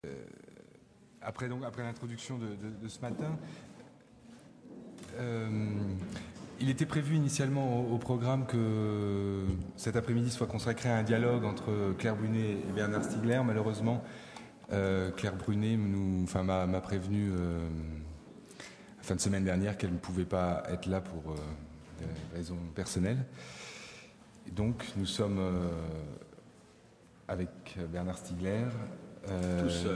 Après l'introduction de ce matin, il était prévu initialement au programme que cet après-midi soit consacré à un dialogue entre Claire Brunet et Bernard Stiegler. Malheureusement, Claire Brunet m'a prévenu la fin de semaine dernière qu'elle ne pouvait pas être là pour des raisons personnelles. Et donc nous sommes avec Bernard Stiegler tout seul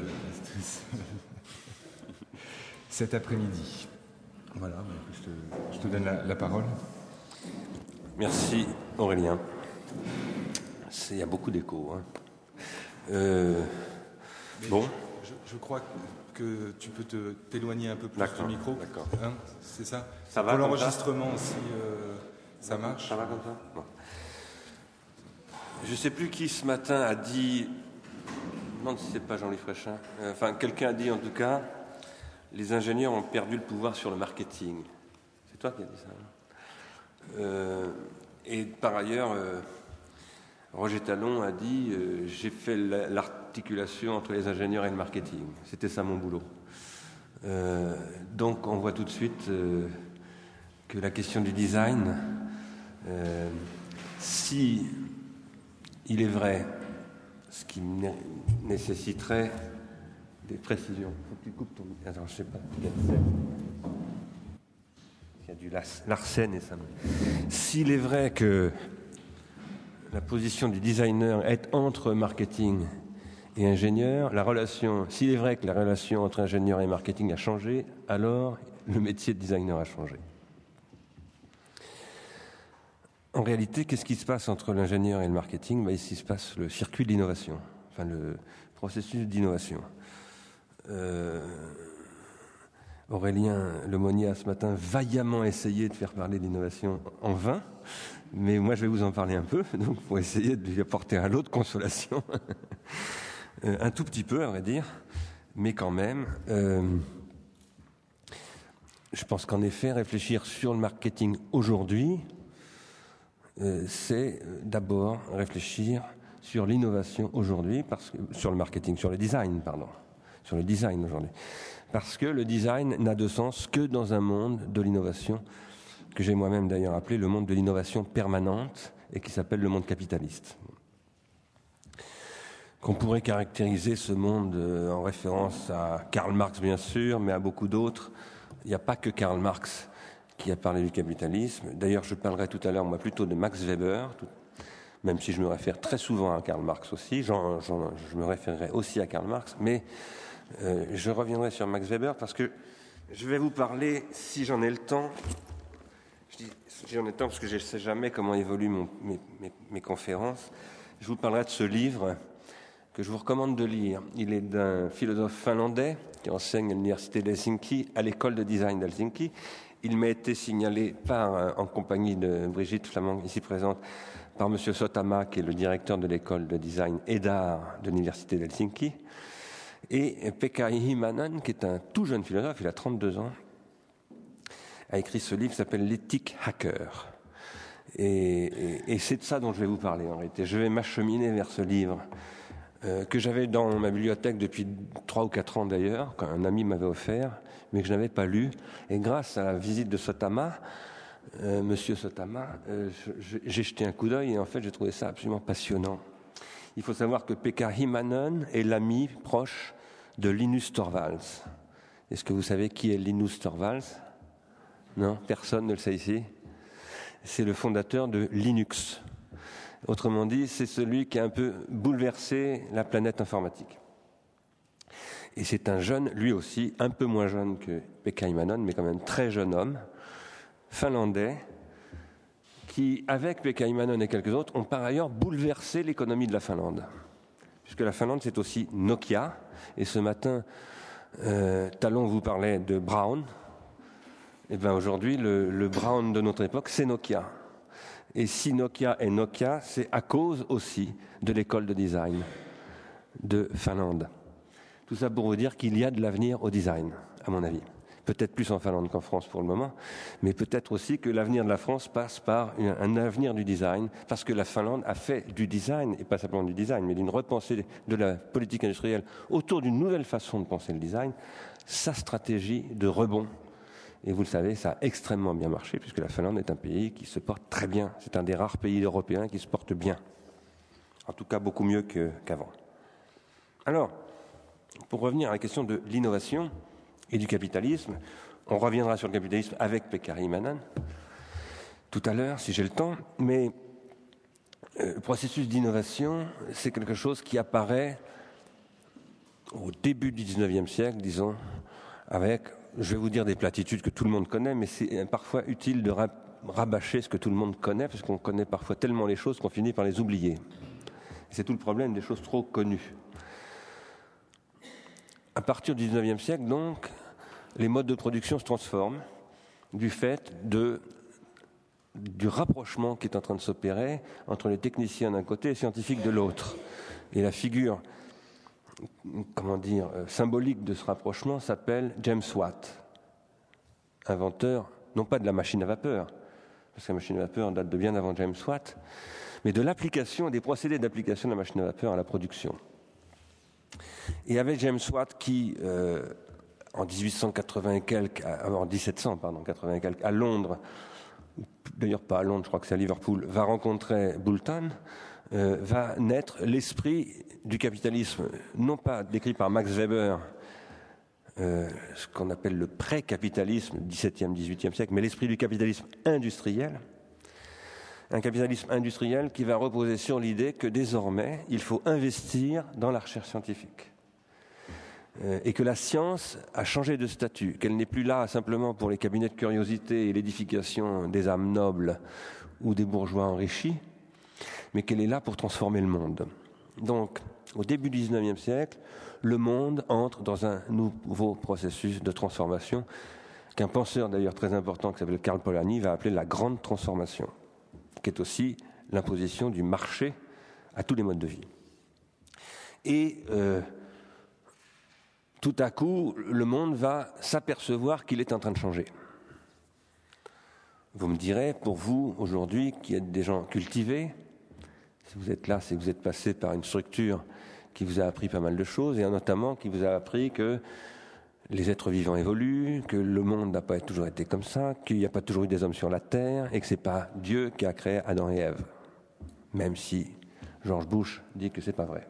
cet après-midi. Voilà, je te donne la parole. Merci Aurélien. Il y a beaucoup d'écho. Bon. Je crois que tu peux t'éloigner un peu plus du micro. D'accord. Hein, c'est ça. Ça va. Pour l'enregistrement aussi, ça marche. Ça va comme ça. Bon. Je ne sais plus qui ce matin a dit. Je me demande si c'est pas Jean-Louis Fréchin. Quelqu'un a dit en tout cas. Les ingénieurs ont perdu le pouvoir sur le marketing. C'est toi qui as dit ça. Et par ailleurs, Roger Talon a dit j'ai fait l'articulation entre les ingénieurs et le marketing. C'était ça mon boulot. Donc on voit tout de suite que la question du design, si il est vrai, ce qui nécessiterait des précisions. Faut que tu coupes ton. Attends, je sais pas. Il y a du l'arsène et ça. S'il est vrai que la position du designer est entre marketing et ingénieur, s'il est vrai que la relation entre ingénieur et marketing a changé, alors le métier de designer a changé. En réalité, qu'est-ce qui se passe entre l'ingénieur et le marketing ? Ici se passe le circuit de l'innovation, le processus d'innovation. Aurélien Lemonnier a ce matin vaillamment essayé de faire parler d'innovation en vain, mais moi je vais vous en parler un peu, donc pour essayer de lui apporter un lot de consolation, un tout petit peu à vrai dire, mais quand même, je pense qu'en effet réfléchir sur le marketing aujourd'hui, c'est d'abord réfléchir sur l'innovation aujourd'hui, sur le marketing, sur le design aujourd'hui. Parce que le design n'a de sens que dans un monde de l'innovation, que j'ai moi-même d'ailleurs appelé le monde de l'innovation permanente, et qui s'appelle le monde capitaliste. Qu'on pourrait caractériser ce monde en référence à Karl Marx bien sûr, mais à beaucoup d'autres. Il n'y a pas que Karl Marx qui a parlé du capitalisme. D'ailleurs, je parlerai tout à l'heure, moi, plutôt de Max Weber, même si je me réfère très souvent à Karl Marx aussi. Je me référerai aussi à Karl Marx, mais je reviendrai sur Max Weber parce que je vais vous parler, si j'en ai le temps, je dis si j'en ai le temps parce que je ne sais jamais comment évoluent mes conférences, je vous parlerai de ce livre que je vous recommande de lire. Il est d'un philosophe finlandais qui enseigne à l'université d'Helsinki, à l'école de design d'Helsinki. Il m'a été signalé en compagnie de Brigitte Flamand, ici présente, par M. Sotama, qui est le directeur de l'école de design et d'art de l'université d'Helsinki, et Pekka Himanen, qui est un tout jeune philosophe, il a 32 ans, a écrit ce livre qui s'appelle « L'éthique hacker ». Et c'est de ça dont je vais vous parler en réalité. Je vais m'acheminer vers ce livre que j'avais dans ma bibliothèque depuis 3 ou 4 ans d'ailleurs, qu'un ami m'avait offert, mais que je n'avais pas lu. Et grâce à la visite de Sotama, Monsieur Sotama, j'ai jeté un coup d'œil et en fait j'ai trouvé ça absolument passionnant. Il faut savoir que Pekka Himanen est l'ami proche de Linus Torvalds. Est-ce que vous savez qui est Linus Torvalds ? Non, personne ne le sait ici. C'est le fondateur de Linux. Autrement dit, c'est celui qui a un peu bouleversé la planète informatique. Et c'est un jeune, lui aussi, un peu moins jeune que Pekka Himanen, mais quand même très jeune homme, finlandais, qui, avec Pekka Himanen et quelques autres, ont par ailleurs bouleversé l'économie de la Finlande. Puisque la Finlande, c'est aussi Nokia. Et ce matin, Talon vous parlait de Brown. Et bien aujourd'hui, le Brown de notre époque, c'est Nokia. Et si Nokia est Nokia, c'est à cause aussi de l'école de design de Finlande. Tout ça pour vous dire qu'il y a de l'avenir au design, à mon avis. peut-être plus en Finlande qu'en France pour le moment, mais peut-être aussi que l'avenir de la France passe par un avenir du design, parce que la Finlande a fait du design, et pas simplement du design, mais d'une repensée de la politique industrielle autour d'une nouvelle façon de penser le design, sa stratégie de rebond. Et vous le savez, ça a extrêmement bien marché, puisque la Finlande est un pays qui se porte très bien. C'est un des rares pays européens qui se porte bien. En tout cas, beaucoup mieux qu'avant. Alors, pour revenir à la question de l'innovation et du capitalisme, on reviendra sur le capitalisme avec Pekkari Immonen tout à l'heure, si j'ai le temps, mais le processus d'innovation, c'est quelque chose qui apparaît au début du XIXe siècle, disons, avec, je vais vous dire des platitudes que tout le monde connaît, mais c'est parfois utile de rabâcher ce que tout le monde connaît, parce qu'on connaît parfois tellement les choses qu'on finit par les oublier. C'est tout le problème des choses trop connues. À partir du XIXe siècle, donc, les modes de production se transforment du fait du rapprochement qui est en train de s'opérer entre les techniciens d'un côté et les scientifiques de l'autre. Et la figure, symbolique de ce rapprochement s'appelle James Watt, inventeur, non pas de la machine à vapeur, parce que la machine à vapeur date de bien avant James Watt, mais de l'application, des procédés d'application de la machine à vapeur à la production. Et avec James Watt qui, en 1780 et quelques, à Londres, d'ailleurs pas à Londres, je crois que c'est à Liverpool, va rencontrer Boulton, va naître l'esprit du capitalisme, non pas décrit par Max Weber, ce qu'on appelle le pré-capitalisme, 17e, 18e siècle, mais l'esprit du capitalisme industriel. Un capitalisme industriel qui va reposer sur l'idée que désormais, il faut investir dans la recherche scientifique. Et que la science a changé de statut, qu'elle n'est plus là simplement pour les cabinets de curiosité et l'édification des âmes nobles ou des bourgeois enrichis, mais qu'elle est là pour transformer le monde. Donc, au début du XIXe siècle, le monde entre dans un nouveau processus de transformation qu'un penseur d'ailleurs très important qui s'appelle Karl Polanyi va appeler la grande transformation, qui est aussi l'imposition du marché à tous les modes de vie. Et tout à coup, le monde va s'apercevoir qu'il est en train de changer. Vous me direz, pour vous, aujourd'hui, qui êtes des gens cultivés, si vous êtes là, c'est que vous êtes passé par une structure qui vous a appris pas mal de choses, et notamment qui vous a appris que les êtres vivants évoluent, que le monde n'a pas toujours été comme ça, qu'il n'y a pas toujours eu des hommes sur la Terre, et que ce n'est pas Dieu qui a créé Adam et Ève, même si George Bush dit que ce n'est pas vrai.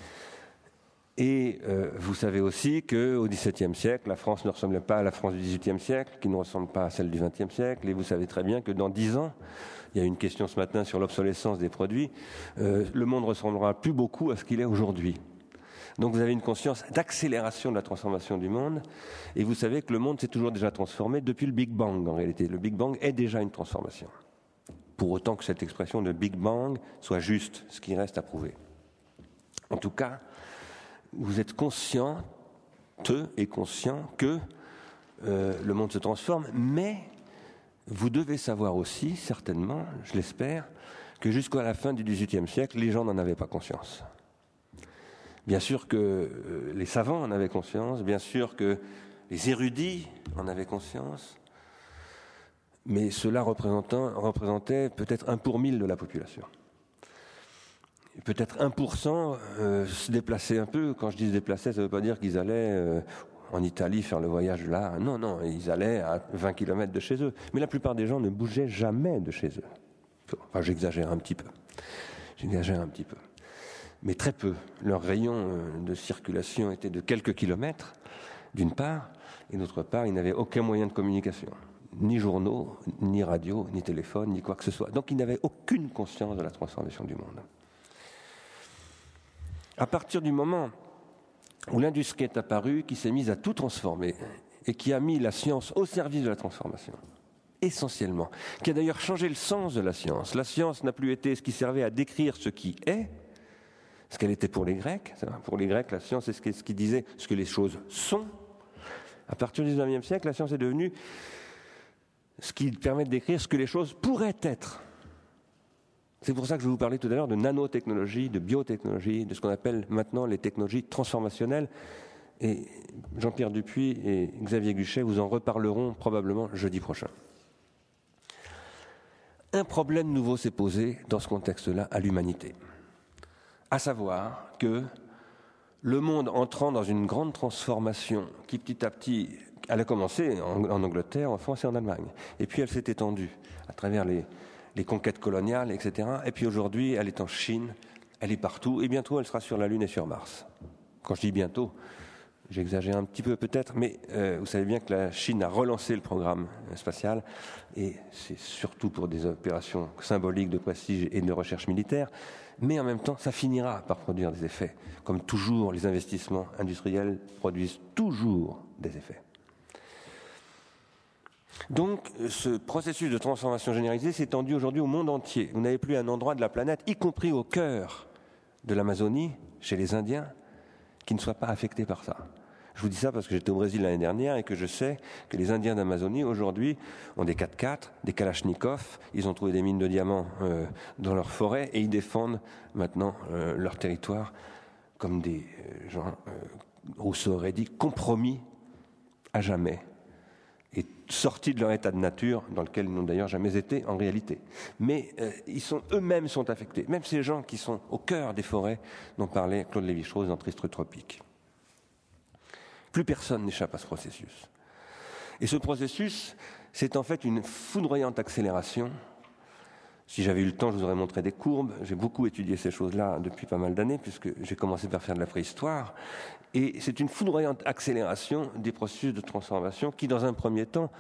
Et vous savez aussi qu'au XVIIe siècle, la France ne ressemblait pas à la France du XVIIIe siècle, qui ne ressemble pas à celle du XXe siècle. Et vous savez très bien que dans 10 ans, il y a une question ce matin sur l'obsolescence des produits, le monde ne ressemblera plus beaucoup à ce qu'il est aujourd'hui. Donc vous avez une conscience d'accélération de la transformation du monde. Et vous savez que le monde s'est toujours déjà transformé depuis le Big Bang, en réalité. Le Big Bang est déjà une transformation. Pour autant que cette expression de Big Bang soit juste, ce qui reste à prouver. En tout cas, vous êtes consciente et conscient que le monde se transforme, mais vous devez savoir aussi, certainement, je l'espère, que jusqu'à la fin du XVIIIe siècle, les gens n'en avaient pas conscience. Bien sûr que les savants en avaient conscience, bien sûr que les érudits en avaient conscience, mais cela représentait peut-être 1 pour 1000 de la population. Peut-être 1% se déplaçaient un peu. Quand je dis se déplacer, ça ne veut pas dire qu'ils allaient en Italie faire le voyage là. Non, ils allaient à 20 km de chez eux. Mais la plupart des gens ne bougeaient jamais de chez eux. Enfin, j'exagère un petit peu. Mais très peu. Leur rayon de circulation était de quelques kilomètres, d'une part, et d'autre part, ils n'avaient aucun moyen de communication. Ni journaux, ni radio, ni téléphone, ni quoi que ce soit. Donc ils n'avaient aucune conscience de la transformation du monde. À partir du moment où l'industrie est apparue, qui s'est mise à tout transformer et qui a mis la science au service de la transformation, essentiellement, qui a d'ailleurs changé le sens de la science. La science n'a plus été ce qui servait à décrire ce qui est, ce qu'elle était pour les Grecs. Pour les Grecs, la science, c'est ce qui disait ce que les choses sont. À partir du XIXe siècle, la science est devenue ce qui permet de décrire ce que les choses pourraient être. C'est pour ça que je vous parlais tout à l'heure de nanotechnologie, de biotechnologie, de ce qu'on appelle maintenant les technologies transformationnelles, Et Jean-Pierre Dupuis et Xavier Guchet vous en reparleront probablement jeudi prochain. Un problème nouveau s'est posé dans ce contexte-là à l'humanité, à savoir que le monde entrant dans une grande transformation qui petit à petit, elle a commencé en Angleterre, en France et en Allemagne, et puis elle s'est étendue à travers les conquêtes coloniales, etc. Et puis aujourd'hui, elle est en Chine, elle est partout, et bientôt elle sera sur la Lune et sur Mars. Quand je dis bientôt, j'exagère un petit peu peut-être, mais vous savez bien que la Chine a relancé le programme spatial, et c'est surtout pour des opérations symboliques de prestige et de recherche militaire, mais en même temps, ça finira par produire des effets. Comme toujours, les investissements industriels produisent toujours des effets. Donc, ce processus de transformation généralisée s'est étendu aujourd'hui au monde entier. Vous n'avez plus un endroit de la planète, y compris au cœur de l'Amazonie, chez les Indiens, qui ne soit pas affecté par ça. Je vous dis ça parce que j'étais au Brésil l'année dernière et que je sais que les Indiens d'Amazonie, aujourd'hui, ont des 4x4, des Kalachnikov, ils ont trouvé des mines de diamants dans leur forêt et ils défendent maintenant leur territoire comme des gens, Rousseau aurait dit, compromis à jamais et sortis de leur état de nature, dans lequel ils n'ont d'ailleurs jamais été en réalité. Mais eux-mêmes sont affectés, même ces gens qui sont au cœur des forêts dont parlait Claude Lévi-Strauss dans Tristre Tropique. Plus personne n'échappe à ce processus. Et ce processus, c'est en fait une foudroyante accélération. Si j'avais eu le temps, je vous aurais montré des courbes. J'ai beaucoup étudié ces choses-là depuis pas mal d'années, puisque j'ai commencé par faire de la préhistoire. Et c'est une foudroyante accélération des processus de transformation qui, dans un premier temps,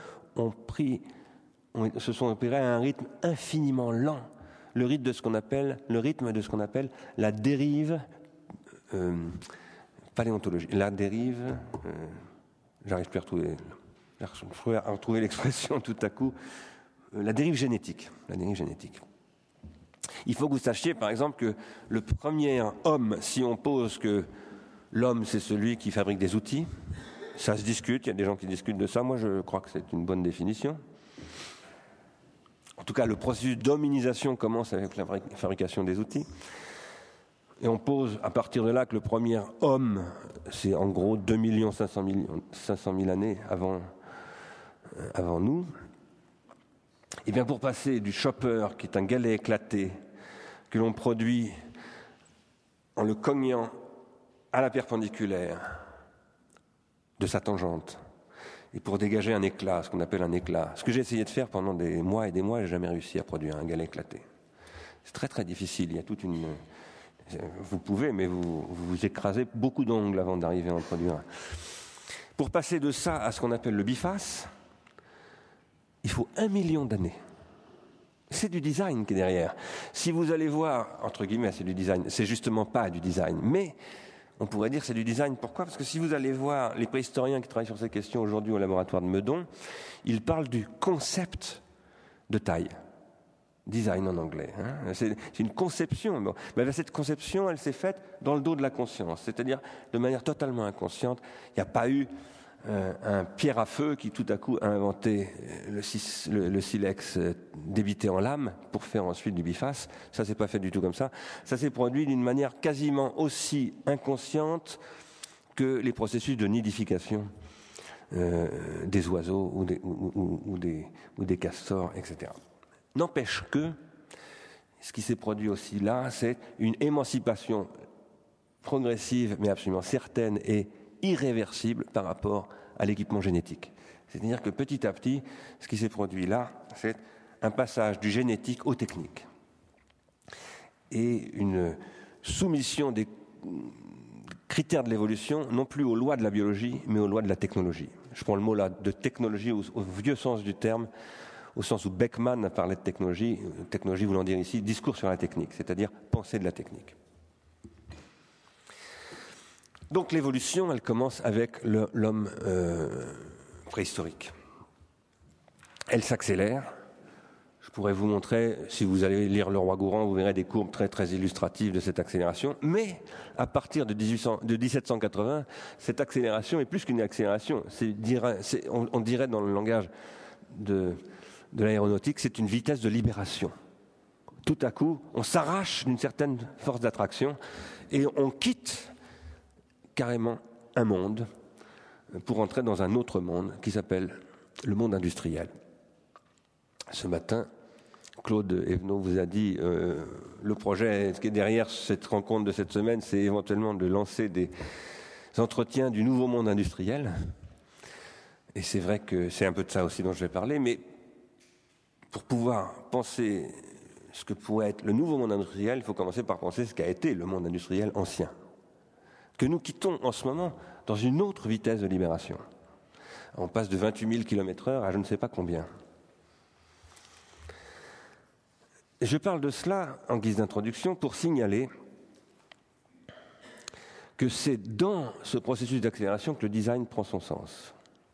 se sont opérés à un rythme infiniment lent. Le rythme de ce qu'on appelle la dérive paléontologique. La dérive, j'arrive plus à retrouver l'expression tout à coup, la dérive génétique. Il faut que vous sachiez, par exemple, que le premier homme, si on pose que l'homme, c'est celui qui fabrique des outils, ça se discute, il y a des gens qui discutent de ça, moi je crois que c'est une bonne définition. En tout cas, le processus d'hominisation commence avec la fabrication des outils. Et on pose à partir de là que le premier homme, c'est en gros 2 500 000 années avant nous. Et bien pour passer du chopper, qui est un galet éclaté, que l'on produit en le cognant à la perpendiculaire de sa tangente, et pour dégager un éclat, ce qu'on appelle un éclat, ce que j'ai essayé de faire pendant des mois et des mois, et je n'ai jamais réussi à produire un galet éclaté. C'est très très difficile, il y a toute une... Vous pouvez, mais vous écrasez beaucoup d'ongles avant d'arriver à en produire un. Pour passer de ça à ce qu'on appelle le biface, il faut 1 million d'années. C'est du design qui est derrière. Si vous allez voir, entre guillemets, c'est du design, c'est justement pas du design, mais on pourrait dire c'est du design. Pourquoi ? Parce que si vous allez voir les préhistoriens qui travaillent sur ces questions aujourd'hui au laboratoire de Meudon, ils parlent du concept de taille. Design en anglais. Hein. C'est une conception. Bon. Mais cette conception, elle s'est faite dans le dos de la conscience, c'est-à-dire de manière totalement inconsciente. Il n'y a pas eu un pierre à feu qui tout à coup a inventé le silex débité en lame pour faire ensuite du biface. Ça s'est pas fait du tout comme ça. Ça s'est produit d'une manière quasiment aussi inconsciente que les processus de nidification des oiseaux ou des castors, etc. N'empêche que, ce qui s'est produit aussi là, c'est une émancipation progressive, mais absolument certaine et irréversible par rapport à l'équipement génétique. C'est-à-dire que petit à petit, ce qui s'est produit là, c'est un passage du génétique au technique. Et une soumission des critères de l'évolution, non plus aux lois de la biologie, mais aux lois de la technologie. Je prends le mot là de technologie au vieux sens du terme, au sens où Beckmann parlait de technologie voulant dire ici discours sur la technique, c'est-à-dire penser de la technique. Donc l'évolution, elle commence avec l'homme préhistorique. Elle s'accélère. Je pourrais vous montrer, si vous allez lire Le Roi Gourand, vous verrez des courbes très très illustratives de cette accélération. Mais à partir de 1780, cette accélération est plus qu'une accélération. On dirait dans le langage de l'aéronautique, c'est une vitesse de libération. Tout à coup, on s'arrache d'une certaine force d'attraction et on quitte carrément un monde pour entrer dans un autre monde qui s'appelle le monde industriel. Ce matin, Claude Evenot vous a dit le projet, ce qui est derrière cette rencontre de cette semaine, c'est éventuellement de lancer des entretiens du nouveau monde industriel. Et c'est vrai que c'est un peu de ça aussi dont je vais parler, mais pour pouvoir penser ce que pourrait être le nouveau monde industriel, il faut commencer par penser ce qu'a été le monde industriel ancien, que nous quittons en ce moment dans une autre vitesse de libération. On passe de 28 000 km/h à je ne sais pas combien. Je parle de cela en guise d'introduction pour signaler que c'est dans ce processus d'accélération que le design prend son sens.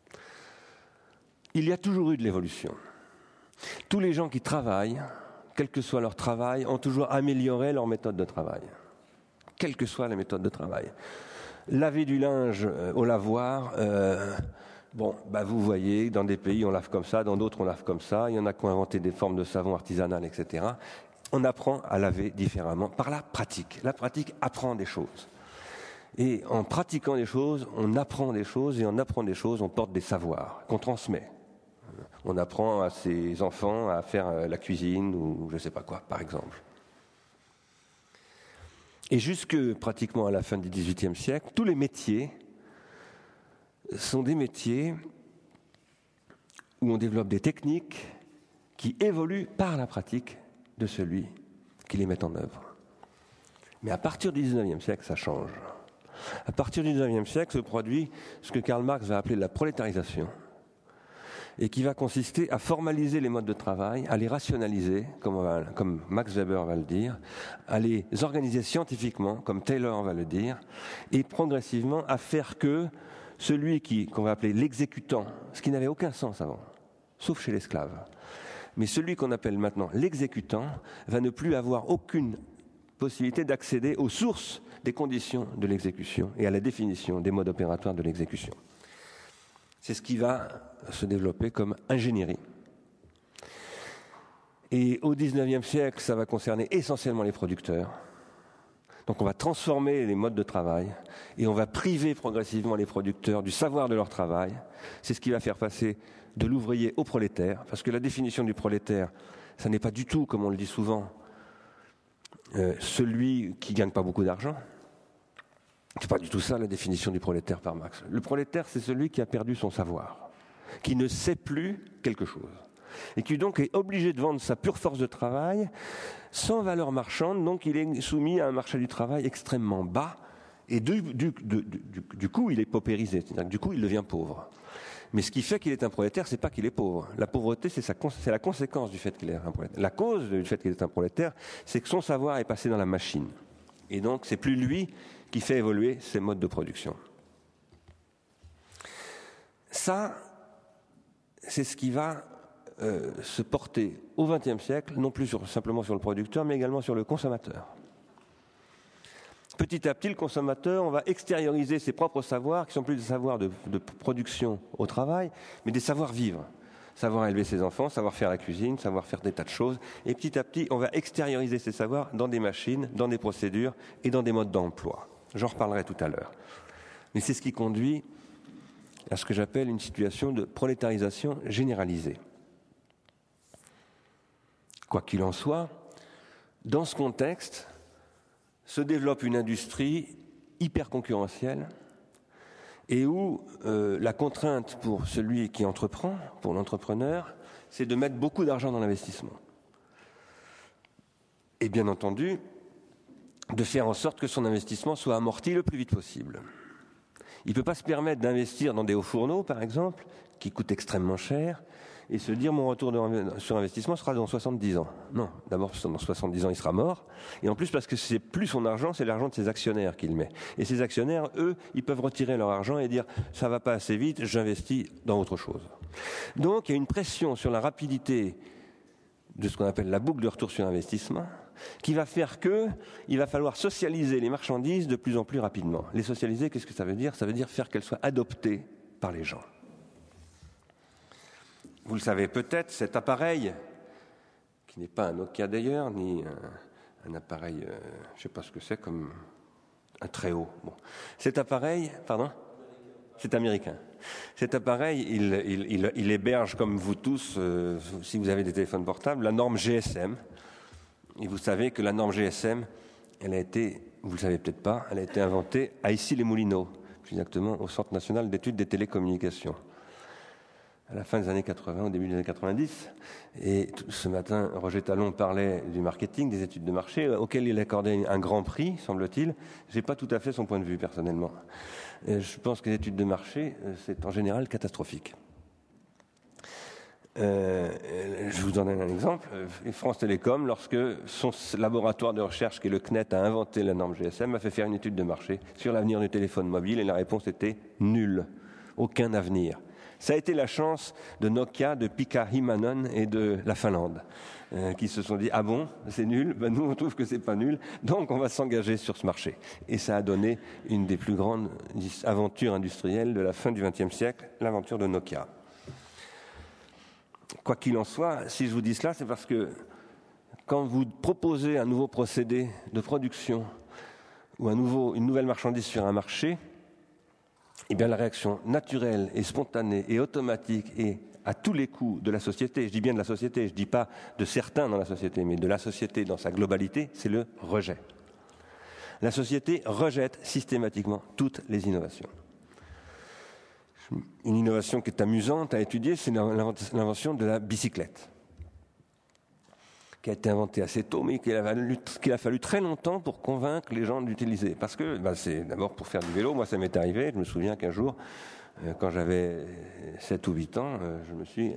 Il y a toujours eu de l'évolution. Tous les gens qui travaillent, quel que soit leur travail, ont toujours amélioré leur méthode de travail. Quelle que soit la méthode de travail. Laver du linge au lavoir, vous voyez, dans des pays on lave comme ça, dans d'autres on lave comme ça, il y en a qui ont inventé des formes de savon artisanales, etc. On apprend à laver différemment par la pratique. La pratique apprend des choses. Et en pratiquant des choses, on apprend des choses, et en apprenant des choses, on porte des savoirs qu'on transmet. On apprend à ses enfants à faire la cuisine ou je ne sais pas quoi, par exemple. Et jusque pratiquement à la fin du XVIIIe siècle, tous les métiers sont des métiers où on développe des techniques qui évoluent par la pratique de celui qui les met en œuvre. Mais à partir du XIXe siècle, ça change. À partir du XIXe siècle se produit ce que Karl Marx va appeler la prolétarisation, et qui va consister à formaliser les modes de travail, à les rationaliser, comme Max Weber va le dire, à les organiser scientifiquement, comme Taylor va le dire, et progressivement à faire que celui qu'on va appeler l'exécutant, ce qui n'avait aucun sens avant, sauf chez l'esclave, mais celui qu'on appelle maintenant l'exécutant va ne plus avoir aucune possibilité d'accéder aux sources des conditions de l'exécution et à la définition des modes opératoires de l'exécution. C'est ce qui va se développer comme ingénierie. Et au XIXe siècle, ça va concerner essentiellement les producteurs. Donc on va transformer les modes de travail et on va priver progressivement les producteurs du savoir de leur travail. C'est ce qui va faire passer de l'ouvrier au prolétaire, parce que la définition du prolétaire, ça n'est pas du tout, comme on le dit souvent, celui qui ne gagne pas beaucoup d'argent. C'est pas du tout ça la définition du prolétaire par Marx. Le prolétaire, c'est celui qui a perdu son savoir, qui ne sait plus quelque chose, et qui donc est obligé de vendre sa pure force de travail sans valeur marchande, donc il est soumis à un marché du travail extrêmement bas, et du coup il est paupérisé, c'est-à-dire que du coup il devient pauvre. Mais ce qui fait qu'il est un prolétaire, c'est pas qu'il est pauvre. La pauvreté, c'est la conséquence du fait qu'il est un prolétaire. La cause du fait qu'il est un prolétaire, c'est que son savoir est passé dans la machine. Et donc c'est plus lui qui fait évoluer ses modes de production. Ça, c'est ce qui va se porter au XXe siècle, non plus simplement sur le producteur, mais également sur le consommateur. Petit à petit, le consommateur, on va extérioriser ses propres savoirs, qui sont plus des savoirs de production au travail, mais des savoirs-vivre. Savoir élever ses enfants, savoir faire la cuisine, savoir faire des tas de choses. Et petit à petit, on va extérioriser ces savoirs dans des machines, dans des procédures et dans des modes d'emploi. J'en reparlerai tout à l'heure. Mais c'est ce qui conduit à ce que j'appelle une situation de prolétarisation généralisée. Quoi qu'il en soit, dans ce contexte, se développe une industrie hyper concurrentielle et où la contrainte pour celui qui entreprend, pour l'entrepreneur, c'est de mettre beaucoup d'argent dans l'investissement. Et bien entendu, de faire en sorte que son investissement soit amorti le plus vite possible. Il ne peut pas se permettre d'investir dans des hauts fourneaux, par exemple, qui coûtent extrêmement cher, et se dire mon retour sur investissement sera dans 70 ans. Non, d'abord parce que dans 70 ans il sera mort, et en plus parce que c'est plus son argent, c'est l'argent de ses actionnaires qu'il met. Et ces actionnaires, eux, ils peuvent retirer leur argent et dire ça va pas assez vite, j'investis dans autre chose. Donc il y a une pression sur la rapidité de ce qu'on appelle la boucle de retour sur investissement, qui va faire qu'il va falloir socialiser les marchandises de plus en plus rapidement. Les socialiser, qu'est-ce que ça veut dire ? Ça veut dire faire qu'elles soient adoptées par les gens. Vous le savez peut-être, cet appareil, qui n'est pas un Nokia d'ailleurs, ni un appareil, je ne sais pas ce que c'est, comme un très haut. Bon. Cet appareil, pardon ? C'est américain. Cet appareil, il héberge, comme vous tous, si vous avez des téléphones portables, la norme GSM. Et vous savez que la norme GSM, elle a été, vous le savez peut-être pas, elle a été inventée à Issy-les-Moulineaux, plus exactement au Centre national d'études des télécommunications, à la fin des années 80, au début des années 90. Et ce matin, Roger Talon parlait du marketing, des études de marché, auxquelles il accordait un grand prix, semble-t-il. Je n'ai pas tout à fait son point de vue, personnellement. Je pense que les études de marché, c'est en général catastrophique. Je vous donne un exemple. France Télécom, lorsque son laboratoire de recherche, qui est le CNET, a inventé la norme GSM, a fait faire une étude de marché sur l'avenir du téléphone mobile, et la réponse était nulle. Aucun avenir. Ça a été la chance de Nokia, de Pekka Himanen et de la Finlande, qui se sont dit « Ah bon, c'est nul, ben nous on trouve que c'est pas nul, donc on va s'engager sur ce marché ». Et ça a donné une des plus grandes aventures industrielles de la fin du XXe siècle, l'aventure de Nokia. Quoi qu'il en soit, si je vous dis cela, c'est parce que quand vous proposez un nouveau procédé de production ou une nouvelle marchandise sur un marché, eh bien la réaction naturelle et spontanée et automatique et à tous les coups de la société, je dis bien de la société, je ne dis pas de certains dans la société, mais de la société dans sa globalité, c'est le rejet. La société rejette systématiquement toutes les innovations. Une innovation qui est amusante à étudier, c'est l'invention de la bicyclette, qui a été inventée assez tôt, mais qu'il a fallu très longtemps pour convaincre les gens d'utiliser. Parce que c'est d'abord pour faire du vélo. Moi, ça m'est arrivé. Je me souviens qu'un jour, quand j'avais 7 ou 8 ans, je me suis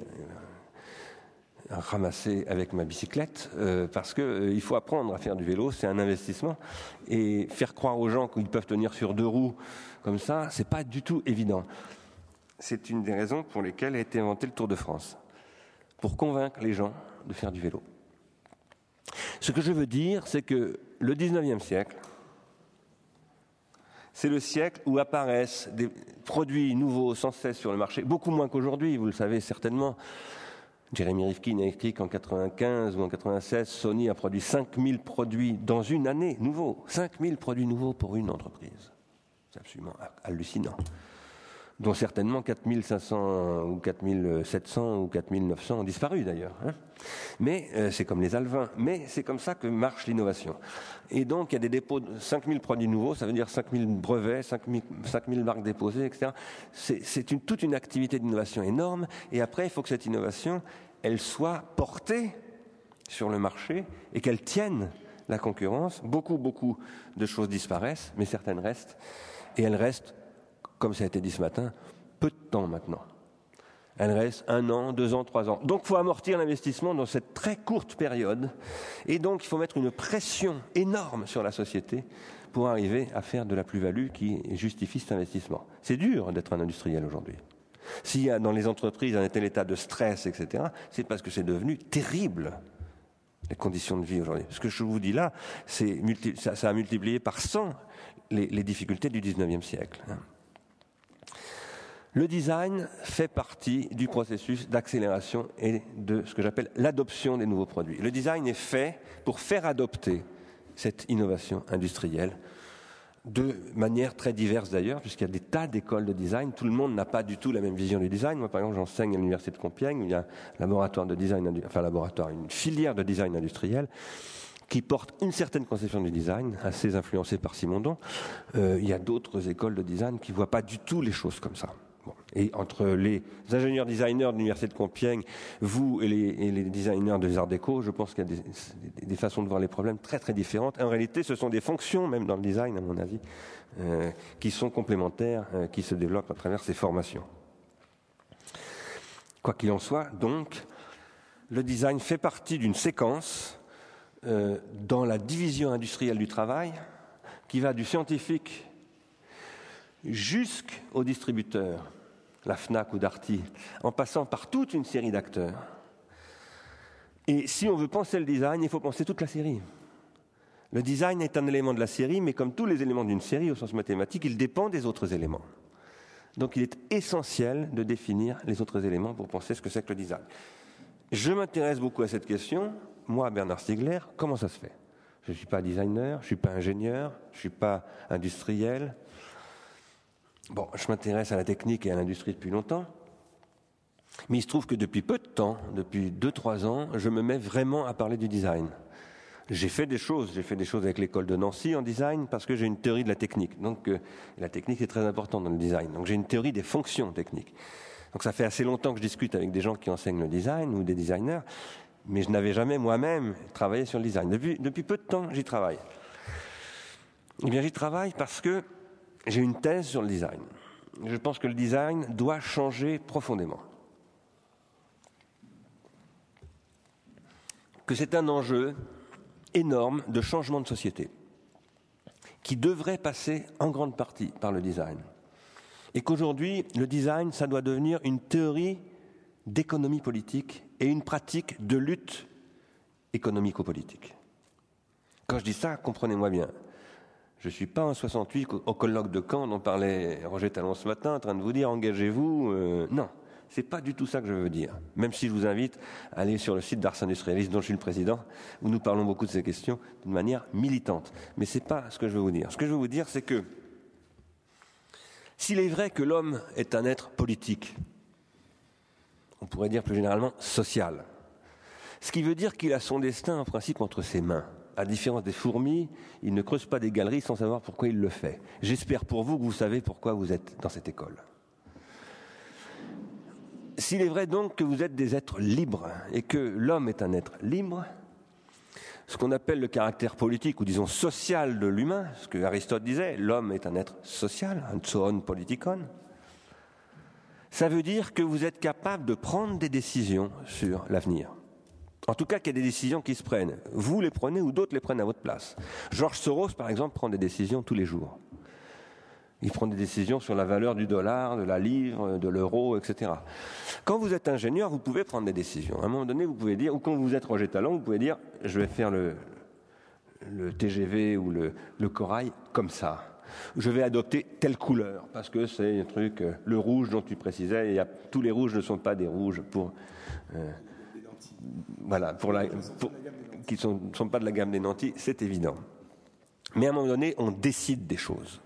ramassé avec ma bicyclette, parce qu'il faut apprendre à faire du vélo, c'est un investissement. Et faire croire aux gens qu'ils peuvent tenir sur 2 roues comme ça, c'est pas du tout évident. C'est une des raisons pour lesquelles a été inventé le Tour de France, pour convaincre les gens de faire du vélo. Ce que je veux dire, c'est que le 19e siècle, c'est le siècle où apparaissent des produits nouveaux sans cesse sur le marché, beaucoup moins qu'aujourd'hui, vous le savez certainement. Jeremy Rifkin a écrit qu'en 95 ou en 96, Sony a produit 5000 produits dans une année nouveaux. 5000 produits nouveaux pour une entreprise. C'est absolument hallucinant. Dont certainement 4500 ou 4700 ou 4900 ont disparu d'ailleurs. Mais c'est comme les alevins. Mais c'est comme ça que marche l'innovation. Et donc il y a des dépôts de 5000 produits nouveaux, ça veut dire 5000 brevets, 5000 marques déposées, etc. C'est toute une activité d'innovation énorme. Et après, il faut que cette innovation, elle soit portée sur le marché et qu'elle tienne la concurrence. Beaucoup de choses disparaissent, mais certaines restent. Et elles restent, comme ça a été dit ce matin, peu de temps maintenant. Elle reste 1 an, 2 ans, 3 ans. Donc il faut amortir l'investissement dans cette très courte période. Et donc il faut mettre une pression énorme sur la société pour arriver à faire de la plus-value qui justifie cet investissement. C'est dur d'être un industriel aujourd'hui. S'il y a dans les entreprises un tel état de stress, etc., c'est parce que c'est devenu terrible, les conditions de vie aujourd'hui. Ce que je vous dis là, ça a multiplié par 100 les difficultés du 19e siècle. Le design fait partie du processus d'accélération et de ce que j'appelle l'adoption des nouveaux produits. Le design est fait pour faire adopter cette innovation industrielle de manière très diverse d'ailleurs, puisqu'il y a des tas d'écoles de design. Tout le monde n'a pas du tout la même vision du design. Moi, par exemple, j'enseigne à l'université de Compiègne, où il y a un laboratoire de design, une filière de design industriel qui porte une certaine conception du design, assez influencée par Simondon. Il y a d'autres écoles de design qui ne voient pas du tout les choses comme ça. Et entre les ingénieurs designers de l'université de Compiègne, vous et les designers des Arts Déco, je pense qu'il y a des façons de voir les problèmes très très différentes. En réalité, ce sont des fonctions, même dans le design, à mon avis, qui sont complémentaires, qui se développent à travers ces formations. Quoi qu'il en soit, donc, le design fait partie d'une séquence dans la division industrielle du travail qui va du scientifique jusqu'au distributeur, la Fnac ou Darty, en passant par toute une série d'acteurs. Et si on veut penser le design, il faut penser toute la série. Le design est un élément de la série, mais comme tous les éléments d'une série au sens mathématique, il dépend des autres éléments. Donc il est essentiel de définir les autres éléments pour penser ce que c'est que le design. Je m'intéresse beaucoup à cette question. Moi, Bernard Stiegler, comment ça se fait ? Je ne suis pas designer, je ne suis pas ingénieur, je ne suis pas industriel. Bon, je m'intéresse à la technique et à l'industrie depuis longtemps, mais il se trouve que depuis peu de temps, depuis 2-3 ans, je me mets vraiment à parler du design. J'ai fait des choses avec l'école de Nancy en design parce que j'ai une théorie de la technique. Donc la technique est très importante dans le design. Donc j'ai une théorie des fonctions techniques. Donc ça fait assez longtemps que je discute avec des gens qui enseignent le design ou des designers, mais je n'avais jamais moi-même travaillé sur le design. Depuis peu de temps, j'y travaille. Eh bien, j'y travaille parce que j'ai une thèse sur le design. Je pense que le design doit changer profondément. Que c'est un enjeu énorme de changement de société qui devrait passer en grande partie par le design. Et qu'aujourd'hui, le design, ça doit devenir une théorie d'économie politique et une pratique de lutte économico-politique. Quand je dis ça, comprenez-moi bien. Je ne suis pas en 68 au colloque de Caen dont parlait Roger Talon ce matin, en train de vous dire engagez-vous. Non, ce n'est pas du tout ça que je veux dire. Même si je vous invite à aller sur le site d'Ars Industrialis, dont je suis le président, où nous parlons beaucoup de ces questions d'une manière militante. Mais ce n'est pas ce que je veux vous dire. Ce que je veux vous dire, c'est que s'il est vrai que l'homme est un être politique, on pourrait dire plus généralement social, ce qui veut dire qu'il a son destin en principe entre ses mains. À différence des fourmis, il ne creuse pas des galeries sans savoir pourquoi il le fait. J'espère pour vous que vous savez pourquoi vous êtes dans cette école. S'il est vrai donc que vous êtes des êtres libres et que l'homme est un être libre, ce qu'on appelle le caractère politique ou disons social de l'humain, ce que Aristote disait, l'homme est un être social, un zoon politikon, ça veut dire que vous êtes capable de prendre des décisions sur l'avenir. En tout cas, qu'il y a des décisions qui se prennent. Vous les prenez ou d'autres les prennent à votre place. George Soros, par exemple, prend des décisions tous les jours. Il prend des décisions sur la valeur du dollar, de la livre, de l'euro, etc. Quand vous êtes ingénieur, vous pouvez prendre des décisions. À un moment donné, vous pouvez dire, ou quand vous êtes Roger Talon, vous pouvez dire, je vais faire le TGV ou le corail comme ça. Je vais adopter telle couleur, parce que c'est un truc, le rouge dont tu précisais, tous les rouges ne sont pas des rouges pour... Voilà, qui ne sont pas de la gamme des nantis, c'est évident. Mais à un moment donné, on décide des choses.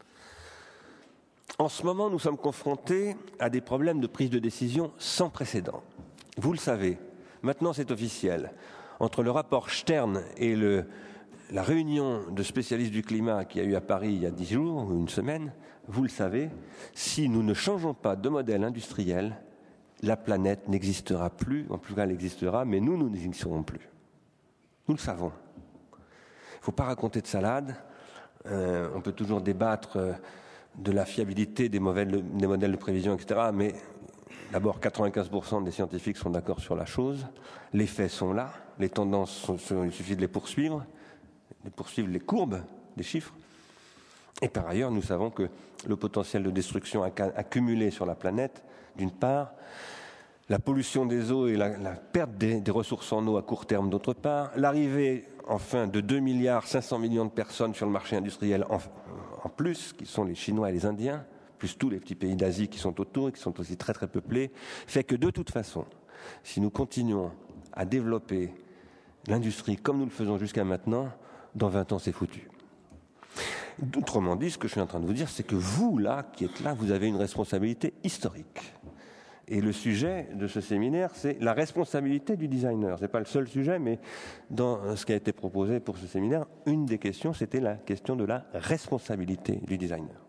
En ce moment, nous sommes confrontés à des problèmes de prise de décision sans précédent. Vous le savez, maintenant c'est officiel. Entre le rapport Stern et la réunion de spécialistes du climat qui a eu à Paris il y a 10 jours ou une semaine, vous le savez, si nous ne changeons pas de modèle industriel, la planète n'existera plus, en tout cas elle existera, mais nous n'existerons plus. Nous le savons. Il ne faut pas raconter de salade. On peut toujours débattre de la fiabilité des modèles de prévision, etc. Mais d'abord, 95% des scientifiques sont d'accord sur la chose. Les faits sont là. Les tendances, il suffit de les poursuivre les courbes des chiffres. Et par ailleurs, nous savons que le potentiel de destruction accumulé sur la planète, d'une part, la pollution des eaux et la perte des ressources en eau à court terme, d'autre part, l'arrivée, enfin, de 2,5 milliards de personnes sur le marché industriel en plus, qui sont les Chinois et les Indiens, plus tous les petits pays d'Asie qui sont autour et qui sont aussi très très peuplés, fait que de toute façon, si nous continuons à développer l'industrie comme nous le faisons jusqu'à maintenant, dans 20 ans, c'est foutu. Autrement dit, ce que je suis en train de vous dire, c'est que vous, là, qui êtes là, vous avez une responsabilité historique. Et le sujet de ce séminaire, c'est la responsabilité du designer. Ce n'est pas le seul sujet, mais dans ce qui a été proposé pour ce séminaire, une des questions, c'était la question de la responsabilité du designer.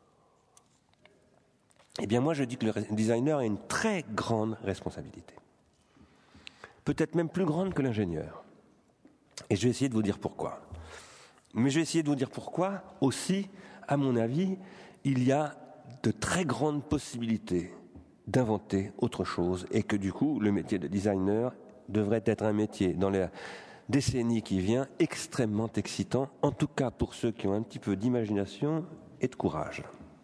Eh bien, moi, je dis que le designer a une très grande responsabilité. Peut-être même plus grande que l'ingénieur. Et je vais essayer de vous dire pourquoi. Mais je vais essayer de vous dire pourquoi aussi, à mon avis, il y a de très grandes possibilités d'inventer autre chose et que du coup, le métier de designer devrait être un métier dans la décennie qui vient extrêmement excitant, en tout cas pour ceux qui ont un petit peu d'imagination et de courage.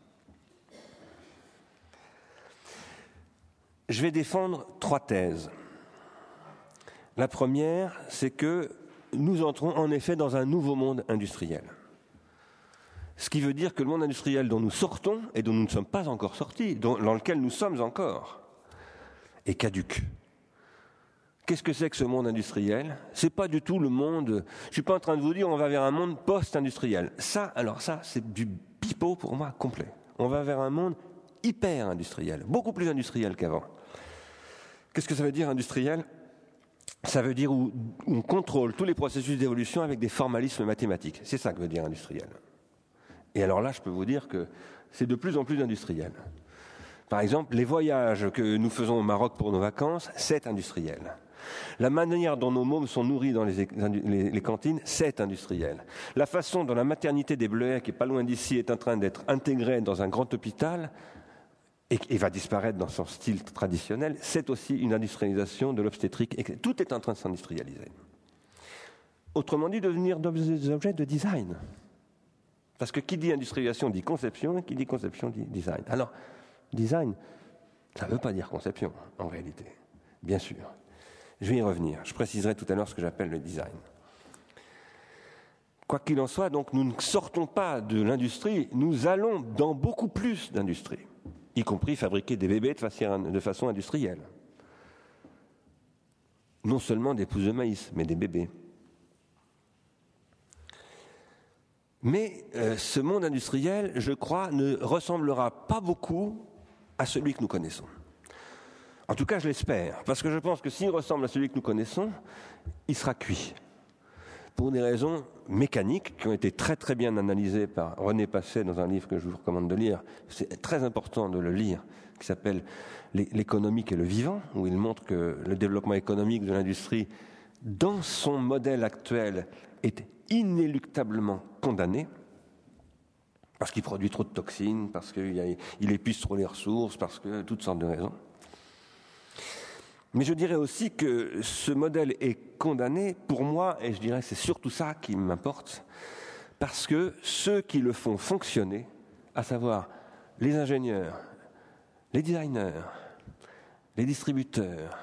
Je vais défendre 3 thèses. La première, c'est que nous entrons en effet dans un nouveau monde industriel. Ce qui veut dire que le monde industriel dont nous sortons et dont nous ne sommes pas encore sortis, dans lequel nous sommes encore, est caduc. Qu'est-ce que c'est que ce monde industriel ? C'est pas du tout le monde... Je ne suis pas en train de vous dire on va vers un monde post-industriel. Ça, c'est du pipeau pour moi complet. On va vers un monde hyper industriel, beaucoup plus industriel qu'avant. Qu'est-ce que ça veut dire industriel ? Ça veut dire où on contrôle tous les processus d'évolution avec des formalismes mathématiques. C'est ça que veut dire industriel. Et alors là, je peux vous dire que c'est de plus en plus industriel. Par exemple, les voyages que nous faisons au Maroc pour nos vacances, c'est industriel. La manière dont nos mômes sont nourris dans les cantines, c'est industriel. La façon dont la maternité des Bleuets, qui est pas loin d'ici, est en train d'être intégrée dans un grand hôpital et va disparaître dans son style traditionnel, c'est aussi une industrialisation de l'obstétrique. Tout est en train de s'industrialiser. Autrement dit, devenir des objets de design. Parce que qui dit industrialisation dit conception, et qui dit conception dit design. Alors, design, ça ne veut pas dire conception, en réalité, bien sûr. Je vais y revenir. Je préciserai tout à l'heure ce que j'appelle le design. Quoi qu'il en soit, donc, nous ne sortons pas de l'industrie, nous allons dans beaucoup plus d'industrie, y compris fabriquer des bébés de façon industrielle. Non seulement des pousses de maïs, mais des bébés. Mais ce monde industriel, je crois, ne ressemblera pas beaucoup à celui que nous connaissons. En tout cas, je l'espère, parce que je pense que s'il ressemble à celui que nous connaissons, il sera cuit. Pour des raisons mécaniques qui ont été très très bien analysées par René Passet dans un livre que je vous recommande de lire. C'est très important de le lire, qui s'appelle « L'économique et le vivant », où il montre que le développement économique de l'industrie, dans son modèle actuel, est inéluctablement condamné, parce qu'il produit trop de toxines, parce qu'il épuise trop les ressources, parce que toutes sortes de raisons. Mais je dirais aussi que ce modèle est condamné pour moi, et je dirais que c'est surtout ça qui m'importe, parce que ceux qui le font fonctionner, à savoir les ingénieurs, les designers, les distributeurs,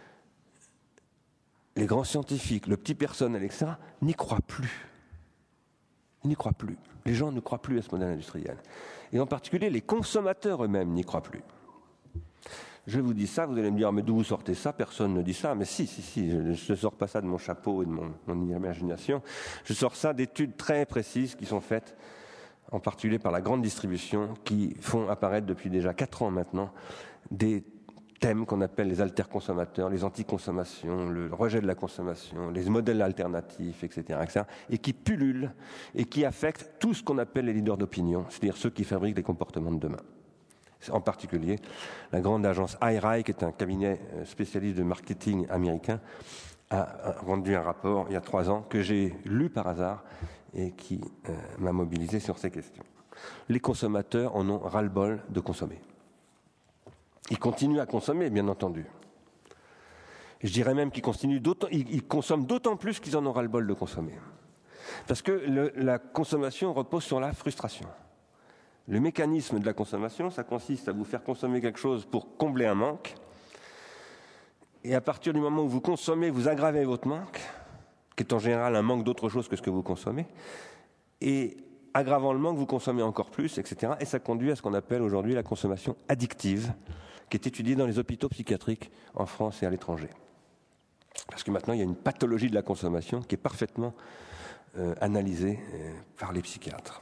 les grands scientifiques, le petit personnel, etc., n'y croient plus. Ils n'y croient plus. Les gens ne croient plus à ce modèle industriel. Et en particulier, les consommateurs eux-mêmes n'y croient plus. Je vous dis ça, vous allez me dire, mais d'où vous sortez ça ? Personne ne dit ça. Mais si, je ne sors pas ça de mon chapeau et de mon imagination. Je sors ça d'études très précises qui sont faites, en particulier par la grande distribution, qui font apparaître depuis déjà 4 ans maintenant des thèmes qu'on appelle les alterconsommateurs, les anticonsommations, le rejet de la consommation, les modèles alternatifs, etc., et qui pullulent et qui affectent tout ce qu'on appelle les leaders d'opinion, c'est-à-dire ceux qui fabriquent les comportements de demain. En particulier, la grande agence IRI, qui est un cabinet spécialiste de marketing américain, a rendu un rapport il y a 3 ans que j'ai lu par hasard et qui m'a mobilisé sur ces questions. Les consommateurs en ont ras-le-bol de consommer. Ils continuent à consommer, bien entendu. Je dirais même qu'ils consomment d'autant plus qu'ils en ont ras-le-bol de consommer. Parce que la consommation repose sur la frustration. Le mécanisme de la consommation, ça consiste à vous faire consommer quelque chose pour combler un manque. Et à partir du moment où vous consommez, vous aggravez votre manque, qui est en général un manque d'autre chose que ce que vous consommez. Et aggravant le manque, vous consommez encore plus, etc. Et ça conduit à ce qu'on appelle aujourd'hui la consommation addictive, qui est étudiée dans les hôpitaux psychiatriques en France et à l'étranger. Parce que maintenant, il y a une pathologie de la consommation qui est parfaitement analysée par les psychiatres.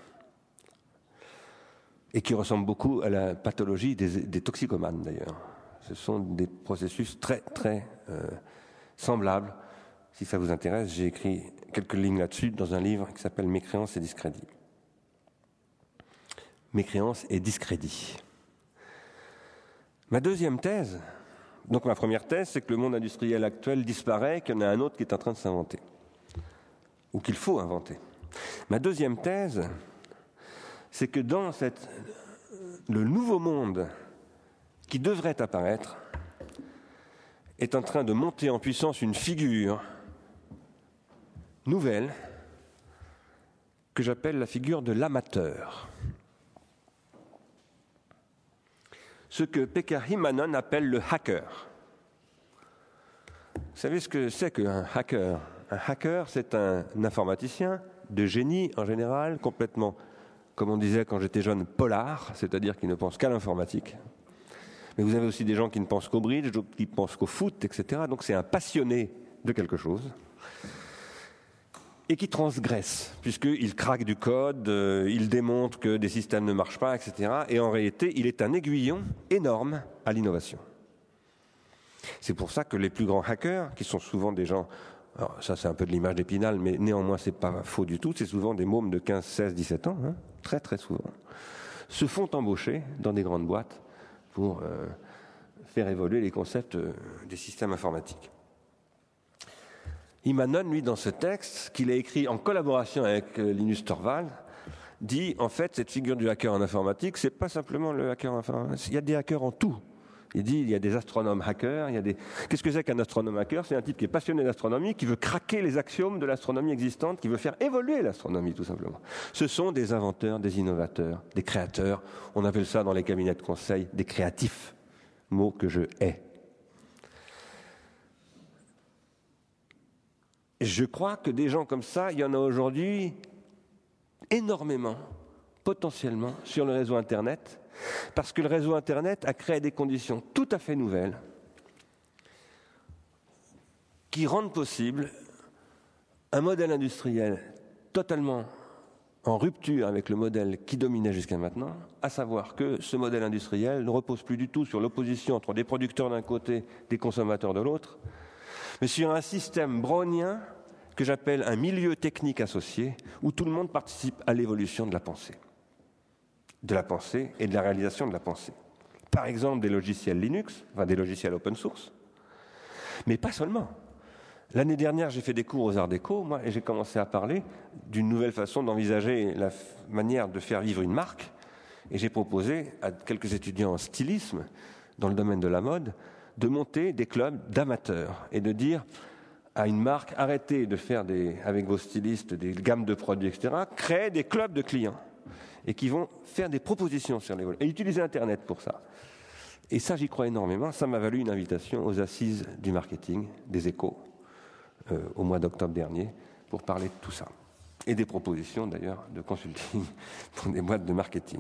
Et qui ressemble beaucoup à la pathologie des toxicomanes, d'ailleurs. Ce sont des processus très, très semblables. Si ça vous intéresse, j'ai écrit quelques lignes là-dessus dans un livre qui s'appelle « Mécréance et discrédit ». Mécréance et discrédit. Ma deuxième thèse, donc ma première thèse, c'est que le monde industriel actuel disparaît, qu'il y en a un autre qui est en train de s'inventer, ou qu'il faut inventer. Ma deuxième thèse, c'est que dans le nouveau monde qui devrait apparaître, est en train de monter en puissance une figure nouvelle que j'appelle la figure de l'amateur. Ce que Pekka Immonen appelle le hacker. Vous savez ce que c'est qu'un hacker ? Un hacker, c'est un informaticien de génie en général, complètement, comme on disait quand j'étais jeune, polar, c'est-à-dire qui ne pense qu'à l'informatique. Mais vous avez aussi des gens qui ne pensent qu'au bridge, d'autres qui pensent qu'au foot, etc. Donc c'est un passionné de quelque chose. et qui transgresse, puisqu'il craque du code, il démontre que des systèmes ne marchent pas, etc. Et en réalité, il est un aiguillon énorme à l'innovation. C'est pour ça que les plus grands hackers, qui sont souvent des gens, alors ça c'est un peu de l'image d'Épinal, mais néanmoins c'est pas faux du tout, c'est souvent des mômes de 15, 16, 17 ans, très très souvent, se font embaucher dans des grandes boîtes pour faire évoluer les concepts des systèmes informatiques. Imanon, lui, dans ce texte, qu'il a écrit en collaboration avec Linus Torvalds, dit, en fait, cette figure du hacker en informatique, c'est pas simplement le hacker en informatique, il y a des hackers en tout. Il dit, il y a des astronomes hackers, Qu'est-ce que c'est qu'un astronome hacker? C'est un type qui est passionné d'astronomie, qui veut craquer les axiomes de l'astronomie existante, qui veut faire évoluer l'astronomie, tout simplement. Ce sont des inventeurs, des innovateurs, des créateurs. On appelle ça, dans les cabinets de conseil, des créatifs. Mot que je hais. Je crois que des gens comme ça, il y en a aujourd'hui énormément, potentiellement, sur le réseau Internet, parce que le réseau Internet a créé des conditions tout à fait nouvelles qui rendent possible un modèle industriel totalement en rupture avec le modèle qui dominait jusqu'à maintenant, à savoir que ce modèle industriel ne repose plus du tout sur l'opposition entre des producteurs d'un côté, des consommateurs de l'autre, mais sur un système brownien que j'appelle un milieu technique associé, où tout le monde participe à l'évolution de la pensée et de la réalisation de la pensée. Par exemple, des logiciels Linux, des logiciels open source, mais pas seulement. L'année dernière, j'ai fait des cours aux Arts Déco, et j'ai commencé à parler d'une nouvelle façon d'envisager la manière de faire vivre une marque, et j'ai proposé à quelques étudiants en stylisme, dans le domaine de la mode, de monter des clubs d'amateurs et de dire à une marque, arrêtez de faire avec vos stylistes des gammes de produits, etc., créez des clubs de clients et qui vont faire des propositions sur l'évolution et utiliser Internet pour ça. Et ça, j'y crois énormément. Ça m'a valu une invitation aux assises du marketing, des Échos, au mois d'octobre dernier, pour parler de tout ça. Et des propositions, d'ailleurs, de consulting dans des boîtes de marketing.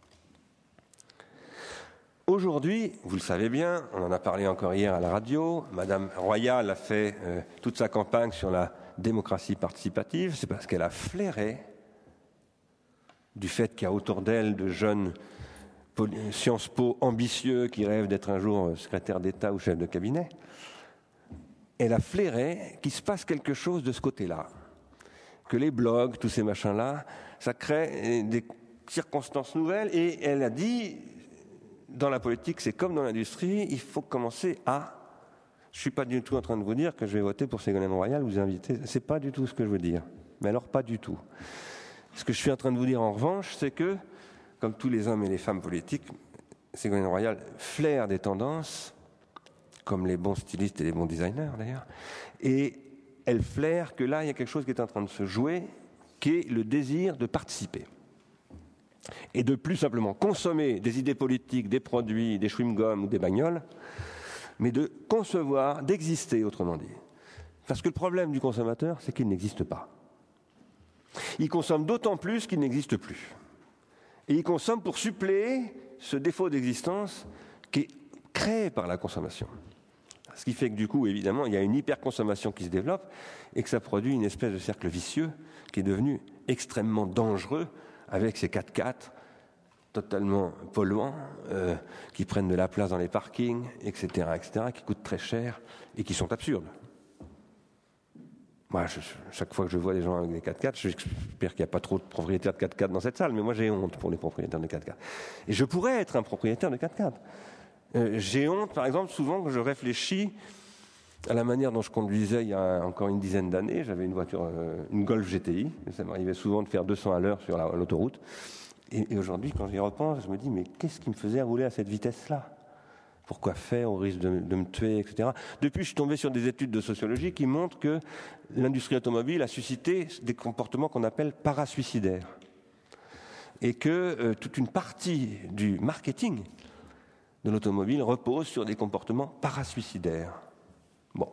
Aujourd'hui, vous le savez bien, on en a parlé encore hier à la radio, Madame Royal a fait toute sa campagne sur la démocratie participative, c'est parce qu'elle a flairé du fait qu'il y a autour d'elle de jeunes Sciences Po ambitieux qui rêvent d'être un jour secrétaire d'État ou chef de cabinet. Elle a flairé qu'il se passe quelque chose de ce côté-là, que les blogs, tous ces machins-là, ça crée des circonstances nouvelles, et elle a dit, dans la politique, c'est comme dans l'industrie, il faut commencer à... Je ne suis pas du tout en train de vous dire que je vais voter pour Ségolène Royal, vous inviter, c'est pas du tout ce que je veux dire, mais alors pas du tout. Ce que je suis en train de vous dire en revanche, c'est que, comme tous les hommes et les femmes politiques, Ségolène Royal flaire des tendances, comme les bons stylistes et les bons designers d'ailleurs, et elle flaire que là, il y a quelque chose qui est en train de se jouer, qui est le désir de participer. Et de plus simplement consommer des idées politiques, des produits, des chewing-gums ou des bagnoles, mais de concevoir, d'exister, autrement dit. Parce que le problème du consommateur, c'est qu'il n'existe pas. Il consomme d'autant plus qu'il n'existe plus. Et il consomme pour suppléer ce défaut d'existence qui est créé par la consommation. Ce qui fait que du coup, évidemment, il y a une hyperconsommation qui se développe et que ça produit une espèce de cercle vicieux qui est devenu extrêmement dangereux avec ces 4x4 totalement polluants, qui prennent de la place dans les parkings, etc., qui coûtent très cher et qui sont absurdes. Moi, chaque fois que je vois des gens avec des 4x4, j'espère qu'il n'y a pas trop de propriétaires de 4x4 dans cette salle, mais moi j'ai honte pour les propriétaires de 4x4. Et je pourrais être un propriétaire de 4x4. J'ai honte, par exemple, souvent quand je réfléchis à la manière dont je conduisais il y a encore une dizaine d'années. J'avais une voiture, une Golf GTI, et ça m'arrivait souvent de faire 200 à l'heure sur l'autoroute. Et aujourd'hui, quand j'y repense, je me dis, mais qu'est-ce qui me faisait rouler à cette vitesse-là ? Pourquoi faire, au risque de me tuer, etc. Depuis, je suis tombé sur des études de sociologie qui montrent que l'industrie automobile a suscité des comportements qu'on appelle parasuicidaires. Et que toute une partie du marketing de l'automobile repose sur des comportements parasuicidaires. Bon.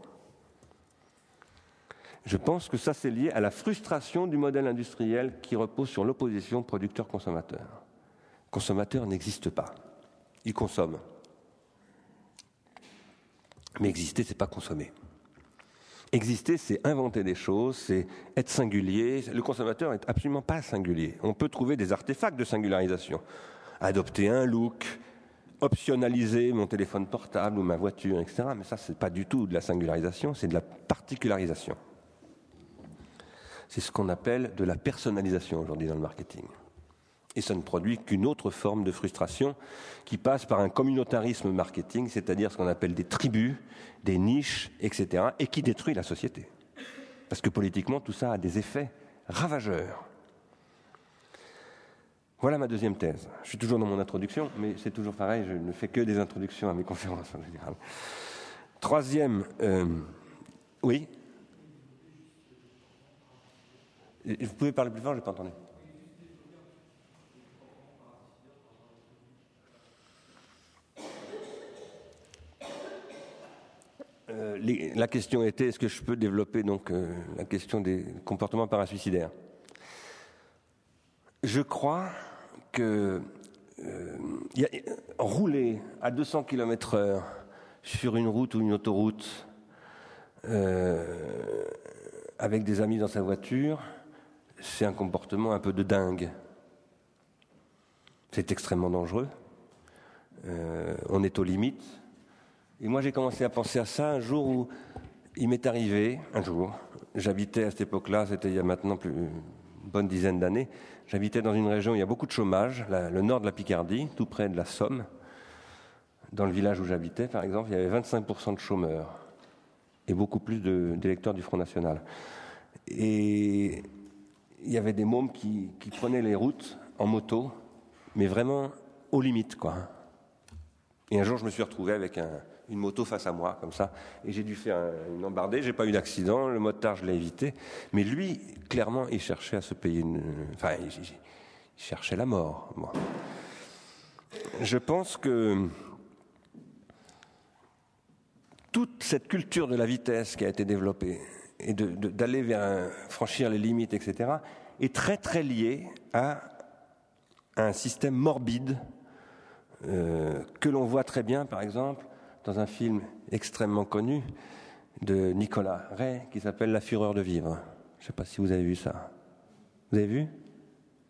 Je pense que ça, c'est lié à la frustration du modèle industriel qui repose sur l'opposition producteur-consommateur. Le consommateur n'existe pas. Il consomme. Mais exister, c'est pas consommer. Exister, c'est inventer des choses, c'est être singulier. Le consommateur n'est absolument pas singulier. On peut trouver des artefacts de singularisation. Adopter un look, optionnaliser mon téléphone portable ou ma voiture, etc. Mais ça, c'est pas du tout de la singularisation, c'est de la particularisation. C'est ce qu'on appelle de la personnalisation aujourd'hui dans le marketing. Et ça ne produit qu'une autre forme de frustration qui passe par un communautarisme marketing, c'est-à-dire ce qu'on appelle des tribus, des niches, etc., et qui détruit la société. Parce que politiquement, tout ça a des effets ravageurs. Voilà ma deuxième thèse. Je suis toujours dans mon introduction, mais c'est toujours pareil, je ne fais que des introductions à mes conférences en général. Troisième, oui. Vous pouvez parler plus fort, je n'ai pas entendu. La question était, est-ce que je peux développer donc la question des comportements parasuicidaires ? Je crois que rouler à 200 km/h sur une route ou une autoroute avec des amis dans sa voiture, c'est un comportement un peu de dingue. C'est extrêmement dangereux. On est aux limites. Et moi, j'ai commencé à penser à ça un jour où il m'est arrivé, j'habitais à cette époque-là, c'était il y a maintenant une bonne dizaine d'années, j'habitais dans une région où il y a beaucoup de chômage, le nord de la Picardie, tout près de la Somme. Dans le village où j'habitais, par exemple, il y avait 25% de chômeurs et beaucoup plus d'électeurs du Front National. Et il y avait des mômes qui prenaient les routes en moto, mais vraiment aux limites, quoi. Et un jour, je me suis retrouvé avec une moto face à moi, comme ça, et j'ai dû faire une embardée. J'ai pas eu d'accident, le motard, je l'ai évité. Mais lui, clairement, il cherchait à se payer il cherchait la mort. Bon. Je pense que toute cette culture de la vitesse qui a été développée, et d'aller vers franchir les limites, etc., est très, très liée à un système morbide que l'on voit très bien, par exemple, dans un film extrêmement connu de Nicolas Ray qui s'appelle La Fureur de vivre. Je ne sais pas si vous avez vu ça. Vous avez vu ? Non ?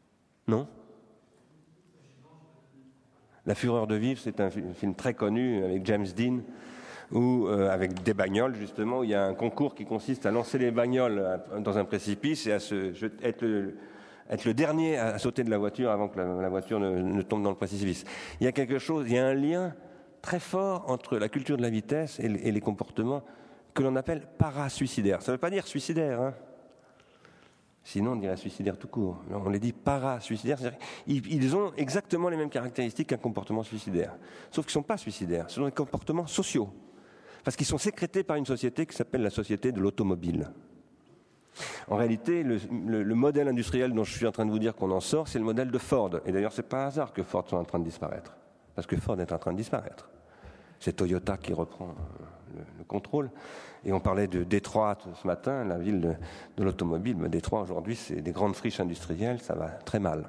La Fureur de vivre, c'est un film très connu avec James Dean, où, avec des bagnoles, justement, où il y a un concours qui consiste à lancer les bagnoles dans un précipice et à être le dernier à sauter de la voiture avant que la voiture ne tombe dans le précipice. Il y a un lien très fort entre la culture de la vitesse et les comportements que l'on appelle parasuicidaires. Ça ne veut pas dire suicidaire, hein. Sinon on dirait suicidaire tout court. On les dit parasuicidaires, c'est-à-dire ils ont exactement les mêmes caractéristiques qu'un comportement suicidaire. Sauf qu'ils ne sont pas suicidaires, ce sont des comportements sociaux. Parce qu'ils sont sécrétés par une société qui s'appelle la société de l'automobile. En réalité, le modèle industriel dont je suis en train de vous dire qu'on en sort, c'est le modèle de Ford. Et d'ailleurs, ce n'est pas un hasard que Ford soit en train de disparaître. Parce que Ford est en train de disparaître. C'est Toyota qui reprend le contrôle. Et on parlait de Détroit ce matin, la ville de l'automobile. Mais Détroit, aujourd'hui, c'est des grandes friches industrielles, ça va très mal.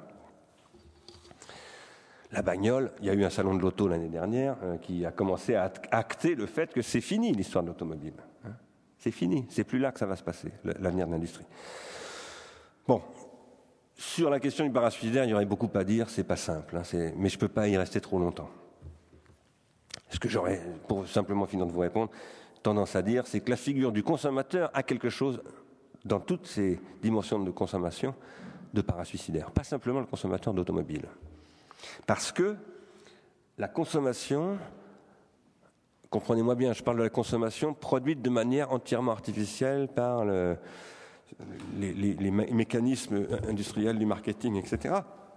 La bagnole, il y a eu un salon de l'auto l'année dernière qui a commencé à acter le fait que c'est fini l'histoire de l'automobile. C'est fini, c'est plus là que ça va se passer, l'avenir de l'industrie. Bon, sur la question du parasuicidaire, il y aurait beaucoup à dire, c'est pas simple, mais je ne peux pas y rester trop longtemps. Ce que j'aurais, pour simplement finir de vous répondre, tendance à dire, c'est que la figure du consommateur a quelque chose, dans toutes ses dimensions de consommation, de parasuicidaire. Pas simplement le consommateur d'automobile. Parce que la consommation, comprenez-moi bien, je parle de la consommation produite de manière entièrement artificielle par les mécanismes industriels du marketing, etc.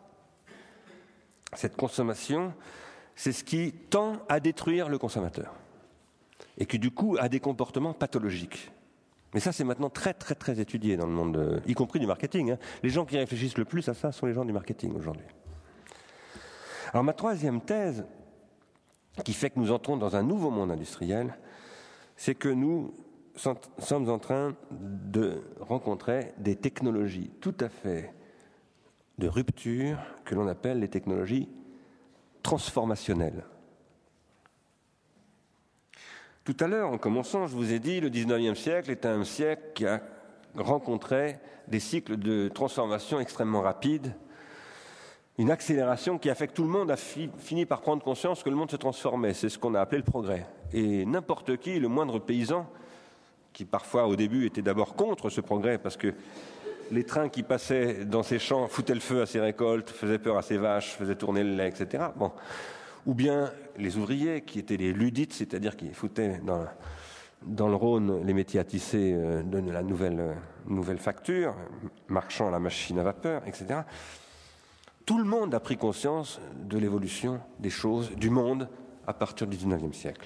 Cette consommation, c'est ce qui tend à détruire le consommateur et qui, du coup, a des comportements pathologiques. Mais ça, c'est maintenant très, très, très étudié dans le monde, y compris du marketing. Les gens qui réfléchissent le plus à ça sont les gens du marketing aujourd'hui. Alors, ma troisième thèse, qui fait que nous entrons dans un nouveau monde industriel, c'est que nous sommes en train de rencontrer des technologies tout à fait de rupture que l'on appelle les technologies transformationnelles. Tout à l'heure, en commençant, je vous ai dit, le 19e siècle est un siècle qui a rencontré des cycles de transformation extrêmement rapides, une accélération qui a fait que tout le monde a fini par prendre conscience que le monde se transformait. C'est ce qu'on a appelé le progrès. Et n'importe qui, le moindre paysan, qui parfois au début était d'abord contre ce progrès, parce que les trains qui passaient dans ses champs foutaient le feu à ses récoltes, faisaient peur à ses vaches, faisaient tourner le lait, etc. Bon. Ou bien les ouvriers qui étaient les ludites, c'est-à-dire qui foutaient dans le Rhône les métiers à tisser de la nouvelle facture, marchant à la machine à vapeur, etc. Tout le monde a pris conscience de l'évolution des choses, du monde, à partir du XIXe siècle.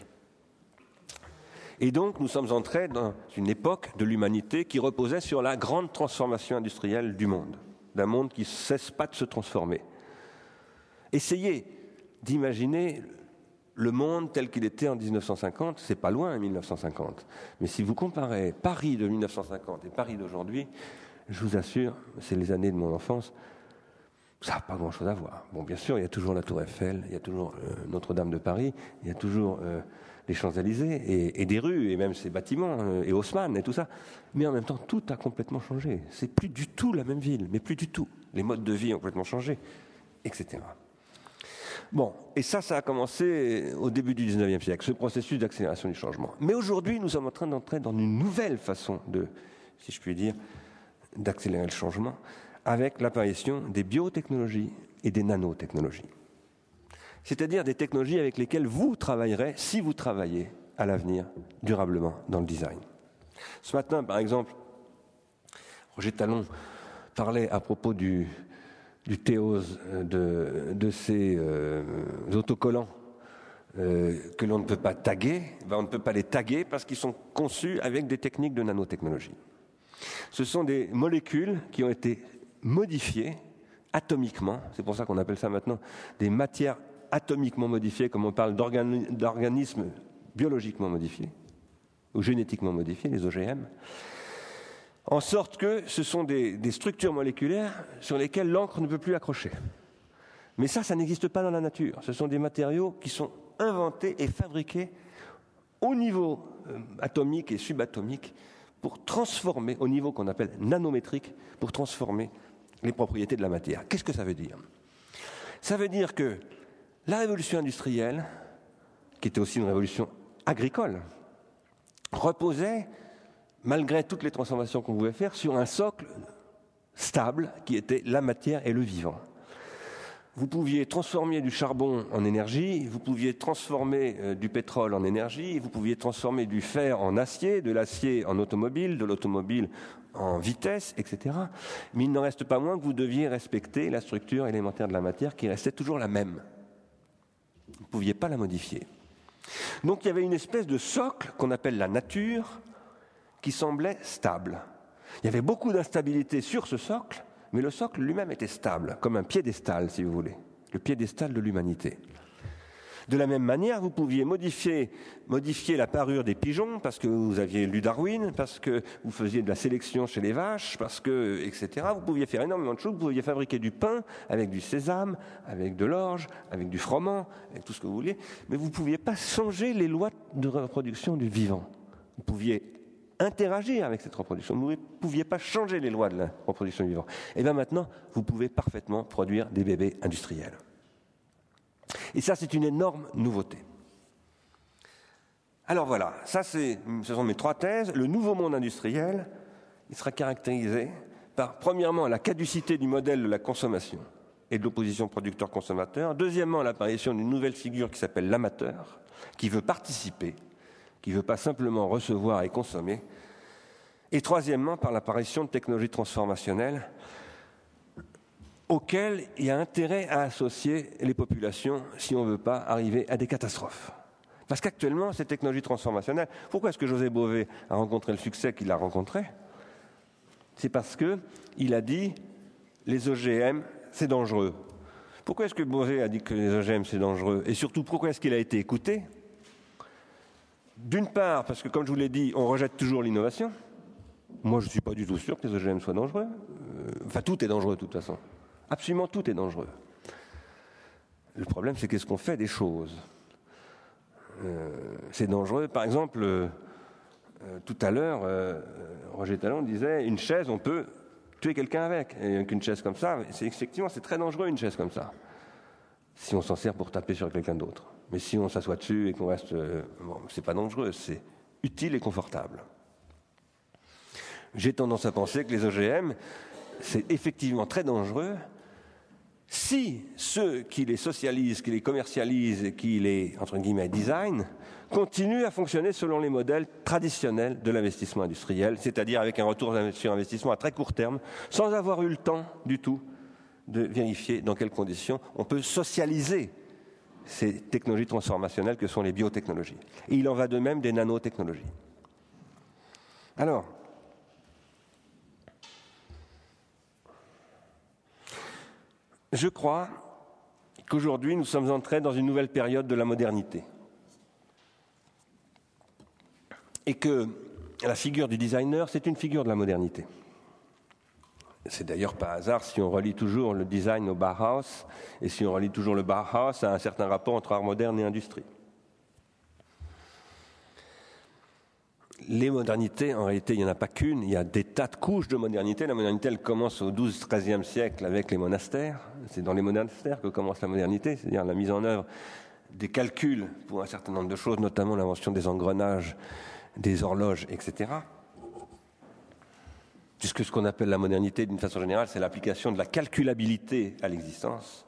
Et donc, nous sommes entrés dans une époque de l'humanité qui reposait sur la grande transformation industrielle du monde, d'un monde qui ne cesse pas de se transformer. Essayez d'imaginer le monde tel qu'il était en 1950, c'est pas loin, 1950. Mais si vous comparez Paris de 1950 et Paris d'aujourd'hui, je vous assure, c'est les années de mon enfance, ça n'a pas grand-chose à voir. Bon, bien sûr, il y a toujours la Tour Eiffel, il y a toujours Notre-Dame de Paris, il y a toujours les Champs-Élysées et des rues, et même ces bâtiments, et Haussmann et tout ça. Mais en même temps, tout a complètement changé. C'est plus du tout la même ville, mais plus du tout. Les modes de vie ont complètement changé, etc. Bon, et ça a commencé au début du XIXe siècle, ce processus d'accélération du changement. Mais aujourd'hui, nous sommes en train d'entrer dans une nouvelle façon de, si je puis dire, d'accélérer le changement, avec l'apparition des biotechnologies et des nanotechnologies. C'est-à-dire des technologies avec lesquelles vous travaillerez, si vous travaillez à l'avenir, durablement dans le design. Ce matin, par exemple, Roger Talon parlait à propos du théos de ces autocollants que l'on ne peut pas taguer. On ne peut pas les taguer parce qu'ils sont conçus avec des techniques de nanotechnologie. Ce sont des molécules qui ont été modifiées atomiquement, c'est pour ça qu'on appelle ça maintenant des matières atomiquement modifiées, comme on parle d'organismes biologiquement modifiés ou génétiquement modifiés, les OGM, en sorte que ce sont des structures moléculaires sur lesquelles l'encre ne peut plus accrocher. Mais ça n'existe pas dans la nature. Ce sont des matériaux qui sont inventés et fabriqués au niveau atomique et subatomique pour transformer, au niveau qu'on appelle nanométrique, pour transformer les propriétés de la matière. Qu'est-ce que ça veut dire ? Ça veut dire que la révolution industrielle, qui était aussi une révolution agricole, reposait, malgré toutes les transformations qu'on pouvait faire, sur un socle stable qui était la matière et le vivant. Vous pouviez transformer du charbon en énergie, vous pouviez transformer du pétrole en énergie, vous pouviez transformer du fer en acier, de l'acier en automobile, de l'automobile en vitesse, etc. Mais il n'en reste pas moins que vous deviez respecter la structure élémentaire de la matière qui restait toujours la même. Vous ne pouviez pas la modifier. Donc il y avait une espèce de socle qu'on appelle la nature qui semblait stable. Il y avait beaucoup d'instabilité sur ce socle, mais le socle lui-même était stable, comme un piédestal, si vous voulez, le piédestal de l'humanité. De la même manière, vous pouviez modifier la parure des pigeons, parce que vous aviez lu Darwin, parce que vous faisiez de la sélection chez les vaches, parce que, etc. Vous pouviez faire énormément de choses, vous pouviez fabriquer du pain avec du sésame, avec de l'orge, avec du froment, avec tout ce que vous vouliez, mais vous ne pouviez pas changer les lois de reproduction du vivant. Vous pouviez interagir avec cette reproduction. Vous ne pouviez pas changer les lois de la reproduction du vivant. Et bien maintenant, vous pouvez parfaitement produire des bébés industriels. Et ça, c'est une énorme nouveauté. Alors voilà, ce sont mes 3 thèses. Le nouveau monde industriel, il sera caractérisé par, premièrement, la caducité du modèle de la consommation et de l'opposition producteur-consommateur. Deuxièmement, l'apparition d'une nouvelle figure qui s'appelle l'amateur, qui veut participer, qui ne veut pas simplement recevoir et consommer. Et troisièmement, par l'apparition de technologies transformationnelles auxquelles il y a intérêt à associer les populations si on ne veut pas arriver à des catastrophes. Parce qu'actuellement, ces technologies transformationnelles, pourquoi est-ce que José Bové a rencontré le succès qu'il a rencontré ? C'est parce qu'il a dit « les OGM, c'est dangereux ». Pourquoi est-ce que Bové a dit que les OGM, c'est dangereux ? Et surtout, pourquoi est-ce qu'il a été écouté ? D'une part, parce que, comme je vous l'ai dit, on rejette toujours l'innovation. Moi, je ne suis pas du tout sûr que les OGM soient dangereux. Enfin, tout est dangereux, de toute façon. Absolument tout est dangereux. Le problème, c'est qu'est-ce qu'on fait des choses ? c'est dangereux. Par exemple, tout à l'heure, Roger Talon disait une chaise, on peut tuer quelqu'un avec. Et avec une chaise comme ça, effectivement, c'est très dangereux une chaise comme ça, si on s'en sert pour taper sur quelqu'un d'autre. Mais si on s'assoit dessus et qu'on reste... bon, c'est pas dangereux, c'est utile et confortable. J'ai tendance à penser que les OGM, c'est effectivement très dangereux si ceux qui les socialisent, qui les commercialisent et qui les, entre guillemets, design, continuent à fonctionner selon les modèles traditionnels de l'investissement industriel, c'est-à-dire avec un retour sur investissement à très court terme, sans avoir eu le temps du tout de vérifier dans quelles conditions on peut socialiser ces technologies transformationnelles que sont les biotechnologies. Et il en va de même des nanotechnologies. Alors, je crois qu'aujourd'hui, nous sommes entrés dans une nouvelle période de la modernité. Et que la figure du designer, c'est une figure de la modernité. C'est d'ailleurs pas hasard si on relie toujours le design au Bauhaus, et si on relie toujours le Bauhaus à un certain rapport entre art moderne et industrie. Les modernités, en réalité, il n'y en a pas qu'une, il y a des tas de couches de modernité. La modernité, elle commence au XIIe siècle avec les monastères. C'est dans les monastères que commence la modernité, c'est-à-dire la mise en œuvre des calculs pour un certain nombre de choses, notamment l'invention des engrenages, des horloges, etc. Puisque ce qu'on appelle la modernité, d'une façon générale, c'est l'application de la calculabilité à l'existence.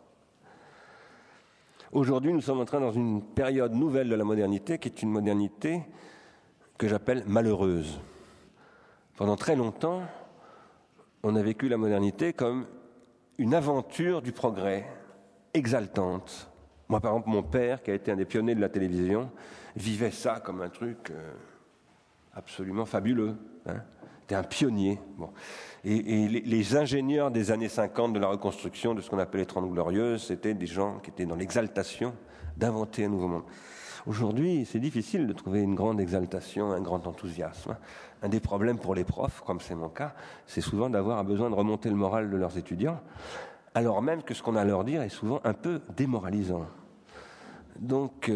Aujourd'hui, nous sommes entrés dans une période nouvelle de la modernité, qui est une modernité que j'appelle malheureuse. Pendant très longtemps, on a vécu la modernité comme une aventure du progrès, exaltante. Moi, par exemple, mon père, qui a été un des pionniers de la télévision, vivait ça comme un truc absolument fabuleux. C'était un pionnier. Bon. Et les ingénieurs des années 50 de la reconstruction, de ce qu'on appelait les 30 Glorieuses, c'était des gens qui étaient dans l'exaltation d'inventer un nouveau monde. Aujourd'hui, c'est difficile de trouver une grande exaltation, un grand enthousiasme. Un des problèmes pour les profs, comme c'est mon cas, c'est souvent d'avoir besoin de remonter le moral de leurs étudiants, alors même que ce qu'on a à leur dire est souvent un peu démoralisant. Donc,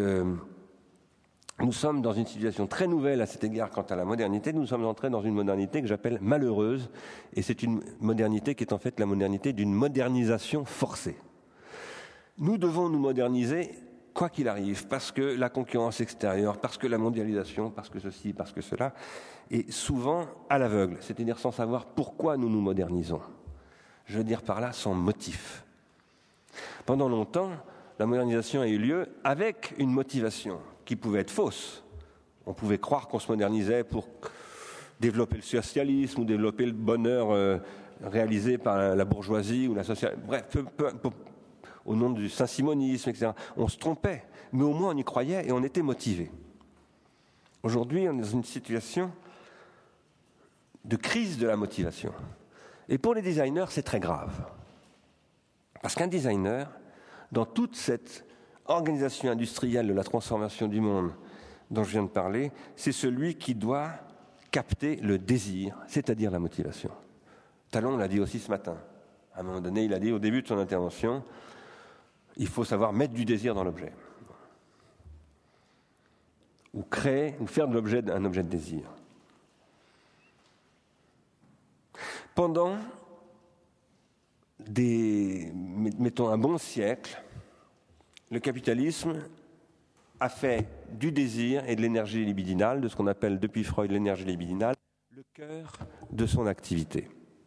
nous sommes dans une situation très nouvelle à cet égard quant à la modernité. Nous sommes entrés dans une modernité que j'appelle malheureuse, et c'est une modernité qui est en fait la modernité d'une modernisation forcée. Nous devons nous moderniser quoi qu'il arrive, parce que la concurrence extérieure, parce que la mondialisation, parce que ceci, parce que cela, est souvent à l'aveugle, c'est-à-dire sans savoir pourquoi nous nous modernisons. Je veux dire par là sans motif. Pendant longtemps, la modernisation a eu lieu avec une motivation qui pouvait être fausse. On pouvait croire qu'on se modernisait pour développer le socialisme ou développer le bonheur réalisé par la bourgeoisie ou la société. Bref, au nom du saint-simonisme, etc. On se trompait, mais au moins on y croyait et on était motivé. Aujourd'hui, on est dans une situation de crise de la motivation. Et pour les designers, c'est très grave. Parce qu'un designer, dans toute cette organisation industrielle de la transformation du monde dont je viens de parler, c'est celui qui doit capter le désir, c'est-à-dire la motivation. Talon l'a dit aussi ce matin. À un moment donné, il a dit au début de son intervention, il faut savoir mettre du désir dans l'objet. Ou créer, ou faire de l'objet un objet de désir. Pendant mettons un bon siècle, le capitalisme a fait du désir et de l'énergie libidinale, de ce qu'on appelle depuis Freud l'énergie libidinale, le cœur de son activité.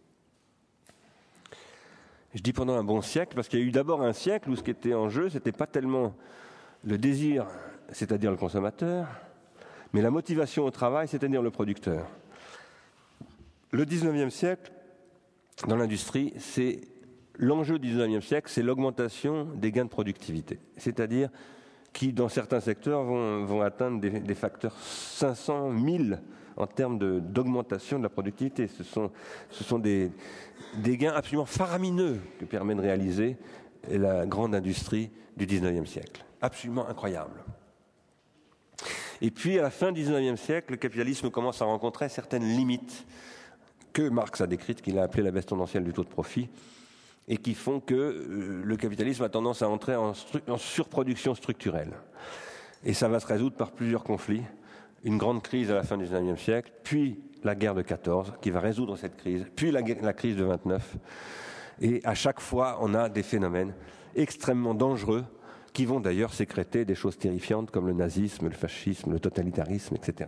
Je dis pendant un bon siècle, parce qu'il y a eu d'abord un siècle où ce qui était en jeu, ce n'était pas tellement le désir, c'est-à-dire le consommateur, mais la motivation au travail, c'est-à-dire le producteur. Le 19e siècle, dans l'industrie, c'est l'enjeu du 19e siècle, c'est l'augmentation des gains de productivité. C'est-à-dire qui, dans certains secteurs, vont atteindre des facteurs 500, 1000 en termes d'augmentation de la productivité. Ce sont des gains absolument faramineux que permet de réaliser la grande industrie du 19e siècle. Absolument incroyable. Et puis, à la fin du 19e siècle, le capitalisme commence à rencontrer certaines limites que Marx a décrites, qu'il a appelées la baisse tendancielle du taux de profit, et qui font que le capitalisme a tendance à entrer en surproduction structurelle. Et ça va se résoudre par plusieurs conflits. Une grande crise à la fin du XIXe siècle, puis la guerre de 14 qui va résoudre cette crise, puis la crise de 29. Et à chaque fois, on a des phénomènes extrêmement dangereux qui vont d'ailleurs sécréter des choses terrifiantes comme le nazisme, le fascisme, le totalitarisme, etc.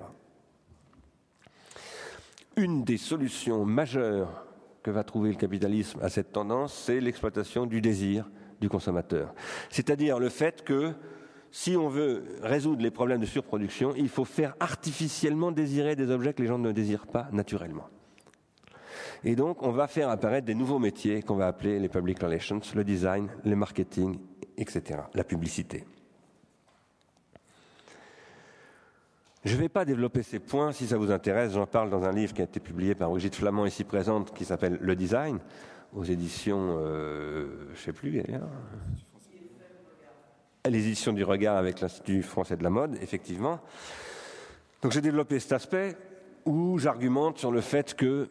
Une des solutions majeures que va trouver le capitalisme à cette tendance, c'est l'exploitation du désir du consommateur. C'est-à-dire le fait que si on veut résoudre les problèmes de surproduction, il faut faire artificiellement désirer des objets que les gens ne désirent pas naturellement. Et donc, on va faire apparaître des nouveaux métiers qu'on va appeler les public relations, le design, le marketing, etc., la publicité. Je ne vais pas développer ces points, si ça vous intéresse, j'en parle dans un livre qui a été publié par Brigitte Flamand, ici présente, qui s'appelle « Le design », aux éditions, je ne sais plus, d'ailleurs. Les éditions du Regard avec l'Institut français de la mode, effectivement. Donc j'ai développé cet aspect où j'argumente sur le fait que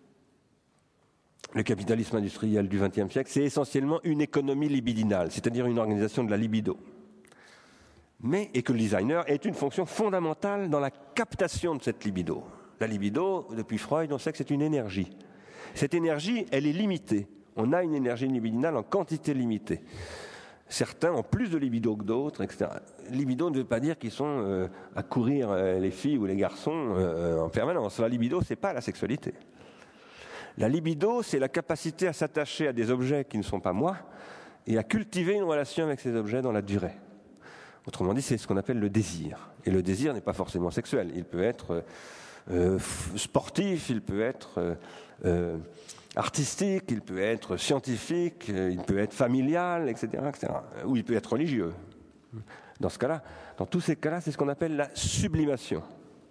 le capitalisme industriel du XXe siècle, c'est essentiellement une économie libidinale, c'est-à-dire une organisation de la libido. Et que le designer est une fonction fondamentale dans la captation de cette libido. La libido, depuis Freud, on sait que c'est une énergie. Cette énergie, elle est limitée. On a une énergie libidinale en quantité limitée. Certains ont plus de libido que d'autres, etc. Libido ne veut pas dire qu'ils sont à courir les filles ou les garçons en permanence. La libido, ce n'est pas la sexualité. La libido, c'est la capacité à s'attacher à des objets qui ne sont pas moi et à cultiver une relation avec ces objets dans la durée. Autrement dit, c'est ce qu'on appelle le désir. Et le désir n'est pas forcément sexuel. Il peut être sportif, il peut être artistique, il peut être scientifique, il peut être familial, etc., etc. Ou il peut être religieux. Dans ce cas-là, dans tous ces cas-là, c'est ce qu'on appelle la sublimation.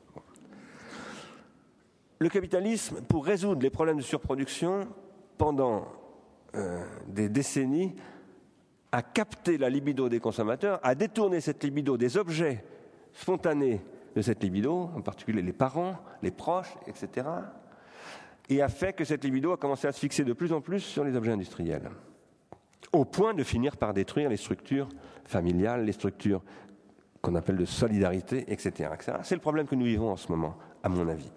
Le capitalisme, pour résoudre les problèmes de surproduction, pendant des décennies, a capté la libido des consommateurs, a détourné cette libido des objets spontanés de cette libido, en particulier les parents, les proches, etc., et a fait que cette libido a commencé à se fixer de plus en plus sur les objets industriels, au point de finir par détruire les structures familiales, les structures qu'on appelle de solidarité, etc., etc. C'est le problème que nous vivons en ce moment, à mon avis.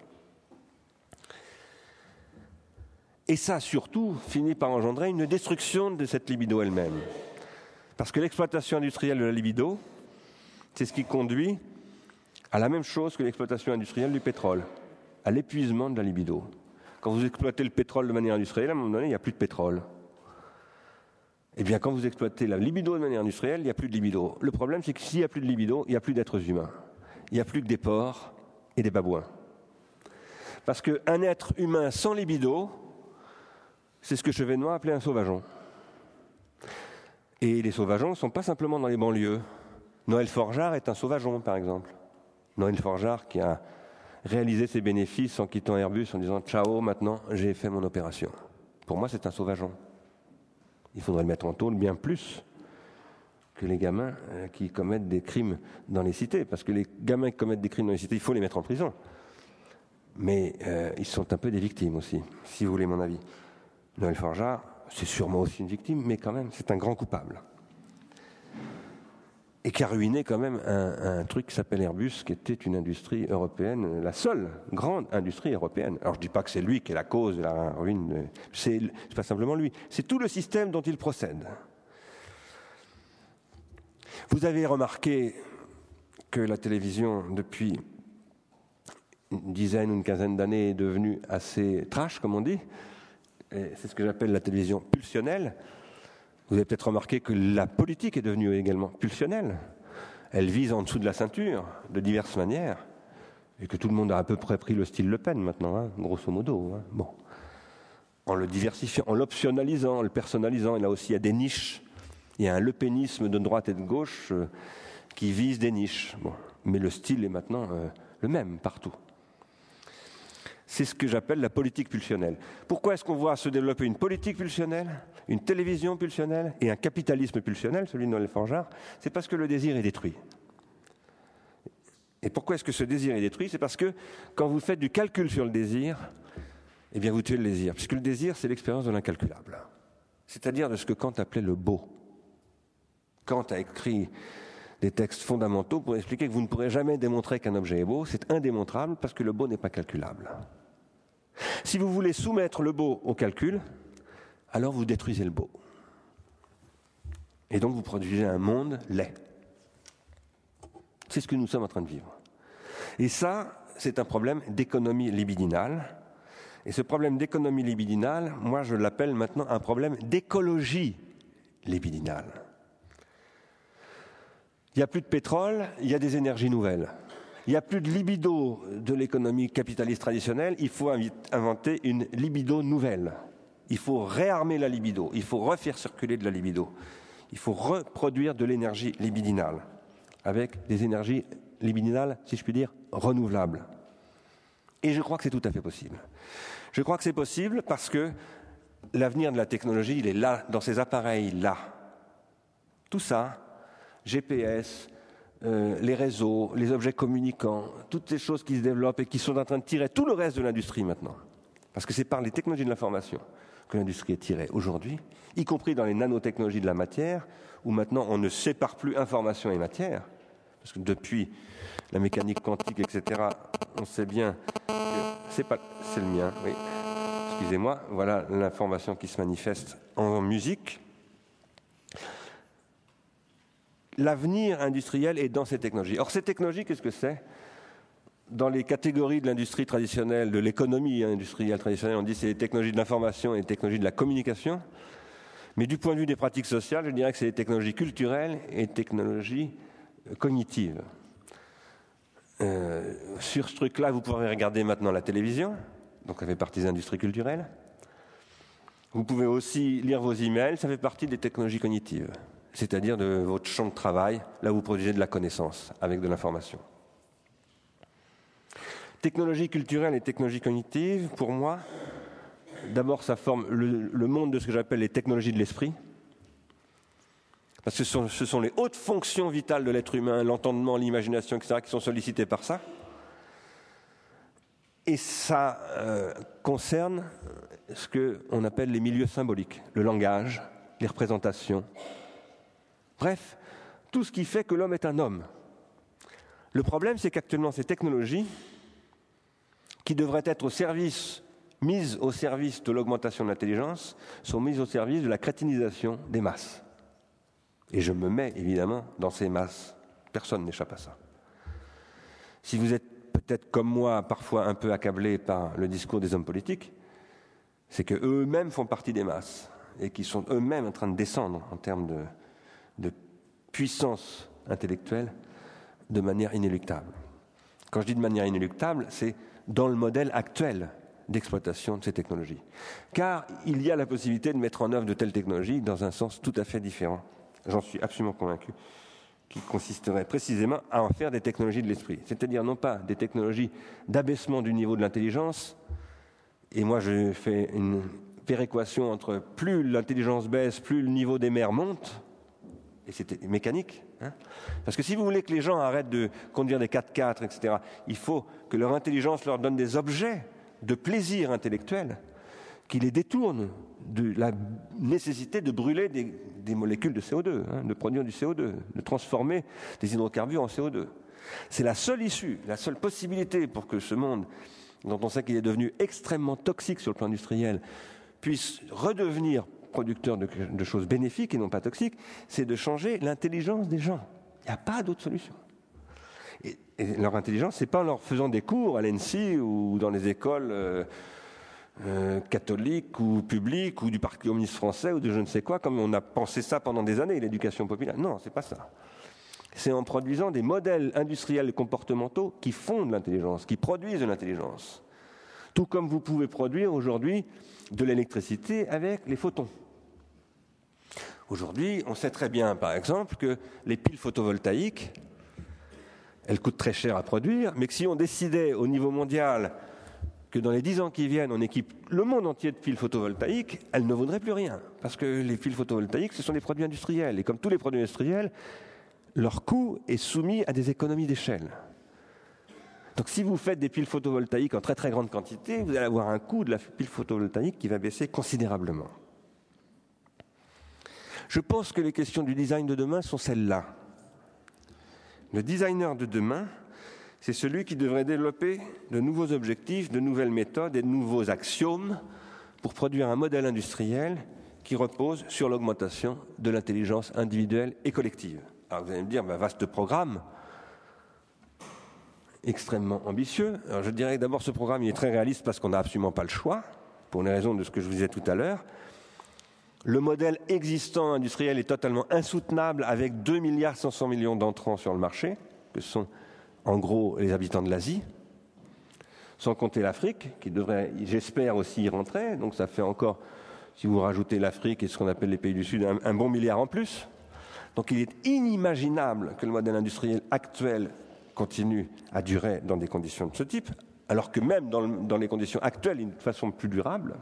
Et ça, surtout, finit par engendrer une destruction de cette libido elle-même. Parce que l'exploitation industrielle de la libido, c'est ce qui conduit à la même chose que l'exploitation industrielle du pétrole, à l'épuisement de la libido. Quand vous exploitez le pétrole de manière industrielle, à un moment donné, il n'y a plus de pétrole. Eh bien, quand vous exploitez la libido de manière industrielle, il n'y a plus de libido. Le problème, c'est que s'il n'y a plus de libido, il n'y a plus d'êtres humains. Il n'y a plus que des porcs et des babouins. Parce qu'un être humain sans libido, c'est ce que Chevènement appelait un sauvageon. Et les sauvageons ne sont pas simplement dans les banlieues. Noël Forgeard est un sauvageon, par exemple. Noël Forgeard qui a réalisé ses bénéfices en quittant Airbus en disant « Ciao, maintenant, j'ai fait mon opération ». Pour moi, c'est un sauvageon. Il faudrait le mettre en tôle bien plus que les gamins qui commettent des crimes dans les cités. Parce que les gamins qui commettent des crimes dans les cités, il faut les mettre en prison. Mais ils sont un peu des victimes aussi, si vous voulez mon avis. Noël Forgeard, c'est sûrement aussi une victime, mais quand même, c'est un grand coupable. Et qui a ruiné quand même un truc qui s'appelle Airbus, qui était une industrie européenne, la seule grande industrie européenne. Alors je ne dis pas que c'est lui qui est la cause de la ruine, c'est pas simplement lui, c'est tout le système dont il procède. Vous avez remarqué que la télévision, depuis une dizaine ou une quinzaine d'années, est devenue assez trash, comme on dit. Et c'est ce que j'appelle la télévision pulsionnelle. Vous avez peut-être remarqué que la politique est devenue également pulsionnelle. Elle vise en dessous de la ceinture, de diverses manières, et que tout le monde a à peu près pris le style Le Pen maintenant, hein, grosso modo. Hein. Bon. En le diversifiant, en l'optionnalisant, en le personnalisant, et là aussi il y a des niches. Il y a un lepénisme de droite et de gauche qui vise des niches. Bon. Mais le style est maintenant le même partout. C'est ce que j'appelle la politique pulsionnelle. Pourquoi est-ce qu'on voit se développer une politique pulsionnelle, une télévision pulsionnelle et un capitalisme pulsionnel, celui de Noël Forgeard? C'est parce que le désir est détruit. Et pourquoi est-ce que ce désir est détruit? C'est parce que quand vous faites du calcul sur le désir, eh bien vous tuez le désir. Puisque le désir, c'est l'expérience de l'incalculable. C'est-à-dire de ce que Kant appelait le beau. Kant a écrit des textes fondamentaux pour expliquer que vous ne pourrez jamais démontrer qu'un objet est beau. C'est indémontrable parce que le beau n'est pas calculable. Si vous voulez soumettre le beau au calcul, alors vous détruisez le beau. Et donc vous produisez un monde laid. C'est ce que nous sommes en train de vivre. Et ça, c'est un problème d'économie libidinale. Et ce problème d'économie libidinale, moi je l'appelle maintenant un problème d'écologie libidinale. Il n'y a plus de pétrole, il y a des énergies nouvelles. Il n'y a plus de libido de l'économie capitaliste traditionnelle, il faut inventer une libido nouvelle. Il faut réarmer la libido, il faut refaire circuler de la libido. Il faut reproduire de l'énergie libidinale, avec des énergies libidinales, si je puis dire, renouvelables. Et je crois que c'est tout à fait possible. Je crois que c'est possible parce que l'avenir de la technologie, il est là, dans ces appareils-là. Tout ça, GPS, les réseaux, les objets communicants, toutes ces choses qui se développent et qui sont en train de tirer tout le reste de l'industrie maintenant. Parce que c'est par les technologies de l'information que l'industrie est tirée aujourd'hui, y compris dans les nanotechnologies de la matière, où maintenant on ne sépare plus information et matière. Parce que depuis la mécanique quantique, etc., on sait bien que c'est le mien, oui. Excusez-moi, voilà l'information qui se manifeste en musique. L'avenir industriel est dans ces technologies. Or, ces technologies, qu'est-ce que c'est ? Dans les catégories de l'industrie traditionnelle, de l'économie industrielle traditionnelle, on dit que c'est les technologies de l'information et les technologies de la communication. Mais du point de vue des pratiques sociales, je dirais que c'est les technologies culturelles et les technologies cognitives. Sur ce truc-là, vous pourrez regarder maintenant la télévision, donc ça fait partie des industries culturelles. Vous pouvez aussi lire vos emails, ça fait partie des technologies cognitives, c'est-à-dire de votre champ de travail, là où vous produisez de la connaissance avec de l'information. Technologie culturelle et technologie cognitive, pour moi, d'abord ça forme le monde de ce que j'appelle les technologies de l'esprit. Parce que ce sont les hautes fonctions vitales de l'être humain, l'entendement, l'imagination, etc., qui sont sollicitées par ça. Et ça concerne ce qu'on appelle les milieux symboliques, le langage, les représentations. Bref, tout ce qui fait que l'homme est un homme. Le problème, c'est qu'actuellement, ces technologies, qui devraient être mises au service de l'augmentation de l'intelligence, sont mises au service de la crétinisation des masses. Et je me mets évidemment dans ces masses. Personne n'échappe à ça. Si vous êtes peut-être comme moi, parfois un peu accablé par le discours des hommes politiques, c'est qu'eux-mêmes font partie des masses et qu'ils sont eux-mêmes en train de descendre en termes de puissance intellectuelle de manière inéluctable. Quand je dis de manière inéluctable, c'est dans le modèle actuel d'exploitation de ces technologies. Car il y a la possibilité de mettre en œuvre de telles technologies dans un sens tout à fait différent. J'en suis absolument convaincu, qui consisterait précisément à en faire des technologies de l'esprit. C'est-à-dire non pas des technologies d'abaissement du niveau de l'intelligence, et moi je fais une péréquation entre plus l'intelligence baisse, plus le niveau des mers monte, et c'est mécanique. Parce que si vous voulez que les gens arrêtent de conduire des 4x4, etc., il faut que leur intelligence leur donne des objets de plaisir intellectuel qui les détournent de la nécessité de brûler des molécules de CO2, de produire du CO2, de transformer des hydrocarbures en CO2. C'est la seule issue, la seule possibilité pour que ce monde, dont on sait qu'il est devenu extrêmement toxique sur le plan industriel, puisse redevenir producteur de choses bénéfiques et non pas toxiques, c'est de changer l'intelligence des gens. Il n'y a pas d'autre solution. Et leur intelligence, ce n'est pas en leur faisant des cours à l'ENSI ou dans les écoles catholiques ou publiques ou du Parti communiste français ou de je ne sais quoi, comme on a pensé ça pendant des années, l'éducation populaire. Non, c'est pas ça. C'est en produisant des modèles industriels et comportementaux qui fondent l'intelligence, qui produisent de l'intelligence. Tout comme vous pouvez produire aujourd'hui de l'électricité avec les photons. Aujourd'hui, on sait très bien, par exemple, que les piles photovoltaïques, elles coûtent très cher à produire, mais que si on décidait au niveau mondial que dans les 10 ans qui viennent, on équipe le monde entier de piles photovoltaïques, elles ne vaudraient plus rien. Parce que les piles photovoltaïques, ce sont des produits industriels. Et comme tous les produits industriels, leur coût est soumis à des économies d'échelle. Donc si vous faites des piles photovoltaïques en très très grande quantité, vous allez avoir un coût de la pile photovoltaïque qui va baisser considérablement. Je pense que les questions du design de demain sont celles-là. Le designer de demain, c'est celui qui devrait développer de nouveaux objectifs, de nouvelles méthodes et de nouveaux axiomes pour produire un modèle industriel qui repose sur l'augmentation de l'intelligence individuelle et collective. Alors vous allez me dire, vaste programme, extrêmement ambitieux. Alors je dirais que d'abord ce programme il est très réaliste parce qu'on n'a absolument pas le choix, pour les raisons de ce que je vous disais tout à l'heure. Le modèle existant industriel est totalement insoutenable avec 2,5 milliards d'entrants sur le marché, que sont en gros les habitants de l'Asie, sans compter l'Afrique, qui devrait, j'espère, aussi y rentrer. Donc ça fait encore, si vous rajoutez l'Afrique et ce qu'on appelle les pays du Sud, un bon milliard en plus. Donc il est inimaginable que le modèle industriel actuel continue à durer dans des conditions de ce type, alors que même dans les conditions actuelles, d'une façon plus durable.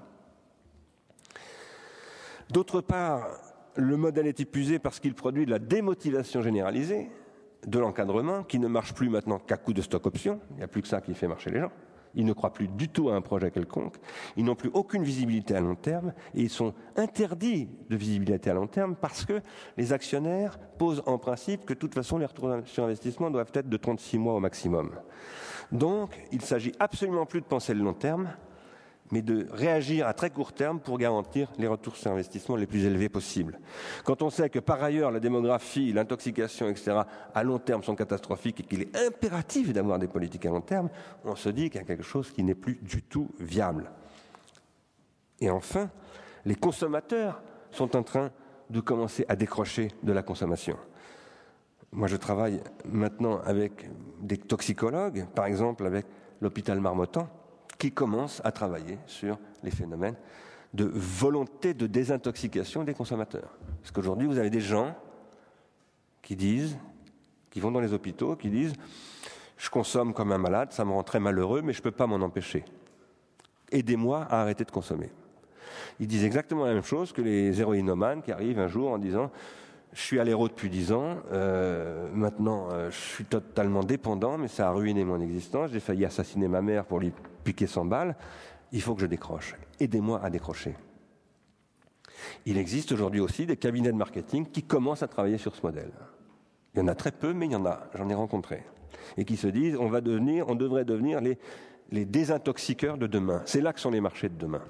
D'autre part, le modèle est épuisé parce qu'il produit de la démotivation généralisée, de l'encadrement, qui ne marche plus maintenant qu'à coup de stock option. Il n'y a plus que ça qui fait marcher les gens. Ils ne croient plus du tout à un projet quelconque. Ils n'ont plus aucune visibilité à long terme et ils sont interdits de visibilité à long terme parce que les actionnaires posent en principe que de toute façon les retours sur investissement doivent être de 36 mois au maximum. Donc, il ne s'agit absolument plus de penser le long terme, mais de réagir à très court terme pour garantir les retours sur investissement les plus élevés possibles. Quand on sait que par ailleurs la démographie, l'intoxication, etc., à long terme sont catastrophiques et qu'il est impératif d'avoir des politiques à long terme, on se dit qu'il y a quelque chose qui n'est plus du tout viable. Et enfin, les consommateurs sont en train de commencer à décrocher de la consommation. Moi, je travaille maintenant avec des toxicologues, par exemple avec l'hôpital Marmottan, qui commence à travailler sur les phénomènes de volonté de désintoxication des consommateurs. Parce qu'aujourd'hui, vous avez des gens qui vont dans les hôpitaux, qui disent « je consomme comme un malade, ça me rend très malheureux, mais je ne peux pas m'en empêcher. Aidez-moi à arrêter de consommer. » Ils disent exactement la même chose que les héroïnomanes qui arrivent un jour en disant « je suis à l'héro depuis 10 ans, maintenant je suis totalement dépendant, mais ça a ruiné mon existence, j'ai failli assassiner ma mère pour lui piquer 100 balles, il faut que je décroche. Aidez-moi à décrocher. » Il existe aujourd'hui aussi des cabinets de marketing qui commencent à travailler sur ce modèle. Il y en a très peu, mais il y en a, j'en ai rencontré. Et qui se disent, on devrait devenir les désintoxiqueurs de demain. C'est là que sont les marchés de demain.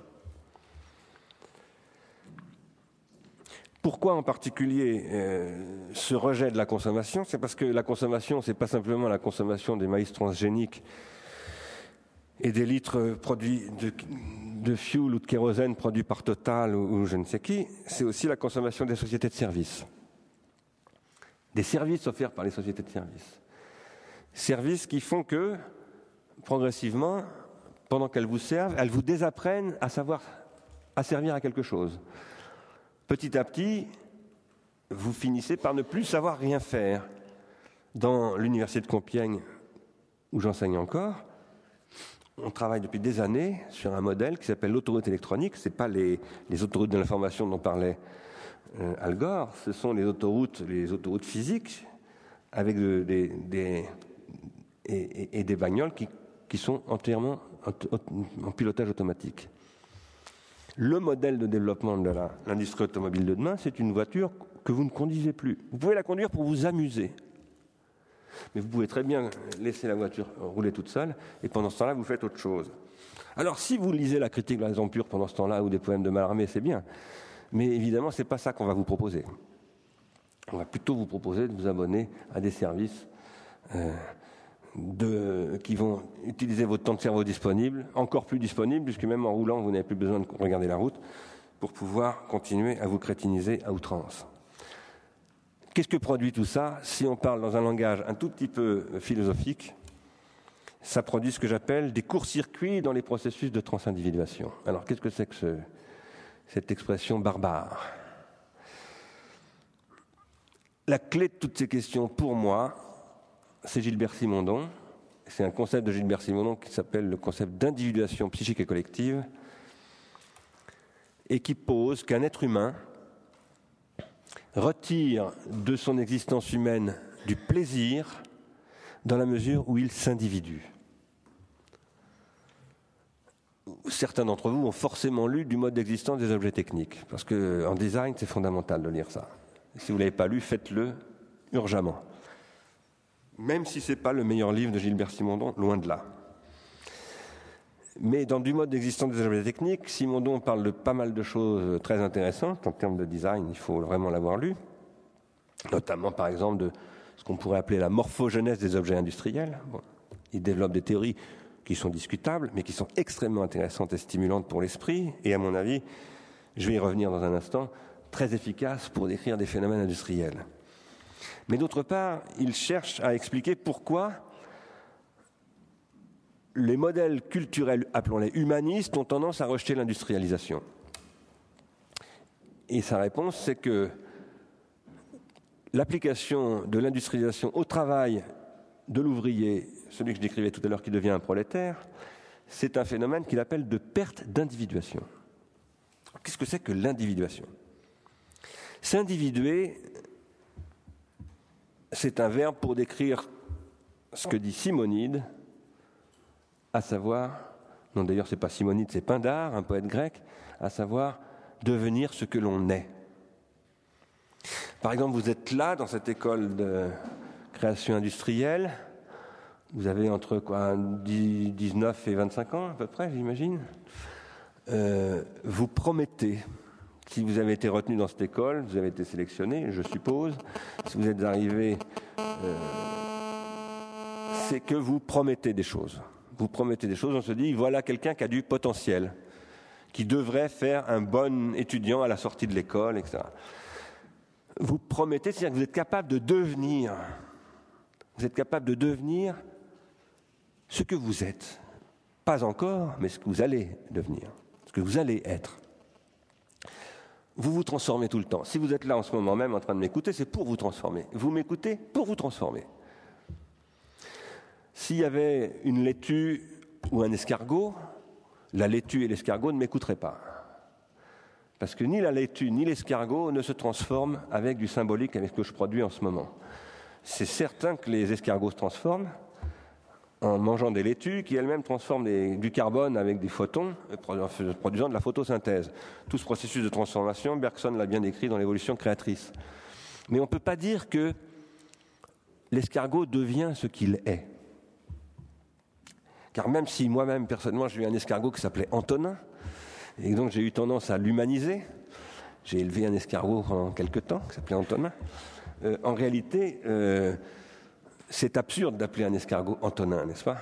Pourquoi en particulier ce rejet de la consommation ? C'est parce que la consommation, c'est pas simplement la consommation des maïs transgéniques et des litres produits de fuel ou de kérosène produits par Total ou je ne sais qui, c'est aussi la consommation des sociétés de services. Des services offerts par les sociétés de services. Services qui font que, progressivement, pendant qu'elles vous servent, elles vous désapprennent à servir à quelque chose. Petit à petit, vous finissez par ne plus savoir rien faire. Dans l'université de Compiègne, où j'enseigne encore, on travaille depuis des années sur un modèle qui s'appelle l'autoroute électronique. Ce n'est pas les autoroutes de l'information dont parlait Al Gore, ce sont les autoroutes physiques avec des bagnoles qui sont entièrement en pilotage automatique. Le modèle de développement de l'industrie automobile de demain, c'est une voiture que vous ne conduisez plus. Vous pouvez la conduire pour vous amuser. Mais vous pouvez très bien laisser la voiture rouler toute seule, et pendant ce temps-là, vous faites autre chose. Alors, si vous lisez la critique de la raison pure pendant ce temps-là, ou des poèmes de Mallarmé, c'est bien. Mais évidemment, ce n'est pas ça qu'on va vous proposer. On va plutôt vous proposer de vous abonner à des services qui vont utiliser votre temps de cerveau disponible, encore plus disponible, puisque même en roulant, vous n'avez plus besoin de regarder la route, pour pouvoir continuer à vous crétiniser à outrance. Qu'est-ce que produit tout ça ? Si on parle dans un langage un tout petit peu philosophique, ça produit ce que j'appelle des courts-circuits dans les processus de transindividuation. Alors, qu'est-ce que c'est que cette expression barbare ? La clé de toutes ces questions, pour moi, c'est Gilbert Simondon. C'est un concept de Gilbert Simondon qui s'appelle le concept d'individuation psychique et collective et qui pose qu'un être humain retire de son existence humaine du plaisir dans la mesure où il s'individue. Certains d'entre vous ont forcément lu du mode d'existence des objets techniques, parce qu'en design, c'est fondamental de lire ça. Si vous ne l'avez pas lu, faites-le urgemment. même si ce n'est pas le meilleur livre de Gilbert Simondon, loin de là. Mais dans Du mode d'existence des objets techniques, Simondon parle de pas mal de choses très intéressantes en termes de design, il faut vraiment l'avoir lu, notamment par exemple de ce qu'on pourrait appeler la morphogenèse des objets industriels. Bon, il développe des théories qui sont discutables, mais qui sont extrêmement intéressantes et stimulantes pour l'esprit, et à mon avis, je vais y revenir dans un instant, très efficaces pour décrire des phénomènes industriels. Mais d'autre part, il cherche à expliquer pourquoi les modèles culturels, appelons-les humanistes, ont tendance à rejeter l'industrialisation. Et sa réponse, c'est que l'application de l'industrialisation au travail de l'ouvrier, celui que je décrivais tout à l'heure qui devient un prolétaire, c'est un phénomène qu'il appelle de perte d'individuation. Qu'est-ce que c'est que l'individuation ? S'individuer, c'est un verbe pour décrire ce que dit Simonide, à savoir, non d'ailleurs c'est pas Simonide, c'est Pindare, un poète grec, à savoir devenir ce que l'on est. Par exemple, vous êtes là dans cette école de création industrielle, vous avez entre 19 et 25 ans à peu près, j'imagine. Vous promettez, si vous avez été retenu dans cette école, vous avez été sélectionné, je suppose, si vous êtes arrivé, c'est que vous promettez des choses. Vous promettez des choses, on se dit, voilà quelqu'un qui a du potentiel, qui devrait faire un bon étudiant à la sortie de l'école, etc. Vous promettez, c'est-à-dire que vous êtes capable de devenir, ce que vous êtes. Pas encore, mais ce que vous allez devenir, ce que vous allez être. Vous vous transformez tout le temps. Si vous êtes là en ce moment même en train de m'écouter, c'est pour vous transformer. Vous m'écoutez pour vous transformer. S'il y avait une laitue ou un escargot, la laitue et l'escargot ne m'écouteraient pas. Parce que ni la laitue ni l'escargot ne se transforment avec du symbolique, avec ce que je produis en ce moment. C'est certain que les escargots se transforment en mangeant des laitues qui elles-mêmes transforment du carbone avec des photons, produisant de la photosynthèse. Tout ce processus de transformation, Bergson l'a bien décrit dans l'évolution créatrice. Mais on ne peut pas dire que l'escargot devient ce qu'il est. Car même si moi-même, personnellement, j'ai eu un escargot qui s'appelait Antonin, et donc j'ai eu tendance à l'humaniser, j'ai élevé un escargot pendant quelque temps, qui s'appelait Antonin, en réalité, c'est absurde d'appeler un escargot Antonin, n'est-ce pas ?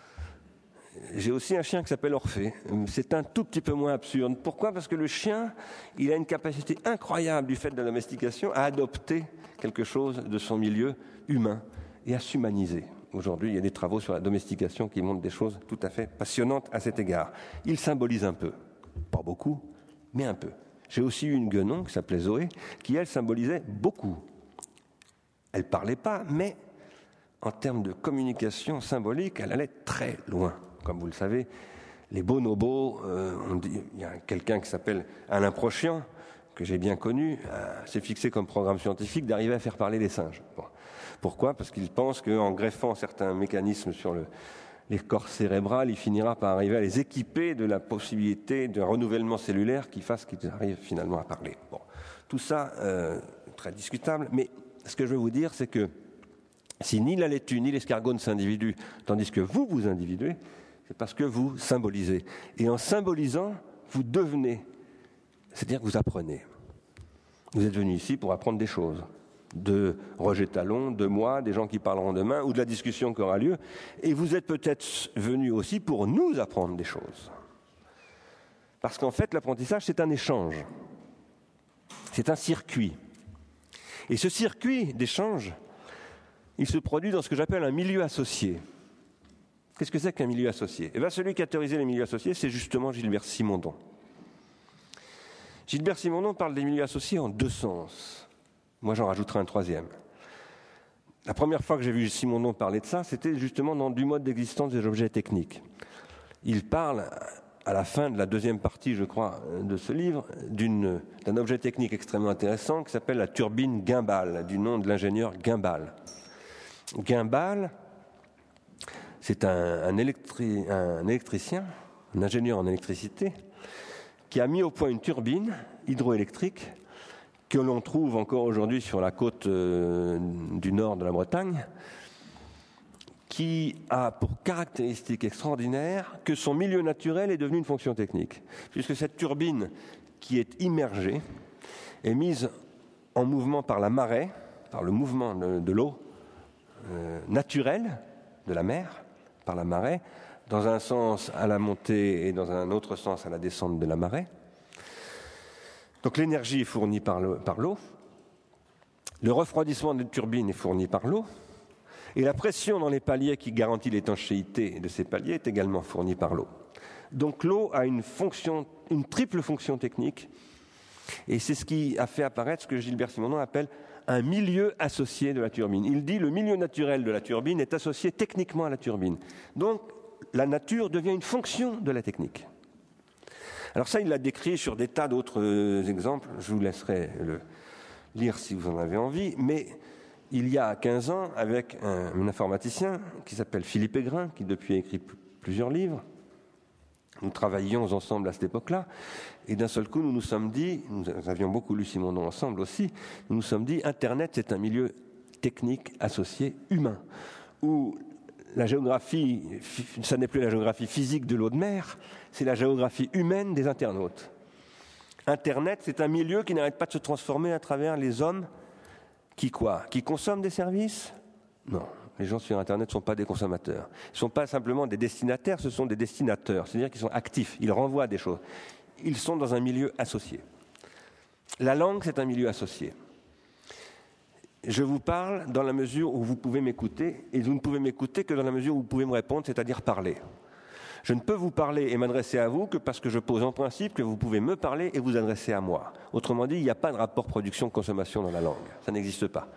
J'ai aussi un chien qui s'appelle Orphée. C'est un tout petit peu moins absurde. Pourquoi ? Parce que le chien, il a une capacité incroyable du fait de la domestication à adopter quelque chose de son milieu humain et à s'humaniser. Aujourd'hui, il y a des travaux sur la domestication qui montrent des choses tout à fait passionnantes à cet égard. Il symbolise un peu, pas beaucoup, mais un peu. J'ai aussi eu une guenon qui s'appelait Zoé, qui elle symbolisait beaucoup. Elle ne parlait pas, mais en termes de communication symbolique, elle allait très loin. Comme vous le savez, les bonobos, il y a quelqu'un qui s'appelle Alain Prochian, que j'ai bien connu, s'est fixé comme programme scientifique d'arriver à faire parler les singes. Bon. Pourquoi ? Parce qu'il pense qu'en greffant certains mécanismes sur les corps cérébrales, il finira par arriver à les équiper de la possibilité d'un renouvellement cellulaire qui fasse qu'ils arrivent finalement à parler. Bon. Tout ça, très discutable, mais ce que je veux vous dire, c'est que si ni la laitue ni l'escargot ne s'individuent, tandis que vous vous individuez, c'est parce que vous symbolisez. Et en symbolisant, vous devenez, c'est-à-dire que vous apprenez. Vous êtes venu ici pour apprendre des choses, de Roger Talon, de moi, des gens qui parleront demain, ou de la discussion qui aura lieu, et vous êtes peut-être venu aussi pour nous apprendre des choses. Parce qu'en fait, l'apprentissage, c'est un échange. C'est un circuit. Et ce circuit d'échange, il se produit dans ce que j'appelle un milieu associé. Qu'est-ce que c'est qu'un milieu associé ? Eh bien, celui qui a théorisé les milieux associés, c'est justement Gilbert Simondon. Gilbert Simondon parle des milieux associés en deux sens. Moi, j'en rajouterai un troisième. La première fois que j'ai vu Simondon parler de ça, c'était justement dans Du mode d'existence des objets techniques. Il parle, à la fin de la deuxième partie, je crois, de ce livre, d'un objet technique extrêmement intéressant qui s'appelle la turbine Guimbal, du nom de l'ingénieur Guimbal. Guimbal, c'est un électricien, un ingénieur en électricité, qui a mis au point une turbine hydroélectrique que l'on trouve encore aujourd'hui sur la côte du nord de la Bretagne qui a pour caractéristique extraordinaire que son milieu naturel est devenu une fonction technique, puisque cette turbine qui est immergée est mise en mouvement par la marée, par le mouvement de l'eau naturelle de la mer, par la marée, dans un sens à la montée et dans un autre sens à la descente de la marée. Donc l'énergie est fournie par l'eau, le refroidissement de la turbine est fourni par l'eau, et la pression dans les paliers qui garantit l'étanchéité de ces paliers est également fournie par l'eau. Donc l'eau a une triple fonction technique, et c'est ce qui a fait apparaître ce que Gilbert Simondon appelle un milieu associé de la turbine. Il dit le milieu naturel de la turbine est associé techniquement à la turbine. Donc la nature devient une fonction de la technique. Alors ça, il l'a décrit sur des tas d'autres exemples. Je vous laisserai le lire si vous en avez envie. Mais il y a 15 ans, avec un informaticien qui s'appelle Philippe Aigrin, qui depuis a écrit plusieurs livres, nous travaillions ensemble à cette époque-là, et d'un seul coup, nous nous sommes dit, nous avions beaucoup lu Simondon ensemble aussi, nous nous sommes dit, Internet, c'est un milieu technique associé humain, où la géographie, ça n'est plus la géographie physique de l'eau de mer, c'est la géographie humaine des internautes. Internet, c'est un milieu qui n'arrête pas de se transformer à travers les hommes qui quoi ? Qui consomment des services ? Non, les gens sur Internet ne sont pas des consommateurs. Ils ne sont pas simplement des destinataires, ce sont des destinateurs, c'est-à-dire qu'ils sont actifs, ils renvoient des choses. Ils sont dans un milieu associé. La langue, c'est un milieu associé. Je vous parle dans la mesure où vous pouvez m'écouter, et vous ne pouvez m'écouter que dans la mesure où vous pouvez me répondre, c'est-à-dire parler. Je ne peux vous parler et m'adresser à vous que parce que je pose en principe que vous pouvez me parler et vous adresser à moi. Autrement dit, il n'y a pas de rapport production-consommation dans la langue. Ça n'existe pas.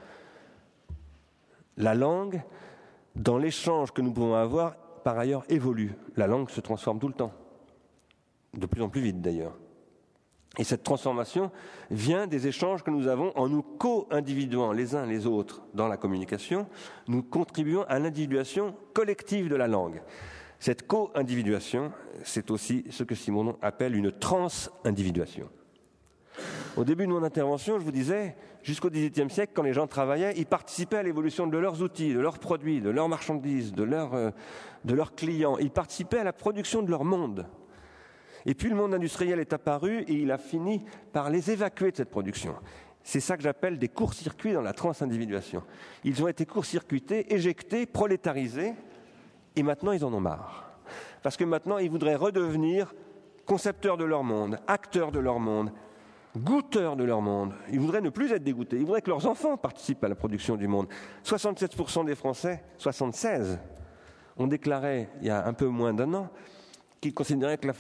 La langue, dans l'échange que nous pouvons avoir, par ailleurs, évolue. La langue se transforme tout le temps. De plus en plus vite, d'ailleurs. Et cette transformation vient des échanges que nous avons en nous co-individuant les uns les autres dans la communication. Nous contribuons à l'individuation collective de la langue. Cette co-individuation, c'est aussi ce que Simondon appelle une trans-individuation. Au début de mon intervention, je vous disais, jusqu'au XVIIIe siècle, quand les gens travaillaient, ils participaient à l'évolution de leurs outils, de leurs produits, de leurs marchandises, de leurs clients. Ils participaient à la production de leur monde. Et puis le monde industriel est apparu et il a fini par les évacuer de cette production. C'est ça que j'appelle des courts-circuits dans la trans-individuation. Ils ont été court-circuités, éjectés, prolétarisés, et maintenant ils en ont marre. Parce que maintenant ils voudraient redevenir concepteurs de leur monde, acteurs de leur monde, goûteurs de leur monde. Ils voudraient ne plus être dégoûtés, ils voudraient que leurs enfants participent à la production du monde. 67% des Français, 76, ont déclaré il y a un peu moins d'un an qu'ils considéraient que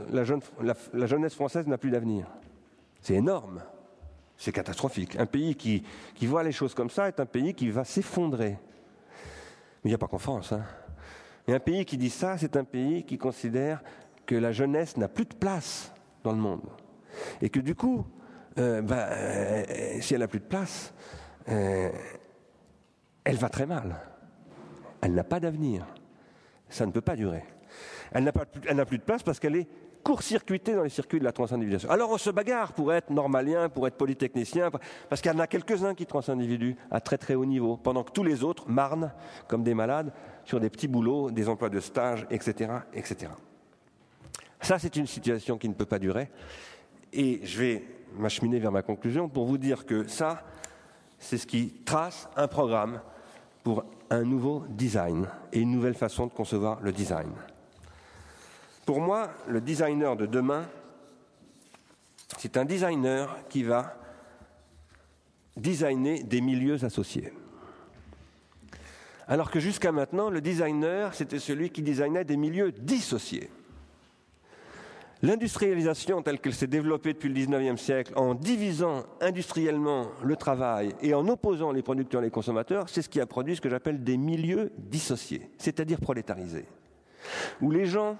la jeunesse française n'a plus d'avenir. C'est énorme, c'est catastrophique. Un pays qui voit les choses comme ça est un pays qui va s'effondrer. Mais il n'y a pas qu'en France. Et un pays qui dit ça, c'est un pays qui considère que la jeunesse n'a plus de place dans le monde. Et que du coup, si elle n'a plus de place, elle va très mal. Elle n'a pas d'avenir. Ça ne peut pas durer. Elle n'a plus de place parce qu'elle est court-circuitée dans les circuits de la trans-individuation. Alors on se bagarre pour être normalien, pour être polytechnicien, parce qu'il y en a quelques-uns qui trans-individuent à très très haut niveau, pendant que tous les autres marnent comme des malades sur des petits boulots, des emplois de stage, etc., etc. Ça, c'est une situation qui ne peut pas durer. Et je vais m'acheminer vers ma conclusion pour vous dire que ça, c'est ce qui trace un programme pour un nouveau design et une nouvelle façon de concevoir le design. Pour moi, le designer de demain, c'est un designer qui va designer des milieux associés. Alors que jusqu'à maintenant, le designer, c'était celui qui designait des milieux dissociés. L'industrialisation telle qu'elle s'est développée depuis le XIXe siècle, en divisant industriellement le travail et en opposant les producteurs et les consommateurs, c'est ce qui a produit ce que j'appelle des milieux dissociés, c'est-à-dire prolétarisés, où les gens,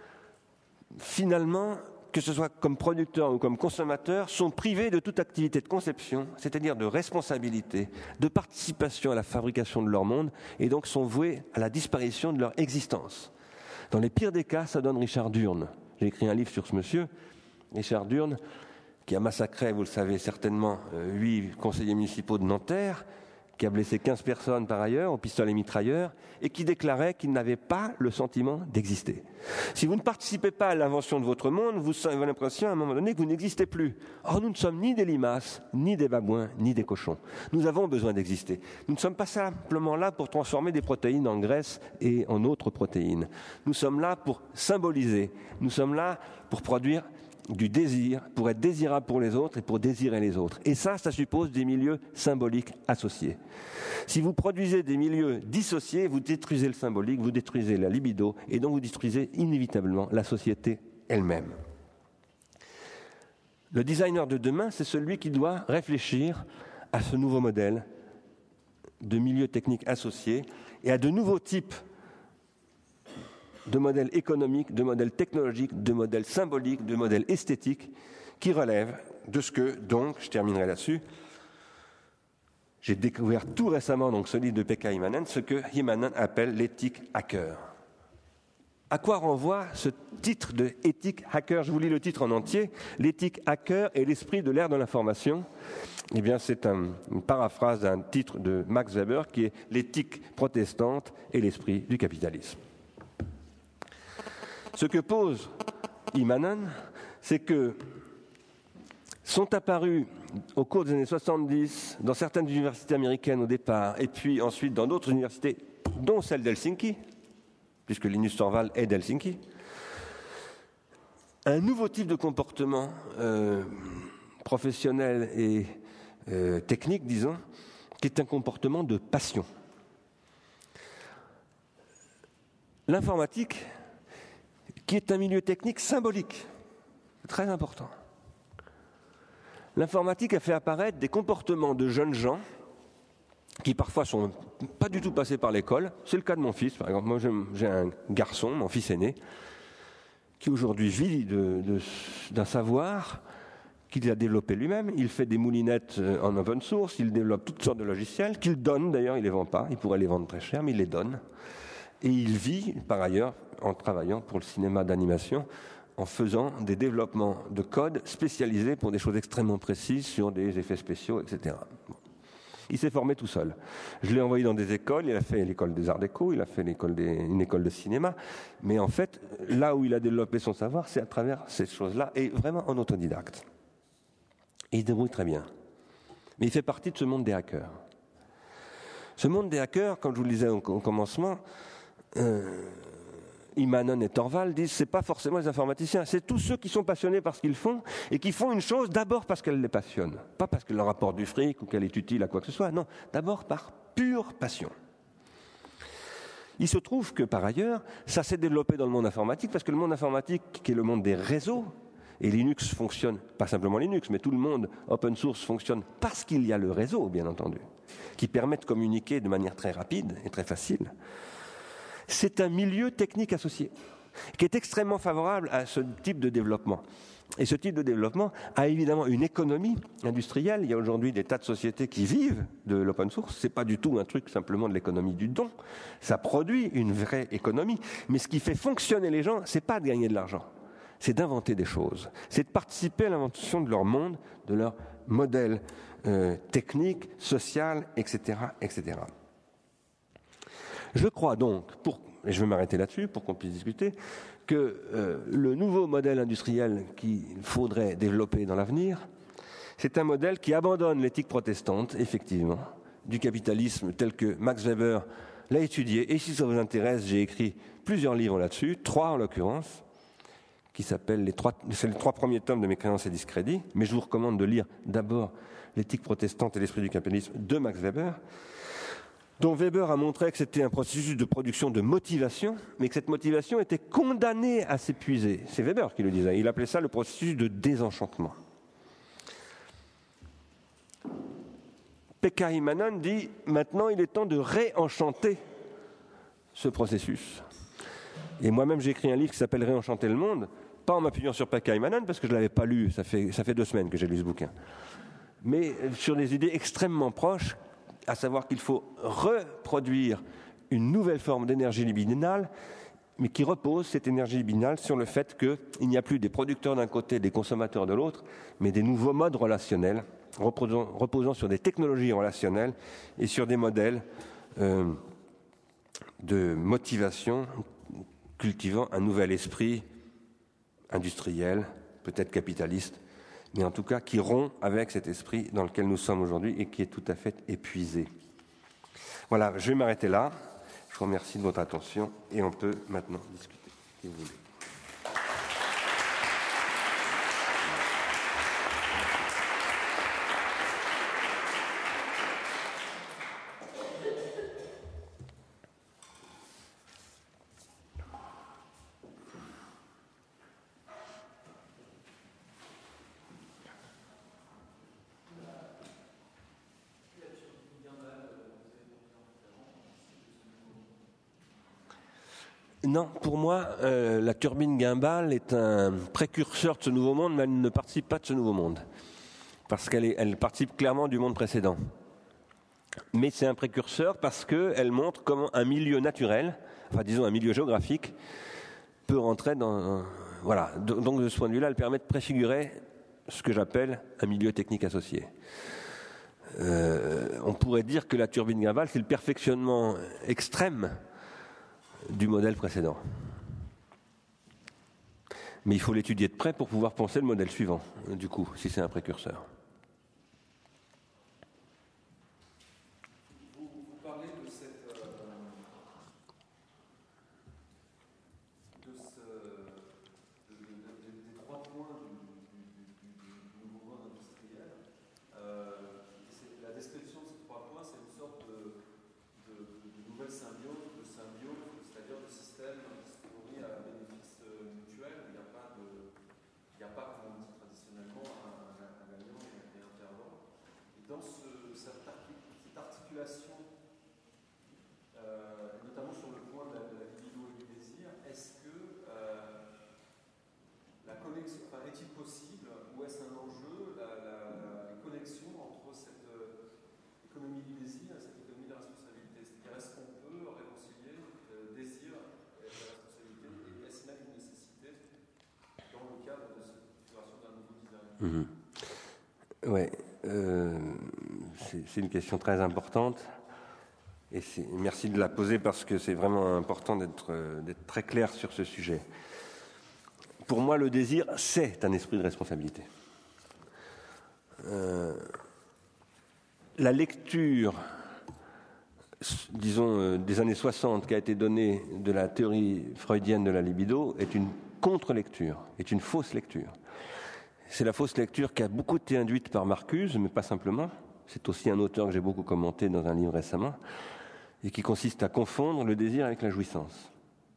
finalement, que ce soit comme producteurs ou comme consommateurs, sont privés de toute activité de conception, c'est-à-dire de responsabilité, de participation à la fabrication de leur monde, et donc sont voués à la disparition de leur existence. Dans les pires des cas, ça donne Richard Durn. J'ai écrit un livre sur ce monsieur, Richard Durn, qui a massacré, vous le savez certainement, 8 conseillers municipaux de Nanterre, qui a blessé 15 personnes par ailleurs au pistolet mitrailleur et qui déclarait qu'il n'avait pas le sentiment d'exister. Si vous ne participez pas à l'invention de votre monde, vous avez l'impression à un moment donné que vous n'existez plus. Or, nous ne sommes ni des limaces, ni des babouins, ni des cochons. Nous avons besoin d'exister. Nous ne sommes pas simplement là pour transformer des protéines en graisse et en autres protéines. Nous sommes là pour symboliser. Nous sommes là pour produire du désir, pour être désirable pour les autres et pour désirer les autres. Et ça suppose des milieux symboliques associés. Si vous produisez des milieux dissociés, vous détruisez le symbolique, vous détruisez la libido, et donc vous détruisez inévitablement la société elle-même. Le designer de demain, c'est celui qui doit réfléchir à ce nouveau modèle de milieux techniques associés et à de nouveaux types de modèles économiques, de modèles technologiques, de modèles symboliques, de modèles esthétiques qui relèvent de ce que, donc, je terminerai là-dessus, j'ai découvert tout récemment, donc ce livre de Pekka Immonen, ce que Immonen appelle l'éthique hacker. À quoi renvoie ce titre de éthique hacker? Je vous lis le titre en entier. L'éthique hacker et l'esprit de l'ère de l'information. Eh bien, c'est une paraphrase d'un titre de Max Weber qui est l'éthique protestante et l'esprit du capitalisme. Ce que pose Immonen, c'est que sont apparus au cours des années 70 dans certaines universités américaines au départ, et puis ensuite dans d'autres universités, dont celle d'Helsinki, puisque Linus Torvald est d'Helsinki, un nouveau type de comportement professionnel et technique, disons, qui est un comportement de passion. L'informatique, qui est un milieu technique symbolique. C'est très important. L'informatique a fait apparaître des comportements de jeunes gens qui parfois sont pas du tout passés par l'école. C'est le cas de mon fils, par exemple. Moi, j'ai un garçon, mon fils aîné, qui aujourd'hui vit d'un savoir qu'il a développé lui-même. Il fait des moulinettes en open source, il développe toutes sortes de logiciels, qu'il donne d'ailleurs, il ne les vend pas, il pourrait les vendre très cher, mais il les donne. Et il vit, par ailleurs, en travaillant pour le cinéma d'animation, en faisant des développements de code spécialisés pour des choses extrêmement précises sur des effets spéciaux, etc. Bon. Il s'est formé tout seul. Je l'ai envoyé dans des écoles, il a fait l'école des arts déco, il a fait une école de cinéma, mais en fait, là où il a développé son savoir, c'est à travers ces choses-là, et vraiment en autodidacte. Et il se débrouille très bien. Mais il fait partie de ce monde des hackers. Ce monde des hackers, comme je vous le disais au commencement, Immonen et Torvald disent c'est pas forcément les informaticiens, c'est tous ceux qui sont passionnés par ce qu'ils font et qui font une chose d'abord parce qu'elle les passionne, pas parce qu'elle leur apporte du fric ou qu'elle est utile à quoi que ce soit, non, d'abord par pure passion. Il se trouve que par ailleurs, ça s'est développé dans le monde informatique parce que le monde informatique, qui est le monde des réseaux, et Linux fonctionne, pas simplement Linux, mais tout le monde open source fonctionne parce qu'il y a le réseau, bien entendu, qui permet de communiquer de manière très rapide et très facile. C'est un milieu technique associé qui est extrêmement favorable à ce type de développement. Et ce type de développement a évidemment une économie industrielle. Il y a aujourd'hui des tas de sociétés qui vivent de l'open source. Ce n'est pas du tout un truc simplement de l'économie du don. Ça produit une vraie économie. Mais ce qui fait fonctionner les gens, ce n'est pas de gagner de l'argent. C'est d'inventer des choses. C'est de participer à l'invention de leur monde, de leur modèle technique, social, etc., etc. Je crois donc, et je vais m'arrêter là-dessus pour qu'on puisse discuter, que le nouveau modèle industriel qu'il faudrait développer dans l'avenir, c'est un modèle qui abandonne l'éthique protestante, effectivement, du capitalisme tel que Max Weber l'a étudié. Et si ça vous intéresse, j'ai écrit plusieurs livres là-dessus, 3 en l'occurrence, qui s'appellent c'est les 3 premiers tomes de Mes créances et discrédits, mais je vous recommande de lire d'abord l'éthique protestante et l'esprit du capitalisme de Max Weber, dont Weber a montré que c'était un processus de production de motivation, mais que cette motivation était condamnée à s'épuiser. C'est Weber qui le disait. Il appelait ça le processus de désenchantement. Pekka Immonen dit « Maintenant, il est temps de réenchanter ce processus ». Et moi-même, j'ai écrit un livre qui s'appelle « Réenchanter le monde », pas en m'appuyant sur Pekka Immonen, parce que je ne l'avais pas lu, ça fait 2 semaines que j'ai lu ce bouquin, mais sur des idées extrêmement proches, à savoir qu'il faut reproduire une nouvelle forme d'énergie libidinale mais qui repose, cette énergie libidinale, sur le fait qu'il n'y a plus des producteurs d'un côté, des consommateurs de l'autre, mais des nouveaux modes relationnels, reposant sur des technologies relationnelles et sur des modèles de motivation cultivant un nouvel esprit industriel, peut-être capitaliste, mais en tout cas qui rompt avec cet esprit dans lequel nous sommes aujourd'hui et qui est tout à fait épuisé. Voilà, je vais m'arrêter là. Je vous remercie de votre attention et on peut maintenant discuter, si vous voulez. Non, pour moi, la turbine Guimbal est un précurseur de ce nouveau monde, mais elle ne participe pas de ce nouveau monde. Parce qu'elle participe clairement du monde précédent. Mais c'est un précurseur parce qu'elle montre comment un milieu naturel, enfin disons un milieu géographique, peut rentrer dans... Voilà, donc de ce point de vue-là, elle permet de préfigurer ce que j'appelle un milieu technique associé. On pourrait dire que la turbine Guimbal, c'est le perfectionnement extrême du modèle précédent. Mais il faut l'étudier de près pour pouvoir penser le modèle suivant, du coup, si c'est un précurseur. Vous parlez de des trois points du nouveau monde industriel. La description de ces trois points, c'est une sorte de nouvelle symbiose, c'est-à-dire de système qui se nourrit à bénéfice mutuel, où il n'y a pas, comme on dit traditionnellement, un gagnant et un perdant. Et dans cette articulation, notamment sur le point de la libido et du désir, est-ce que la connexion, est-il possible, ou est-ce un enjeu, la connexion entre cette économie du désir et cette économie de la responsabilité? C'est-à-dire, est-ce qu'on peut réconcilier désir et la responsabilité, et est-ce même une nécessité dans le cadre de cette configuration d'un nouveau design? Oui, c'est une question très importante. Et merci de la poser parce que c'est vraiment important d'être très clair sur ce sujet. Pour moi, le désir, c'est un esprit de responsabilité. La lecture, disons, des années 60 qui a été donnée de la théorie freudienne de la libido est une contre-lecture, est une fausse lecture. C'est la fausse lecture qui a beaucoup été induite par Marcuse, mais pas simplement. C'est aussi un auteur que j'ai beaucoup commenté dans un livre récemment, et qui consiste à confondre le désir avec la jouissance.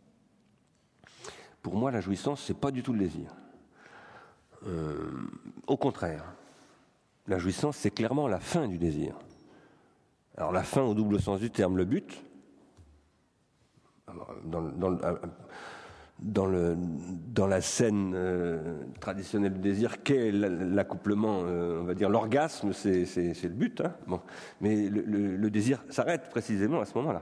Pour moi, la jouissance, c'est pas du tout le désir. Au contraire, la jouissance, c'est clairement la fin du désir. Alors la fin au double sens du terme, le but, dans la scène traditionnelle du désir, qu'est l'accouplement, on va dire l'orgasme, c'est le but. Hein. Bon. Mais le désir s'arrête précisément à ce moment-là.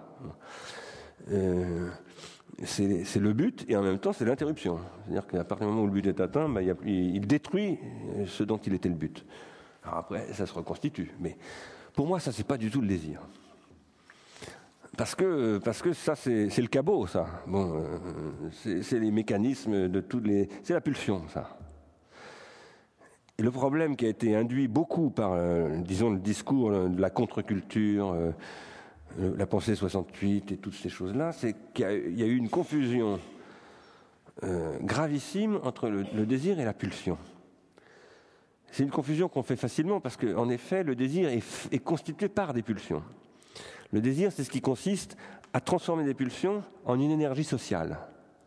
C'est le but et en même temps c'est l'interruption. C'est-à-dire qu'à partir du moment où le but est atteint, il détruit ce dont il était le but. Alors après, ça se reconstitue. Mais pour moi, ça, c'est pas du tout le désir. Parce que ça, c'est le cabot, ça. Bon, c'est les mécanismes de tous les... C'est la pulsion, ça. Et le problème qui a été induit beaucoup par, disons, le discours de la contre-culture, la pensée 68 et toutes ces choses-là, c'est qu'il y a eu une confusion gravissime entre le désir et la pulsion. C'est une confusion qu'on fait facilement parce qu'en effet, le désir est constitué par des pulsions. Le désir, c'est ce qui consiste à transformer des pulsions en une énergie sociale.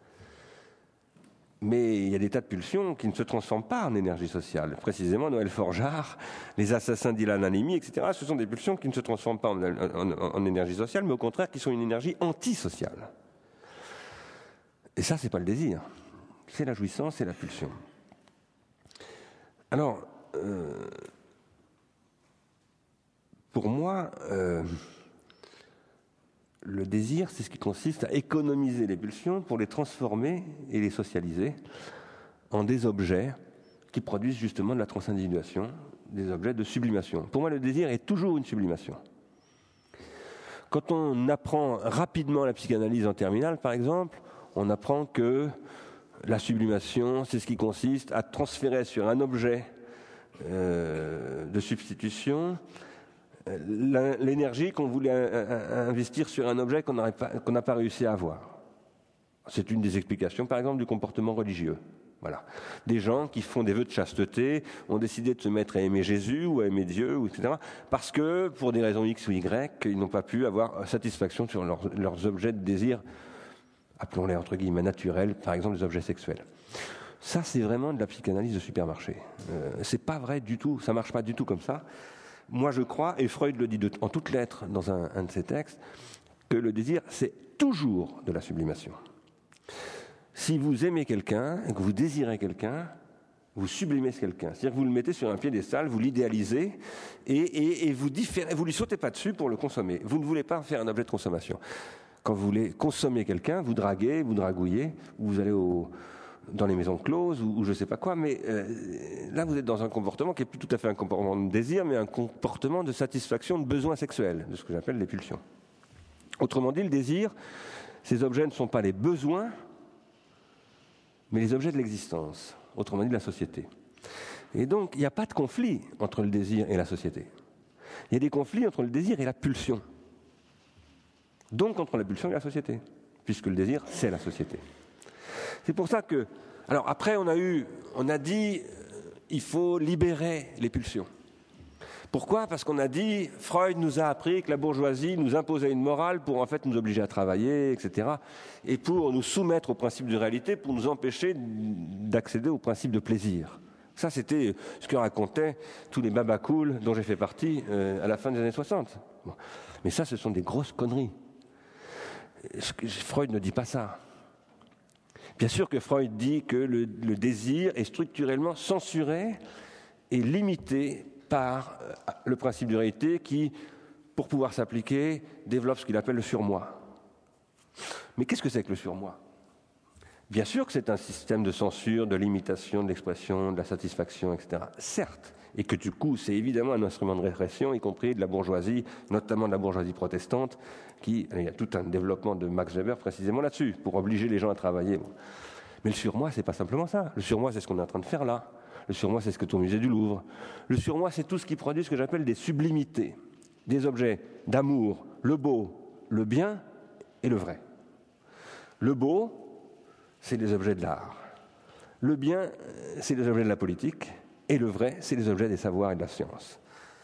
Mais il y a des tas de pulsions qui ne se transforment pas en énergie sociale. Précisément, Noël Forgeard, les assassins d'Ilan Halimi, etc., ce sont des pulsions qui ne se transforment pas en énergie sociale, mais au contraire qui sont une énergie antisociale. Et ça, c'est pas le désir. C'est la jouissance, c'est la pulsion. Alors, pour moi, le désir, c'est ce qui consiste à économiser les pulsions pour les transformer et les socialiser en des objets qui produisent justement de la transindividuation, des objets de sublimation. Pour moi, le désir est toujours une sublimation. Quand on apprend rapidement la psychanalyse en terminale, par exemple, on apprend que la sublimation, c'est ce qui consiste à transférer sur un objet de substitution l'énergie qu'on voulait investir sur un objet qu'on n'a pas réussi à avoir. C'est une des explications, par exemple, du comportement religieux. Voilà. Des gens qui font des vœux de chasteté ont décidé de se mettre à aimer Jésus ou à aimer Dieu, etc., parce que, pour des raisons X ou Y, ils n'ont pas pu avoir satisfaction sur leurs objets de désir, appelons-les entre guillemets naturels, par exemple les objets sexuels. Ça, c'est vraiment de la psychanalyse de supermarché. C'est pas vrai du tout, ça marche pas du tout comme ça. Moi, je crois, et Freud le dit en toutes lettres dans un de ses textes, que le désir, c'est toujours de la sublimation. Si vous aimez quelqu'un et que vous désirez quelqu'un, vous sublimez ce quelqu'un. C'est-à-dire que vous le mettez sur un piédestal, vous l'idéalisez et vous lui sautez pas dessus pour le consommer. Vous ne voulez pas en faire un objet de consommation. Quand vous voulez consommer quelqu'un, vous draguez, vous dragouillez, vous allez dans les maisons closes ou je ne sais pas quoi, mais là vous êtes dans un comportement qui n'est plus tout à fait un comportement de désir, mais un comportement de satisfaction de besoins sexuels, de ce que j'appelle les pulsions. Autrement dit, le désir, ces objets ne sont pas les besoins, mais les objets de l'existence, autrement dit de la société. Et donc, il n'y a pas de conflit entre le désir et la société. Il y a des conflits entre le désir et la pulsion. Donc entre la pulsion et la société, puisque le désir, c'est la société. C'est pour ça que... Alors après, on a dit, il faut libérer les pulsions. Pourquoi ? Parce qu'on a dit, Freud nous a appris que la bourgeoisie nous imposait une morale pour en fait nous obliger à travailler, etc. Et pour nous soumettre au principe de réalité, pour nous empêcher d'accéder au principe de plaisir. Ça, c'était ce que racontaient tous les babacools dont j'ai fait partie à la fin des années 60. Bon. Mais ça, ce sont des grosses conneries. Freud ne dit pas ça. Bien sûr que Freud dit que le désir est structurellement censuré et limité par le principe de réalité qui, pour pouvoir s'appliquer, développe ce qu'il appelle le surmoi. Mais qu'est-ce que c'est que le surmoi ? Bien sûr que c'est un système de censure, de limitation de l'expression, de la satisfaction, etc. Certes, et que du coup, c'est évidemment un instrument de répression, y compris de la bourgeoisie, notamment de la bourgeoisie protestante, il y a tout un développement de Max Weber précisément là-dessus, pour obliger les gens à travailler. Mais le surmoi, c'est pas simplement ça. Le surmoi, c'est ce qu'on est en train de faire là. Le surmoi, c'est ce que est au musée du Louvre. Le surmoi, c'est tout ce qui produit ce que j'appelle des sublimités, des objets d'amour, le beau, le bien et le vrai. Le beau, c'est les objets de l'art. Le bien, c'est les objets de la politique. Et le vrai, c'est les objets des savoirs et de la science.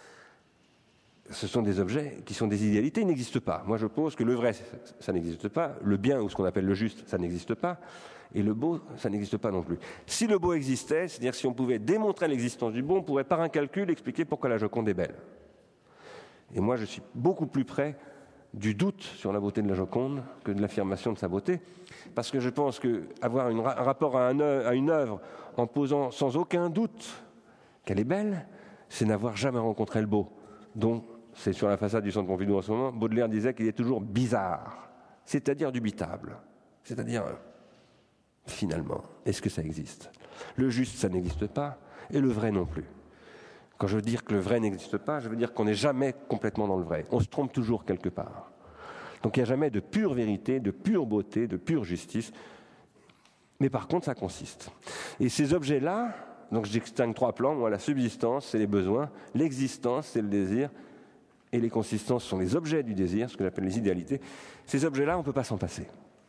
Ce sont des objets qui sont des idéalités, ils n'existent pas. Moi, je pose que le vrai, ça n'existe pas. Le bien, ou ce qu'on appelle le juste, ça n'existe pas. Et le beau, ça n'existe pas non plus. Si le beau existait, c'est-à-dire si on pouvait démontrer l'existence du beau, on pourrait par un calcul expliquer pourquoi la Joconde est belle. Et moi, je suis beaucoup plus près du doute sur la beauté de la Joconde que de l'affirmation de sa beauté, parce que je pense qu'avoir un rapport à une œuvre en posant sans aucun doute qu'elle est belle, c'est n'avoir jamais rencontré le beau. Donc, c'est sur la façade du Centre Pompidou en ce moment, Baudelaire disait qu'il est toujours bizarre, c'est-à-dire dubitable, c'est-à-dire... Finalement, est-ce que ça existe ? Le juste, ça n'existe pas, et le vrai non plus. Quand je veux dire que le vrai n'existe pas, je veux dire qu'on n'est jamais complètement dans le vrai. On se trompe toujours quelque part. Donc il n'y a jamais de pure vérité, de pure beauté, de pure justice. Mais par contre, ça consiste. Et ces objets-là, donc je distingue 3 plans. Moi, la subsistance, c'est les besoins. L'existence, c'est le désir. Et les consistances sont les objets du désir, ce que j'appelle les idéalités. Ces objets-là, on ne peut pas s'en passer.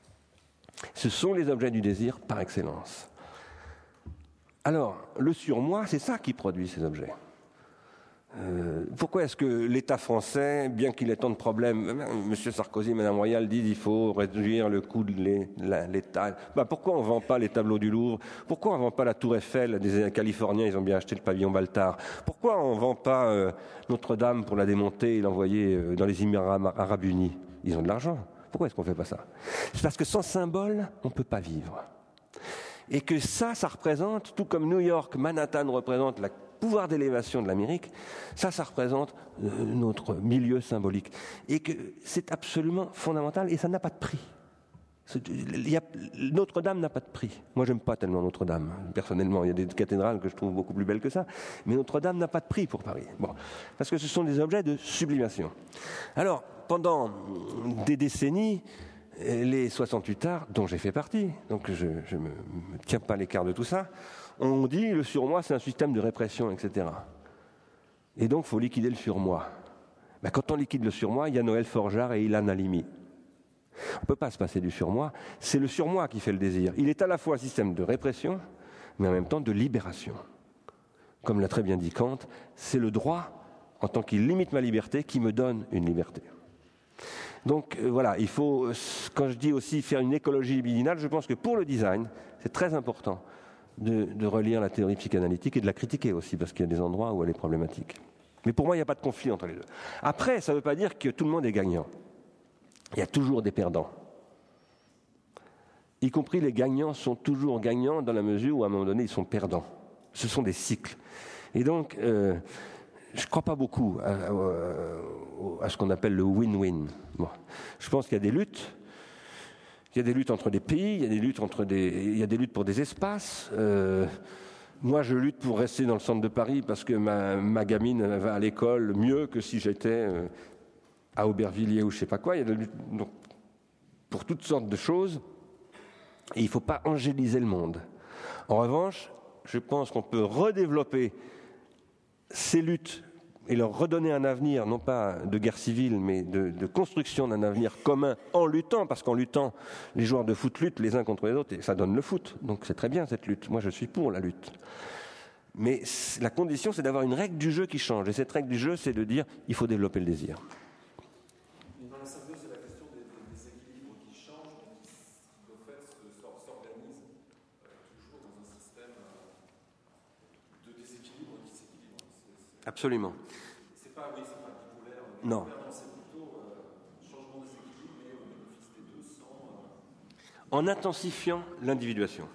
Ce sont les objets du désir par excellence. Alors, le surmoi, c'est ça qui produit ces objets. Pourquoi est-ce que l'État français, bien qu'il ait tant de problèmes, M. Sarkozy et Mme Royal disent qu'il faut réduire le coût de l'État. Pourquoi on ne vend pas les tableaux du Louvre ? Pourquoi on ne vend pas la Tour Eiffel ? Des Californiens, ils ont bien acheté le pavillon Baltard. Pourquoi on ne vend pas Notre-Dame pour la démonter et l'envoyer dans les Émirats Arabes Unis ? Ils ont de l'argent. Pourquoi est-ce qu'on ne fait pas ça ? C'est parce que sans symbole, on ne peut pas vivre. Et que ça représente, tout comme New York, Manhattan représente la pouvoir d'élévation de l'Amérique, ça représente notre milieu symbolique. Et que c'est absolument fondamental et ça n'a pas de prix. Notre-Dame n'a pas de prix. Moi, j'aime pas tellement Notre-Dame. Personnellement, il y a des cathédrales que je trouve beaucoup plus belles que ça. Mais Notre-Dame n'a pas de prix pour Paris. Bon, parce que ce sont des objets de sublimation. Alors, pendant des décennies, les 68 arts, dont j'ai fait partie, donc je ne me tiens pas à l'écart de tout ça, on dit le surmoi, c'est un système de répression, etc. Et donc, il faut liquider le surmoi. Ben, quand on liquide le surmoi, il y a Noël Forgeard et Ilan Halimi. On ne peut pas se passer du surmoi. C'est le surmoi qui fait le désir. Il est à la fois un système de répression, mais en même temps de libération. Comme l'a très bien dit Kant, c'est le droit, en tant qu'il limite ma liberté, qui me donne une liberté. Donc voilà, il faut, quand je dis aussi faire une écologie libidinale, je pense que pour le design, c'est très important de relire la théorie psychanalytique et de la critiquer aussi, parce qu'il y a des endroits où elle est problématique. Mais pour moi, il n'y a pas de conflit entre les deux. Après, ça ne veut pas dire que tout le monde est gagnant. Il y a toujours des perdants. Y compris les gagnants sont toujours gagnants dans la mesure où, à un moment donné, ils sont perdants. Ce sont des cycles. Et donc, je ne crois pas beaucoup à ce qu'on appelle le win-win. Bon. Je pense qu'il y a des luttes. Il y a des luttes entre des pays, il y a des luttes pour des espaces. Moi, je lutte pour rester dans le centre de Paris parce que ma gamine va à l'école mieux que si j'étais à Aubervilliers ou je ne sais pas quoi. Il y a des luttes donc, pour toutes sortes de choses. Et il ne faut pas angéliser le monde. En revanche, je pense qu'on peut redévelopper ces luttes et leur redonner un avenir, non pas de guerre civile, mais de construction d'un avenir commun en luttant, parce qu'en luttant, les joueurs de foot luttent les uns contre les autres, et ça donne le foot. Donc c'est très bien cette lutte. Moi, je suis pour la lutte. Mais la condition, c'est d'avoir une règle du jeu qui change. Et cette règle du jeu, c'est de dire, il faut développer le désir. Dans la symbiose, c'est la question des équilibres qui changent, qui de fait s'organisent toujours dans un système de déséquilibre qui s'équilibre. Absolument. C'est pas bipolaire. Non. C'est plutôt changement de déséquilibre, mais au bénéfice des deux sans. En intensifiant l'individuation.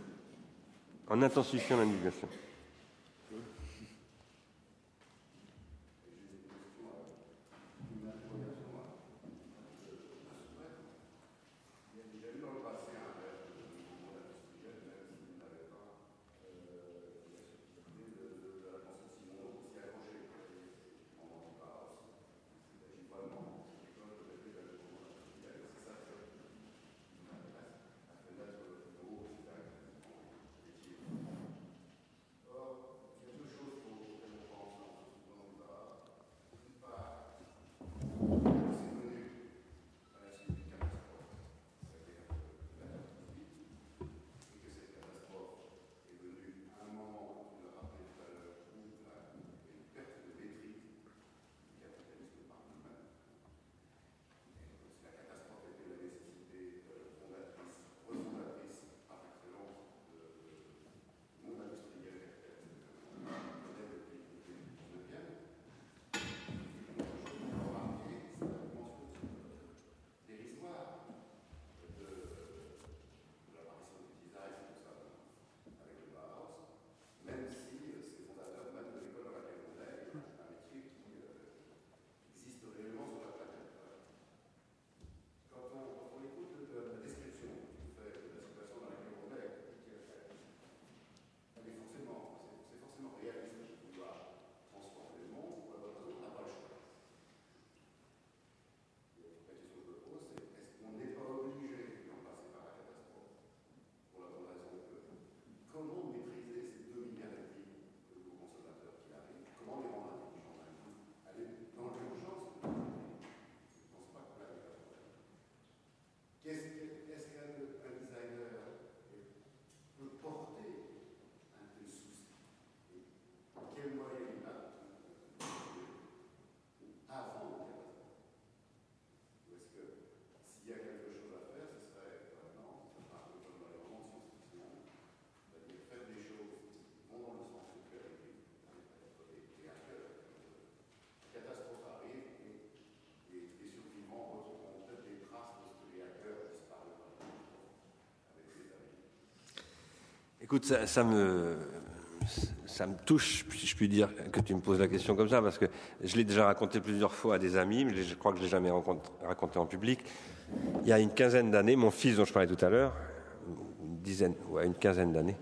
Écoute, ça me ça me touche, si je puis dire, que tu me poses la question comme ça, parce que je l'ai déjà raconté plusieurs fois à des amis, mais je crois que je ne l'ai jamais raconté en public. Il y a une quinzaine d'années, mon fils dont je parlais tout à l'heure, une quinzaine d'années,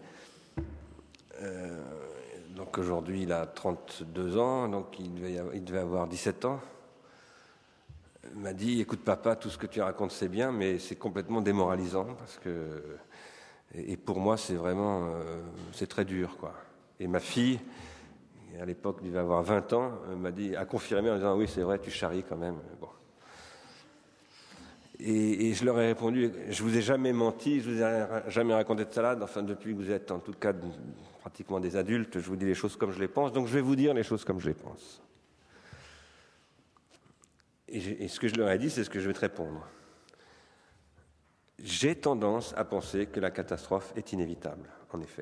donc aujourd'hui il a 32 ans, donc il devait avoir 17 ans, m'a dit, écoute papa, tout ce que tu racontes c'est bien, mais c'est complètement démoralisant, parce que, et pour moi c'est vraiment, c'est très dur, quoi. Et ma fille, à l'époque il devait avoir 20 ans, a confirmé en disant, oui c'est vrai, tu charries quand même. Bon. Et je leur ai répondu, je vous ai jamais menti, je vous ai jamais raconté de salade, enfin depuis que vous êtes en tout cas pratiquement des adultes, je vous dis les choses comme je les pense, donc je vais vous dire les choses comme je les pense. Et ce que je leur ai dit, c'est ce que je vais te répondre. J'ai tendance à penser que la catastrophe est inévitable, en effet.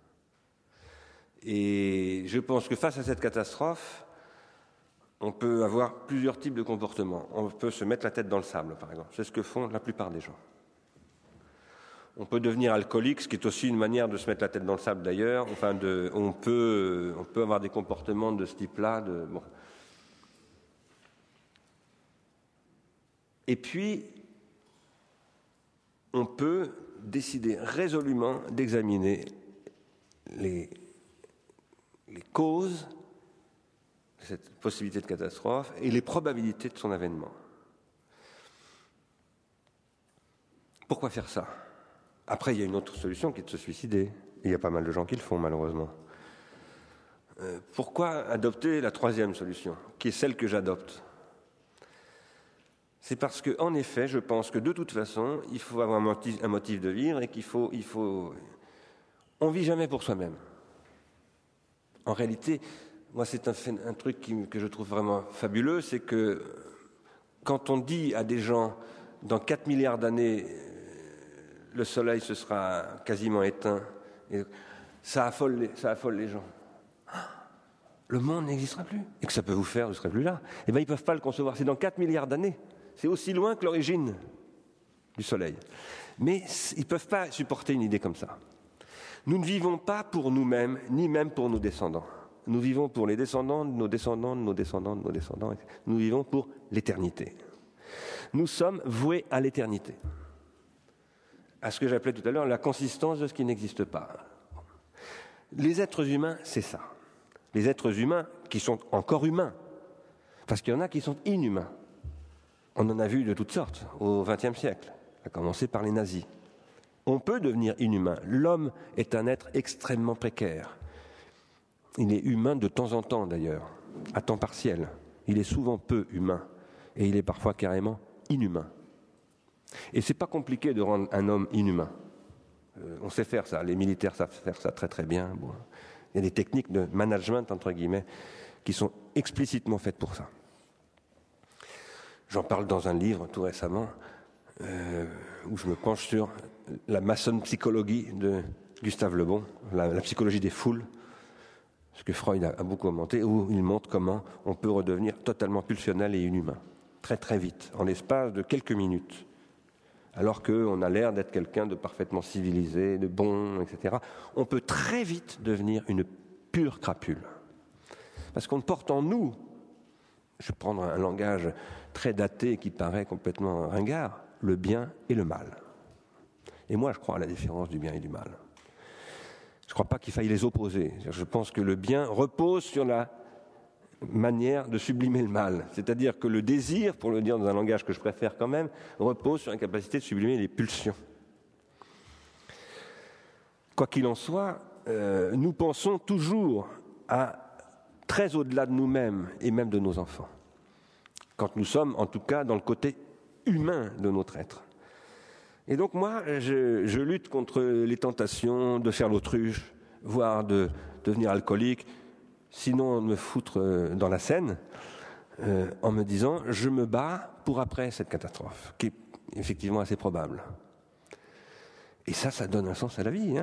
Et je pense que face à cette catastrophe, on peut avoir plusieurs types de comportements. On peut se mettre la tête dans le sable, par exemple. C'est ce que font la plupart des gens. On peut devenir alcoolique, ce qui est aussi une manière de se mettre la tête dans le sable d'ailleurs. Enfin, on peut avoir des comportements de ce type-là. Bon. Et puis, on peut décider résolument d'examiner les causes de cette possibilité de catastrophe et les probabilités de son avènement. Pourquoi faire ça ? Après, il y a une autre solution qui est de se suicider. Et il y a pas mal de gens qui le font, malheureusement. Pourquoi adopter la troisième solution, qui est celle que j'adopte ? C'est parce que, en effet, je pense que de toute façon, il faut avoir un motif de vivre et qu'il faut... On vit jamais pour soi-même. En réalité, moi, c'est un truc que je trouve vraiment fabuleux, c'est que quand on dit à des gens, dans 4 milliards d'années, le soleil se sera quasiment éteint, et ça affole les gens. Le monde n'existera plus. Et que ça peut vous faire, vous ne serez plus là. Eh bien, ils ne peuvent pas le concevoir. C'est dans 4 milliards d'années. C'est aussi loin que l'origine du soleil. Mais ils ne peuvent pas supporter une idée comme ça. Nous ne vivons pas pour nous-mêmes, ni même pour nos descendants. Nous vivons pour les descendants de nos descendants, de nos descendants, de nos descendants. Nous vivons pour l'éternité. Nous sommes voués à l'éternité. À ce que j'appelais tout à l'heure la consistance de ce qui n'existe pas. Les êtres humains, c'est ça. Les êtres humains qui sont encore humains. Parce qu'il y en a qui sont inhumains. On en a vu de toutes sortes au XXe siècle, à commencer par les nazis. On peut devenir inhumain. L'homme est un être extrêmement précaire. Il est humain de temps en temps d'ailleurs, à temps partiel. Il est souvent peu humain et il est parfois carrément inhumain. Et c'est pas compliqué de rendre un homme inhumain. On sait faire ça, les militaires savent faire ça très très bien. Bon. Il y a des techniques de management, entre guillemets, qui sont explicitement faites pour ça. J'en parle dans un livre tout récemment, où je me penche sur la maçonne psychologie de Gustave Le Bon, la psychologie des foules, ce que Freud a beaucoup commenté, où il montre comment on peut redevenir totalement pulsionnel et inhumain, très très vite, en l'espace de quelques minutes, alors qu'on a l'air d'être quelqu'un de parfaitement civilisé, de bon, etc. On peut très vite devenir une pure crapule, parce qu'on porte en nous, je vais prendre un langage très daté qui paraît complètement ringard, le bien et le mal. Et moi, je crois à la différence du bien et du mal. Je ne crois pas qu'il faille les opposer. Je pense que le bien repose sur la manière de sublimer le mal. C'est-à-dire que le désir, pour le dire dans un langage que je préfère quand même, repose sur la capacité de sublimer les pulsions. Quoi qu'il en soit, nous pensons toujours à très au-delà de nous-mêmes et même de nos enfants. Quand nous sommes, en tout cas, dans le côté humain de notre être. Et donc moi, je lutte contre les tentations de faire l'autruche, voire de devenir alcoolique, sinon de me foutre dans la Seine, en me disant, je me bats pour après cette catastrophe, qui est effectivement assez probable. Et ça donne un sens à la vie. Hein.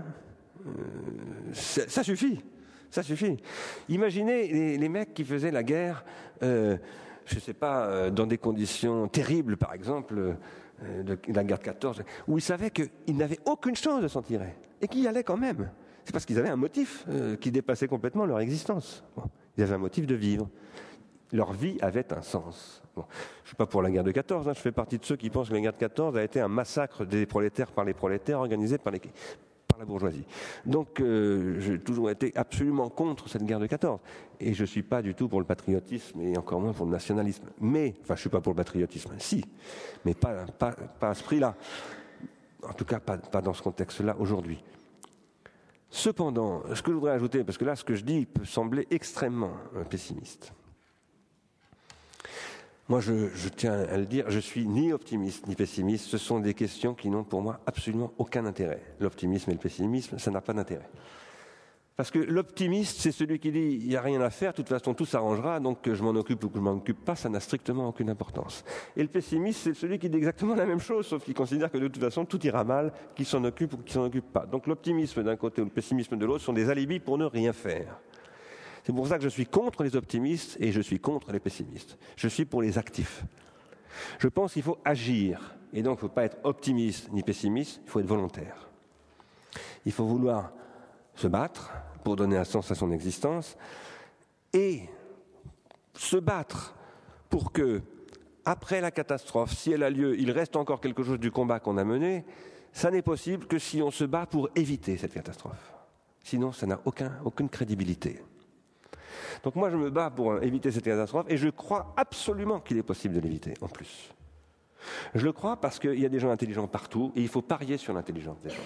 Ça suffit. Ça suffit. Imaginez les mecs qui faisaient la guerre, je ne sais pas, dans des conditions terribles, par exemple, de la guerre de 14, où ils savaient qu'ils n'avaient aucune chance de s'en tirer, et qu'ils y allaient quand même. C'est parce qu'ils avaient un motif qui dépassait complètement leur existence. Bon, ils avaient un motif de vivre. Leur vie avait un sens. Bon, je ne suis pas pour la guerre de 14, je fais partie de ceux qui pensent que la guerre de 14 a été un massacre des prolétaires par les prolétaires organisé par la bourgeoisie. Donc j'ai toujours été absolument contre cette guerre de 14. Et je ne suis pas du tout pour le patriotisme et encore moins pour le nationalisme. Mais, enfin je ne suis pas pour le patriotisme, si, mais pas à ce prix-là. En tout cas pas dans ce contexte-là aujourd'hui. Cependant, ce que je voudrais ajouter, parce que là ce que je dis peut sembler extrêmement pessimiste. Moi, je tiens à le dire, je suis ni optimiste ni pessimiste. Ce sont des questions qui n'ont pour moi absolument aucun intérêt. L'optimisme et le pessimisme, ça n'a pas d'intérêt. Parce que l'optimiste, c'est celui qui dit il n'y a rien à faire, de toute façon tout s'arrangera, donc que je m'en occupe ou que je m'en occupe pas, ça n'a strictement aucune importance. Et le pessimiste, c'est celui qui dit exactement la même chose, sauf qu'il considère que de toute façon tout ira mal, qu'il s'en occupe ou qu'il s'en occupe pas. Donc l'optimisme d'un côté ou le pessimisme de l'autre sont des alibis pour ne rien faire. C'est pour ça que je suis contre les optimistes et je suis contre les pessimistes. Je suis pour les actifs. Je pense qu'il faut agir. Et donc, il ne faut pas être optimiste ni pessimiste, il faut être volontaire. Il faut vouloir se battre pour donner un sens à son existence et se battre pour que, après la catastrophe, si elle a lieu, il reste encore quelque chose du combat qu'on a mené. Ça n'est possible que si on se bat pour éviter cette catastrophe. Sinon, ça n'a aucune crédibilité. Donc moi, je me bats pour éviter cette catastrophe et je crois absolument qu'il est possible de l'éviter, en plus. Je le crois parce qu'il y a des gens intelligents partout et il faut parier sur l'intelligence des gens.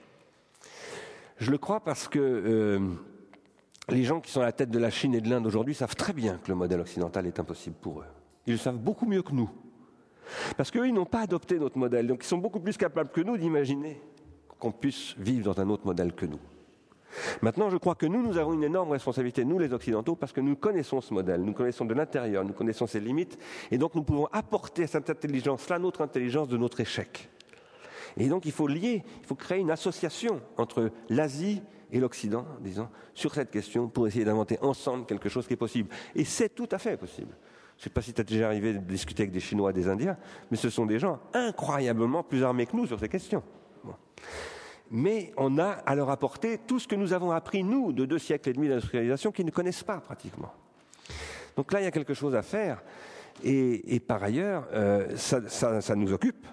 Je le crois parce que les gens qui sont à la tête de la Chine et de l'Inde aujourd'hui savent très bien que le modèle occidental est impossible pour eux. Ils le savent beaucoup mieux que nous. Parce qu'eux, ils n'ont pas adopté notre modèle. Donc ils sont beaucoup plus capables que nous d'imaginer qu'on puisse vivre dans un autre modèle que nous. Maintenant, je crois que nous avons une énorme responsabilité, nous les Occidentaux, parce que nous connaissons ce modèle, nous connaissons de l'intérieur, nous connaissons ses limites, et donc nous pouvons apporter à cette intelligence-là notre intelligence de notre échec. Et donc il faut créer une association entre l'Asie et l'Occident, disons, sur cette question, pour essayer d'inventer ensemble quelque chose qui est possible. Et c'est tout à fait possible. Je ne sais pas si tu as déjà arrivé de discuter avec des Chinois, des Indiens, mais ce sont des gens incroyablement plus armés que nous sur ces questions. Bon. Mais on a à leur apporter tout ce que nous avons appris, nous, de 2 siècles et demi d'industrialisation, qu'ils ne connaissent pas pratiquement. Donc là, il y a quelque chose à faire. Et par ailleurs, ça nous occupe.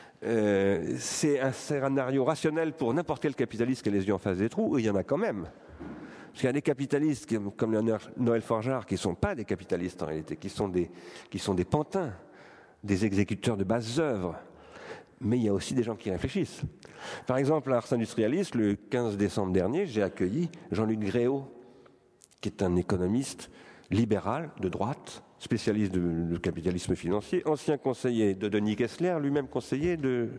C'est un scénario rationnel pour n'importe quel capitaliste qui a les yeux en face des trous, et il y en a quand même. Parce qu'il y a des capitalistes comme Noël Forgeard qui ne sont pas des capitalistes en réalité, qui sont des pantins, des exécuteurs de basses œuvres. Mais il y a aussi des gens qui réfléchissent. Par exemple, à Ars Industrialis, le 15 décembre dernier, j'ai accueilli Jean-Luc Gréau, qui est un économiste libéral de droite, spécialiste du capitalisme financier, ancien conseiller de Denis Kessler, lui-même conseiller de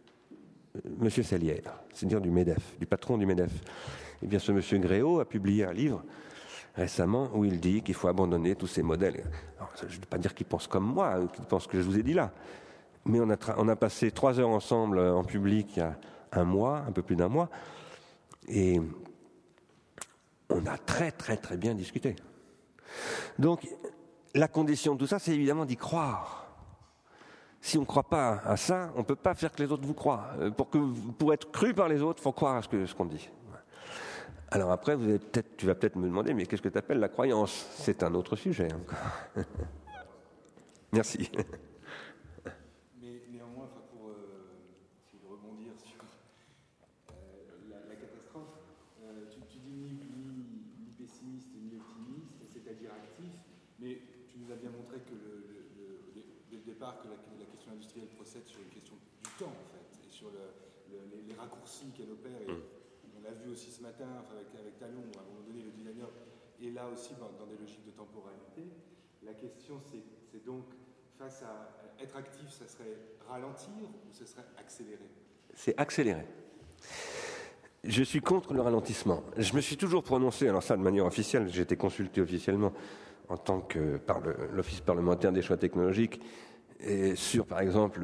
M. Salière, c'est-à-dire du MEDEF, du patron du MEDEF. Eh bien, ce M. Gréau a publié un livre récemment où il dit qu'il faut abandonner tous ces modèles. Alors, je ne veux pas dire qu'il pense comme moi, qu'il pense ce que je vous ai dit là. Mais on a passé 3 heures ensemble en public il y a un peu plus d'un mois, et on a très très très bien discuté. Donc la condition de tout ça, c'est évidemment d'y croire. Si on ne croit pas à ça, on ne peut pas faire que les autres vous croient. Pour être cru par les autres, il faut croire à ce qu'on dit. Alors après, tu vas peut-être me demander, mais qu'est-ce que tu appelles la croyance ? C'est un autre sujet encore. Merci. Que la question industrielle procède sur une question du temps, en fait, et sur les raccourcis qu'elle opère. Et on l'a vu aussi ce matin avec Talon, à un moment donné, le designer est là aussi dans des logiques de temporalité. La question, c'est donc, face à être actif, ça serait ralentir ou ça serait accélérer ? C'est accélérer. Je suis contre le ralentissement. Je me suis toujours prononcé, alors ça de manière officielle, j'ai été consulté officiellement en tant que par l'Office parlementaire des choix technologiques, et sur, par exemple,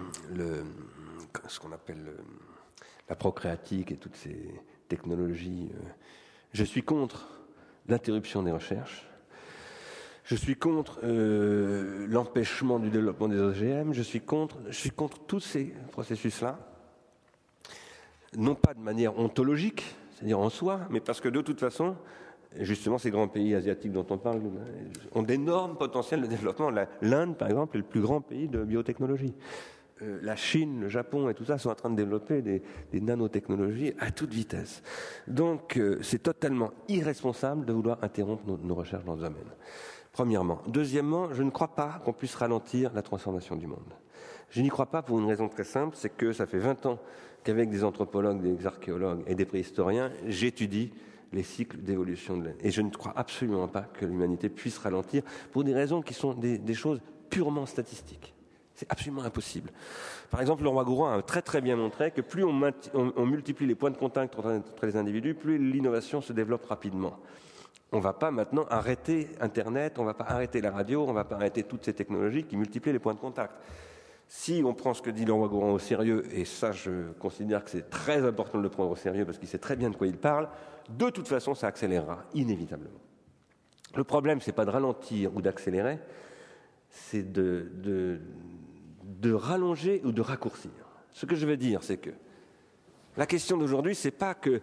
ce qu'on appelle la procréatique et toutes ces technologies. Je suis contre l'interruption des recherches. Je suis contre l'empêchement du développement des OGM. Je suis contre tous ces processus-là. Non pas de manière ontologique, c'est-à-dire en soi, mais parce que de toute façon, justement, ces grands pays asiatiques dont on parle ont d'énormes potentiels de développement. L'Inde, par exemple, est le plus grand pays de biotechnologie. La Chine, le Japon et tout ça sont en train de développer des nanotechnologies à toute vitesse. Donc, c'est totalement irresponsable de vouloir interrompre nos recherches dans ce domaine. Premièrement. Deuxièmement, je ne crois pas qu'on puisse ralentir la transformation du monde. Je n'y crois pas pour une raison très simple, c'est que ça fait 20 ans qu'avec des anthropologues, des archéologues et des préhistoriens, j'étudie les cycles d'évolution de l'être. Et je ne crois absolument pas que l'humanité puisse ralentir pour des raisons qui sont des choses purement statistiques. C'est absolument impossible. Par exemple, le roi Gourand a très très bien montré que plus on multiplie les points de contact entre les individus, plus l'innovation se développe rapidement. On ne va pas maintenant arrêter Internet, on ne va pas arrêter la radio, on ne va pas arrêter toutes ces technologies qui multiplient les points de contact. Si on prend ce que dit le roi Gourand au sérieux, et ça je considère que c'est très important de le prendre au sérieux parce qu'il sait très bien de quoi il parle, de toute façon ça accélérera inévitablement. Le problème, ce n'est pas de ralentir ou d'accélérer, c'est de rallonger ou de raccourcir. Ce que je veux dire, c'est que la question d'aujourd'hui, ce n'est pas que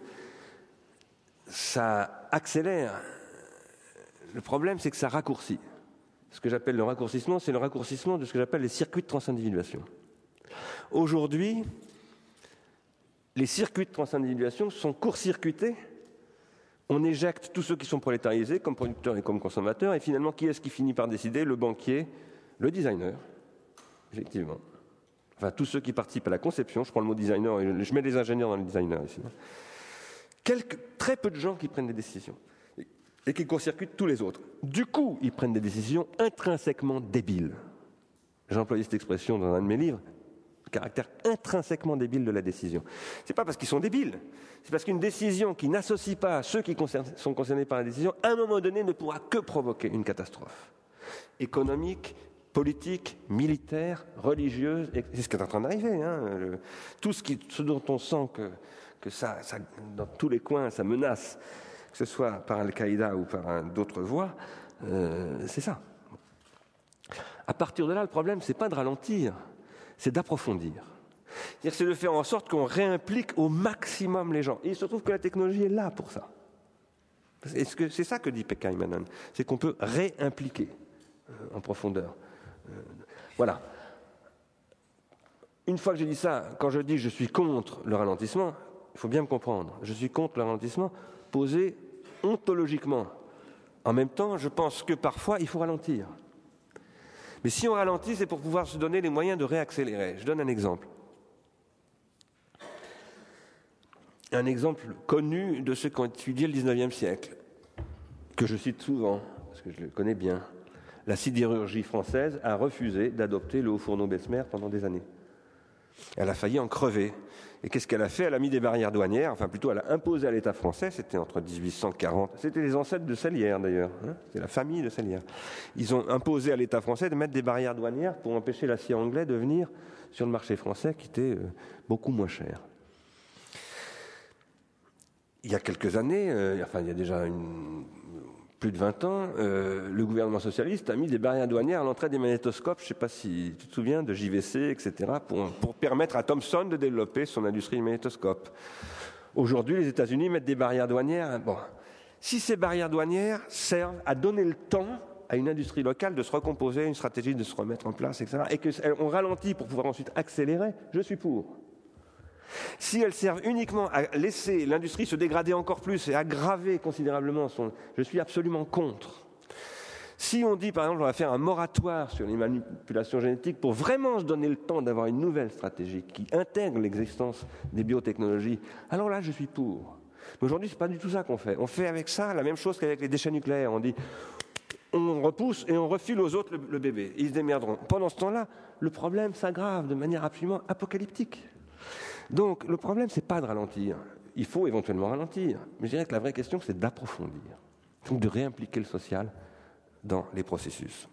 ça accélère. Le problème, c'est que ça raccourcit. Ce que j'appelle le raccourcissement, c'est le raccourcissement de ce que j'appelle les circuits de transindividuation. Aujourd'hui, les circuits de transindividuation sont court-circuités. On éjecte tous ceux qui sont prolétarisés, comme producteurs et comme consommateurs, et finalement, qui est-ce qui finit par décider? Le banquier, le designer, effectivement. Enfin, tous ceux qui participent à la conception, je prends le mot designer, et je mets les ingénieurs dans le designer ici. Très peu de gens qui prennent des décisions et qui court-circuitent tous les autres. Du coup, ils prennent des décisions intrinsèquement débiles. J'ai employé cette expression dans un de mes livres, le caractère intrinsèquement débile de la décision. Ce n'est pas parce qu'ils sont débiles, c'est parce qu'une décision qui n'associe pas ceux qui sont concernés par la décision, à un moment donné, ne pourra que provoquer une catastrophe économique, politique, militaire, religieuse. Et c'est ce qui est en train d'arriver. Tout ce dont on sent que ça, dans tous les coins, ça menace, que ce soit par Al-Qaïda ou par d'autres voies, c'est ça. À partir de là, le problème, c'est pas de ralentir, c'est d'approfondir. C'est de faire en sorte qu'on réimplique au maximum les gens. Et il se trouve que la technologie est là pour ça. C'est ça que dit Pekka Immonen, c'est qu'on peut réimpliquer en profondeur. Voilà. Une fois que j'ai dit ça, quand je dis que je suis contre le ralentissement, il faut bien me comprendre. Je suis contre le ralentissement posé ontologiquement. En même temps, je pense que parfois, il faut ralentir. Mais si on ralentit, c'est pour pouvoir se donner les moyens de réaccélérer. Je donne un exemple. Un exemple connu de ceux qui ont étudié le 19e siècle, que je cite souvent, parce que je le connais bien. La sidérurgie française a refusé d'adopter le haut fourneau Bessemer pendant des années. Elle a failli en crever. Et qu'est-ce qu'elle a fait? Elle a mis des barrières douanières, enfin plutôt elle a imposé à l'État français, c'était entre 1840, c'était les ancêtres de Sellière d'ailleurs, c'est la famille de Sellière. Ils ont imposé à l'État français de mettre des barrières douanières pour empêcher l'acier anglais de venir sur le marché français qui était beaucoup moins cher. Il y a quelques années, il y a déjà plus de 20 ans, le gouvernement socialiste a mis des barrières douanières à l'entrée des magnétoscopes, je ne sais pas si tu te souviens, de JVC, etc., pour permettre à Thomson de développer son industrie du magnétoscope. Aujourd'hui, les États-Unis mettent des barrières douanières. Bon, si ces barrières douanières servent à donner le temps à une industrie locale de se recomposer, une stratégie de se remettre en place, etc., et qu'on ralentit pour pouvoir ensuite accélérer, je suis pour. Si elles servent uniquement à laisser l'industrie se dégrader encore plus et aggraver considérablement je suis absolument contre. Si on dit, par exemple, on va faire un moratoire sur les manipulations génétiques pour vraiment se donner le temps d'avoir une nouvelle stratégie qui intègre l'existence des biotechnologies, alors là, je suis pour. Mais aujourd'hui, ce n'est pas du tout ça qu'on fait. On fait avec ça la même chose qu'avec les déchets nucléaires. On dit, on repousse et on refile aux autres le bébé. Ils se démerderont. Pendant ce temps-là, le problème s'aggrave de manière absolument apocalyptique. Donc, le problème, ce n'est pas de ralentir. Il faut éventuellement ralentir. Mais je dirais que la vraie question, c'est d'approfondir. Donc, de réimpliquer le social dans les processus.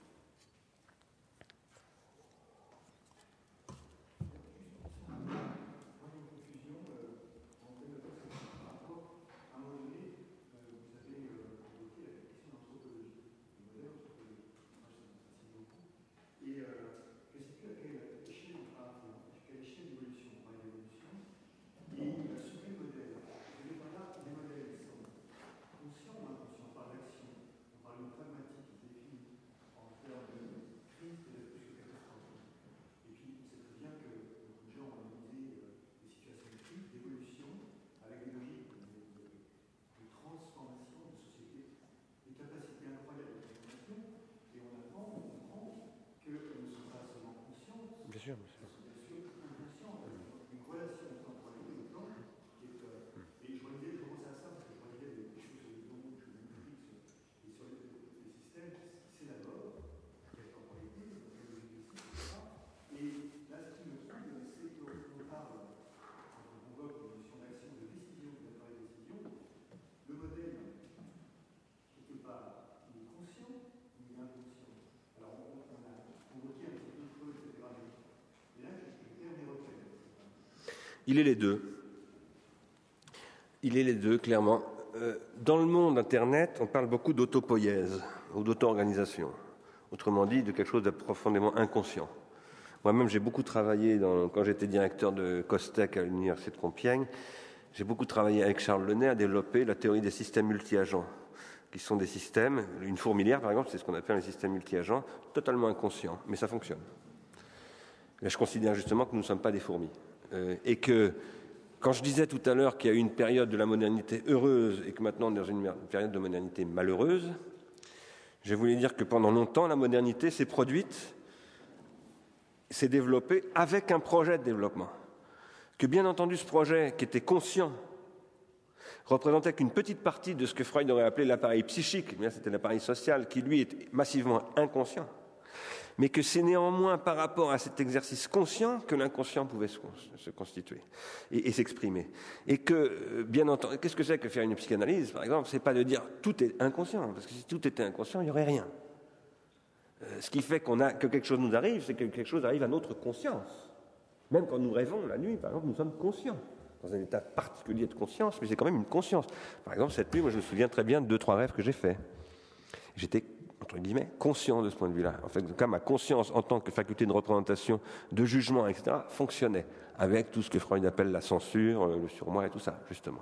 Il est les deux. Il est les deux, clairement. Dans le monde Internet, on parle beaucoup d'autopoïèse ou d'auto-organisation. Autrement dit, de quelque chose de profondément inconscient. Moi-même, j'ai beaucoup travaillé, quand j'étais directeur de COSTEC à l'Université de Compiègne, j'ai beaucoup travaillé avec Charles Lenay à développer la théorie des systèmes multi-agents, qui sont des systèmes, une fourmilière par exemple, c'est ce qu'on appelle les systèmes multi-agents, totalement inconscients, mais ça fonctionne. Là, je considère justement que nous ne sommes pas des fourmis. Et que, quand je disais tout à l'heure qu'il y a eu une période de la modernité heureuse et que maintenant on est dans une période de modernité malheureuse, je voulais dire que pendant longtemps, la modernité s'est produite, s'est développée avec un projet de développement. Que bien entendu, ce projet, qui était conscient, représentait qu'une petite partie de ce que Freud aurait appelé l'appareil psychique, bien c'était l'appareil social, qui lui est massivement inconscient, mais que c'est néanmoins par rapport à cet exercice conscient que l'inconscient pouvait se constituer et s'exprimer. Et que, bien entendu, qu'est-ce que c'est que faire une psychanalyse, par exemple? C'est pas de dire tout est inconscient, parce que si tout était inconscient, il n'y aurait rien. Ce qui fait que quelque chose nous arrive, c'est que quelque chose arrive à notre conscience. Même quand nous rêvons la nuit, par exemple, nous sommes conscients, dans un état particulier de conscience, mais c'est quand même une conscience. Par exemple, cette nuit, moi je me souviens très bien de 2-3 rêves que j'ai faits. J'étais, entre guillemets, conscient de ce point de vue-là. En fait, en tout cas, ma conscience en tant que faculté de représentation, de jugement, etc., fonctionnait avec tout ce que Freud appelle la censure, le surmoi et tout ça, justement.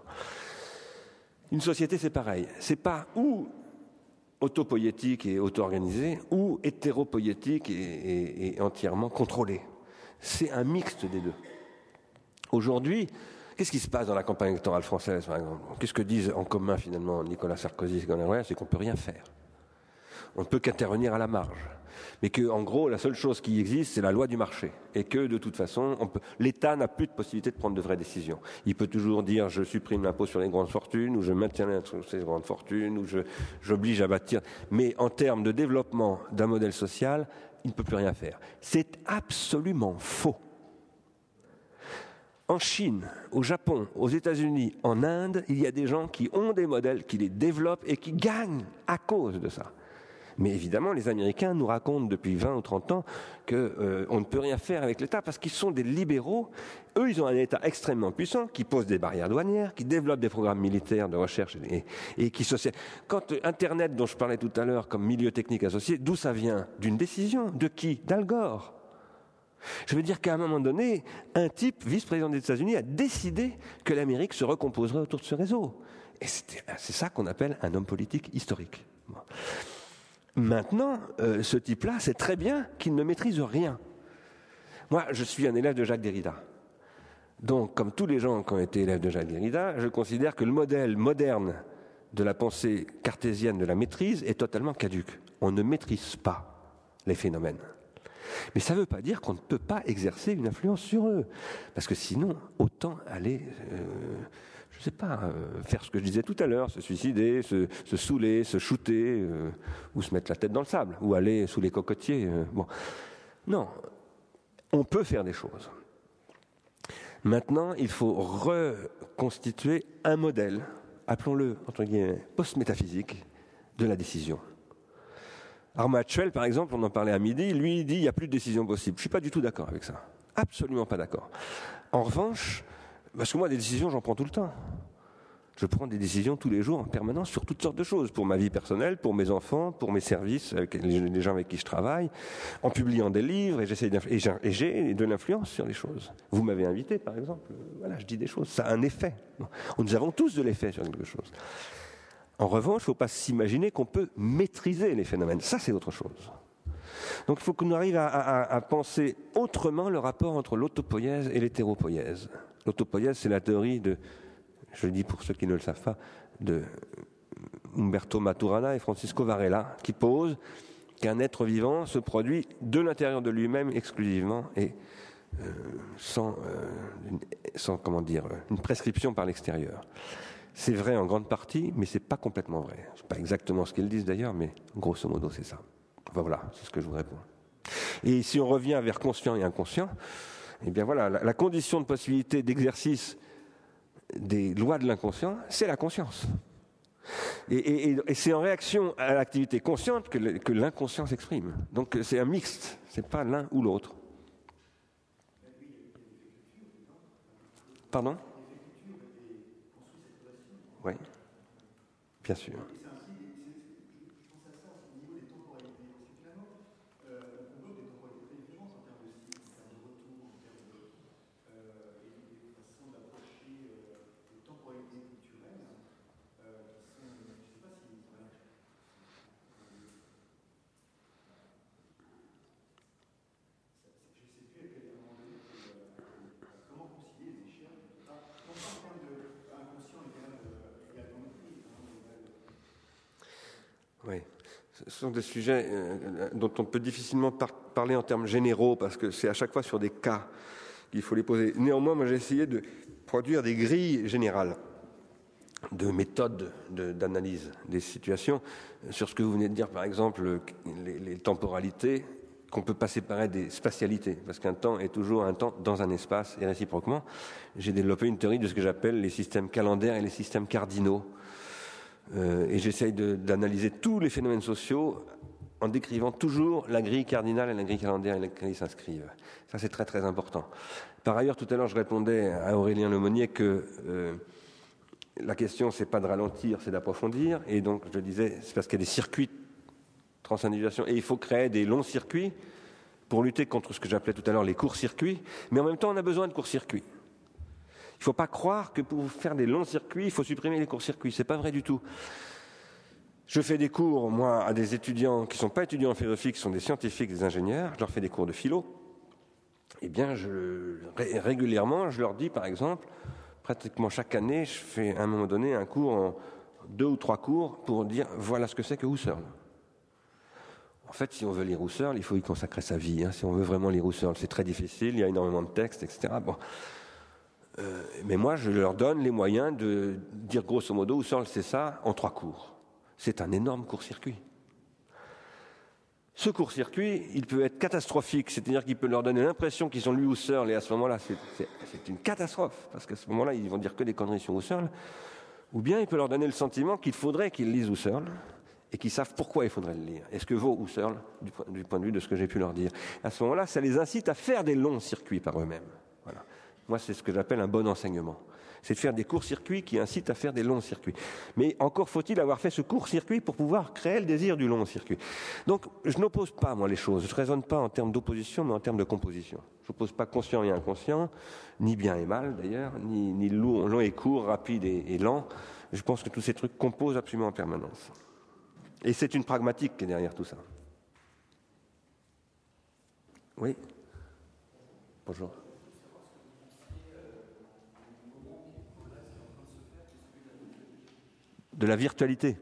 Une société, c'est pareil. C'est pas ou autopoïétique et auto-organisée, ou hétéropoïétique et entièrement contrôlée. C'est un mixte des deux. Aujourd'hui, qu'est-ce qui se passe dans la campagne électorale française, par exemple? Qu'est-ce que disent en commun, finalement, Nicolas Sarkozy et Ségolène Royal? C'est qu'on ne peut rien faire. On ne peut qu'intervenir à la marge. Mais que, en gros, la seule chose qui existe, c'est la loi du marché. Et que, de toute façon, l'État n'a plus de possibilité de prendre de vraies décisions. Il peut toujours dire, je supprime l'impôt sur les grandes fortunes, ou je maintiens l'impôt sur les grandes fortunes, ou j'oblige à bâtir. Mais en termes de développement d'un modèle social, il ne peut plus rien faire. C'est absolument faux. En Chine, au Japon, aux États-Unis, en Inde, il y a des gens qui ont des modèles, qui les développent et qui gagnent à cause de ça. Mais évidemment, les Américains nous racontent depuis 20 ou 30 ans qu'on ne peut rien faire avec l'État parce qu'ils sont des libéraux. Eux, ils ont un État extrêmement puissant qui pose des barrières douanières, qui développe des programmes militaires de recherche et qui social. Quand Internet, dont je parlais tout à l'heure, comme milieu technique associé, d'où ça vient? D'une décision. De qui? D'Al Gore. Je veux dire qu'à un moment donné, un type, vice-président des États-Unis, a décidé que l'Amérique se recomposerait autour de ce réseau. Et c'est ça qu'on appelle un homme politique historique. Bon. Maintenant, ce type-là sait très bien qu'il ne maîtrise rien. Moi, je suis un élève de Jacques Derrida. Donc, comme tous les gens qui ont été élèves de Jacques Derrida, je considère que le modèle moderne de la pensée cartésienne de la maîtrise est totalement caduque. On ne maîtrise pas les phénomènes. Mais ça ne veut pas dire qu'on ne peut pas exercer une influence sur eux. Parce que sinon, autant aller, je ne sais pas, faire ce que je disais tout à l'heure, se suicider, se saouler, se shooter, ou se mettre la tête dans le sable, ou aller sous les cocotiers. Bon. Non, on peut faire des choses. Maintenant, il faut reconstituer un modèle, appelons-le, entre guillemets, post-métaphysique, de la décision. Armand Hatchell, par exemple, on en parlait à midi, lui il dit il n'y a plus de décision possible. Je ne suis pas du tout d'accord avec ça. Absolument pas d'accord. En revanche, parce que moi des décisions j'en prends tout le temps. Je prends des décisions tous les jours en permanence sur toutes sortes de choses, pour ma vie personnelle, pour mes enfants, pour mes services, avec les gens avec qui je travaille, en publiant des livres, et j'ai de l'influence sur les choses. Vous m'avez invité, par exemple, voilà, je dis des choses, ça a un effet. Nous avons tous de l'effet sur quelque chose. En revanche, il ne faut pas s'imaginer qu'on peut maîtriser les phénomènes. Ça, c'est autre chose. Donc, il faut qu'on arrive à penser autrement le rapport entre l'autopoïèse et l'hétéropoïèse. L'autopoïèse, c'est la théorie de, je le dis pour ceux qui ne le savent pas, de Umberto Maturana et Francisco Varela, qui posent qu'un être vivant se produit de l'intérieur de lui-même exclusivement et sans une prescription par l'extérieur. C'est vrai en grande partie, mais c'est pas complètement vrai. C'est pas exactement ce qu'ils disent d'ailleurs, mais grosso modo c'est ça. Enfin, voilà, c'est ce que je vous réponds. Et si on revient vers conscient et inconscient, eh bien voilà, la condition de possibilité d'exercice des lois de l'inconscient, c'est la conscience. Et c'est en réaction à l'activité consciente que l'inconscient s'exprime. Donc c'est un mixte, c'est pas l'un ou l'autre. Pardon ? Oui, bien sûr. Oui, ce sont des sujets dont on peut difficilement parler en termes généraux parce que c'est à chaque fois sur des cas qu'il faut les poser. Néanmoins, moi j'ai essayé de produire des grilles générales de méthodes d'analyse des situations sur ce que vous venez de dire, par exemple, les temporalités qu'on peut pas séparer des spatialités, parce qu'un temps est toujours un temps dans un espace et réciproquement. J'ai développé une théorie de ce que j'appelle les systèmes calendaires et les systèmes cardinaux. Et j'essaye d'analyser tous les phénomènes sociaux en décrivant toujours la grille cardinale et la grille calendaire et la grille s'inscrivent. Ça, c'est très très important. Par ailleurs, tout à l'heure, je répondais à Aurélien Lemonnier que la question, c'est pas de ralentir, c'est d'approfondir. Et donc, je disais, c'est parce qu'il y a des circuits de transindividuation et il faut créer des longs circuits pour lutter contre ce que j'appelais tout à l'heure les courts-circuits. Mais en même temps, on a besoin de courts-circuits. Il ne faut pas croire que pour faire des longs circuits, il faut supprimer les courts-circuits. Ce n'est pas vrai du tout. Je fais des cours, moi, à des étudiants qui ne sont pas étudiants en philosophie, qui sont des scientifiques, des ingénieurs. Je leur fais des cours de philo. Eh bien, régulièrement, je leur dis, par exemple, pratiquement chaque année, je fais à un moment donné un cours en 2 ou 3 cours pour dire voilà ce que c'est que Husserl. En fait, si on veut lire Husserl, il faut y consacrer sa vie. Si on veut vraiment lire Husserl, c'est très difficile, il y a énormément de textes, etc. Bon. Mais moi, je leur donne les moyens de dire grosso modo Husserl, c'est ça, en 3 cours. C'est un énorme court-circuit. Ce court-circuit, il peut être catastrophique, c'est-à-dire qu'il peut leur donner l'impression qu'ils ont lu Husserl, et à ce moment-là, c'est une catastrophe, parce qu'à ce moment-là, ils vont dire que des conneries sur Husserl, ou bien il peut leur donner le sentiment qu'il faudrait qu'ils lisent Husserl, et qu'ils savent pourquoi il faudrait le lire. Et ce que vaut Husserl, du point de vue de ce que j'ai pu leur dire. À ce moment-là, ça les incite à faire des longs circuits par eux-mêmes. Voilà. Moi, c'est ce que j'appelle un bon enseignement. C'est de faire des courts-circuits qui incitent à faire des longs circuits. Mais encore faut-il avoir fait ce court-circuit pour pouvoir créer le désir du long circuit. Donc, je n'oppose pas, moi, les choses. Je ne raisonne pas en termes d'opposition, mais en termes de composition. Je n'oppose pas conscient et inconscient, ni bien et mal, d'ailleurs, ni long et court, rapide et lent. Je pense que tous ces trucs composent absolument en permanence. Et c'est une pragmatique qui est derrière tout ça. Oui ? Bonjour. De la virtualité.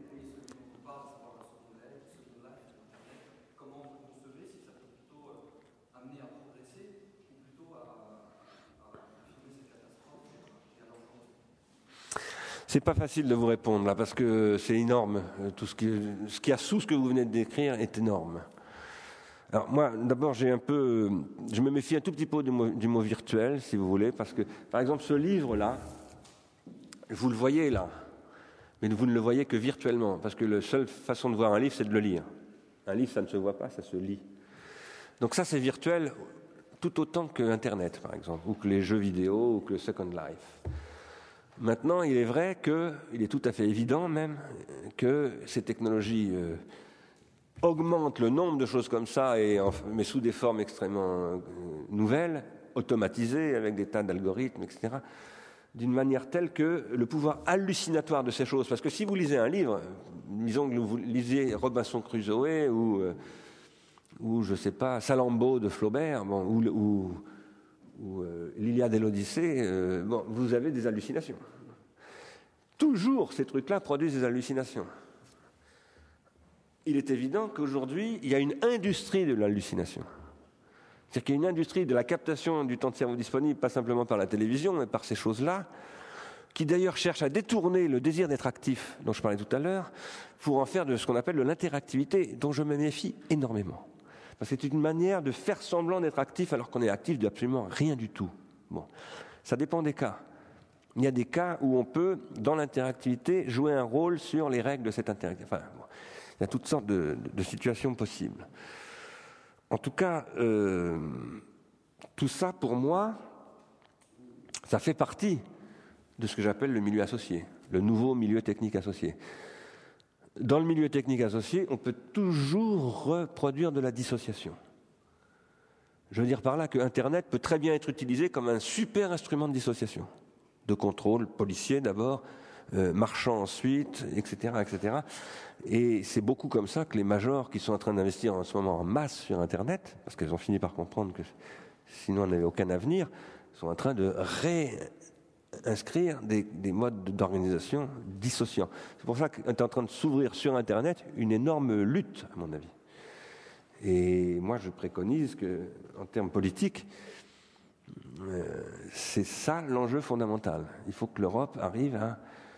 Comment vous concevez si ça peut plutôt amener à progresser ou plutôt à filmer cette catastrophe et à l'enfant? C'est pas facile de vous répondre là parce que c'est énorme. Tout ce qu'il y a sous ce que vous venez de décrire est énorme. Alors moi, d'abord, je me méfie un tout petit peu du mot virtuel, si vous voulez, parce que, par exemple, ce livre-là, vous le voyez là. Mais vous ne le voyez que virtuellement, parce que la seule façon de voir un livre, c'est de le lire. Un livre, ça ne se voit pas, ça se lit. Donc ça, c'est virtuel tout autant que Internet, par exemple, ou que les jeux vidéo, ou que le Second Life. Maintenant, il est vrai il est tout à fait évident même, que ces technologies augmentent le nombre de choses comme ça, mais sous des formes extrêmement nouvelles, automatisées, avec des tas d'algorithmes, etc., d'une manière telle que le pouvoir hallucinatoire de ces choses, parce que si vous lisez un livre, disons que vous lisez Robinson Crusoe ou je sais pas, Salammbô de Flaubert, bon, ou l'Iliade et l'Odyssée, bon, vous avez des hallucinations. Toujours ces trucs-là produisent des hallucinations. Il est évident qu'aujourd'hui, il y a une industrie de l'hallucination. C'est-à-dire qu'il y a une industrie de la captation du temps de cerveau disponible, pas simplement par la télévision, mais par ces choses-là, qui d'ailleurs cherchent à détourner le désir d'être actif, dont je parlais tout à l'heure, pour en faire de ce qu'on appelle de l'interactivité, dont je me méfie énormément. Parce que c'est une manière de faire semblant d'être actif alors qu'on est actif de absolument rien du tout. Bon, ça dépend des cas. Il y a des cas où on peut, dans l'interactivité, jouer un rôle sur les règles de cette interactivité. Enfin, bon, il y a toutes sortes de situations possibles. En tout cas, tout ça, pour moi, Ça fait partie de ce que j'appelle le milieu associé, le nouveau milieu technique associé. Dans le milieu technique associé, on peut toujours reproduire de la dissociation. Je veux dire par là que Internet peut très bien être utilisé comme un super instrument de dissociation, de contrôle policier d'abord, marchand ensuite, etc., etc. Et c'est beaucoup comme ça que les majors qui sont en train d'investir en ce moment en masse sur Internet, parce qu'elles ont fini par comprendre que sinon on n'avait aucun avenir, sont en train de réinscrire des modes d'organisation dissociants. C'est pour ça qu'est en train de s'ouvrir sur Internet une énorme lutte, à mon avis. Et moi, je préconise qu'en termes politiques, c'est ça l'enjeu fondamental. Il faut que l'Europe arrive à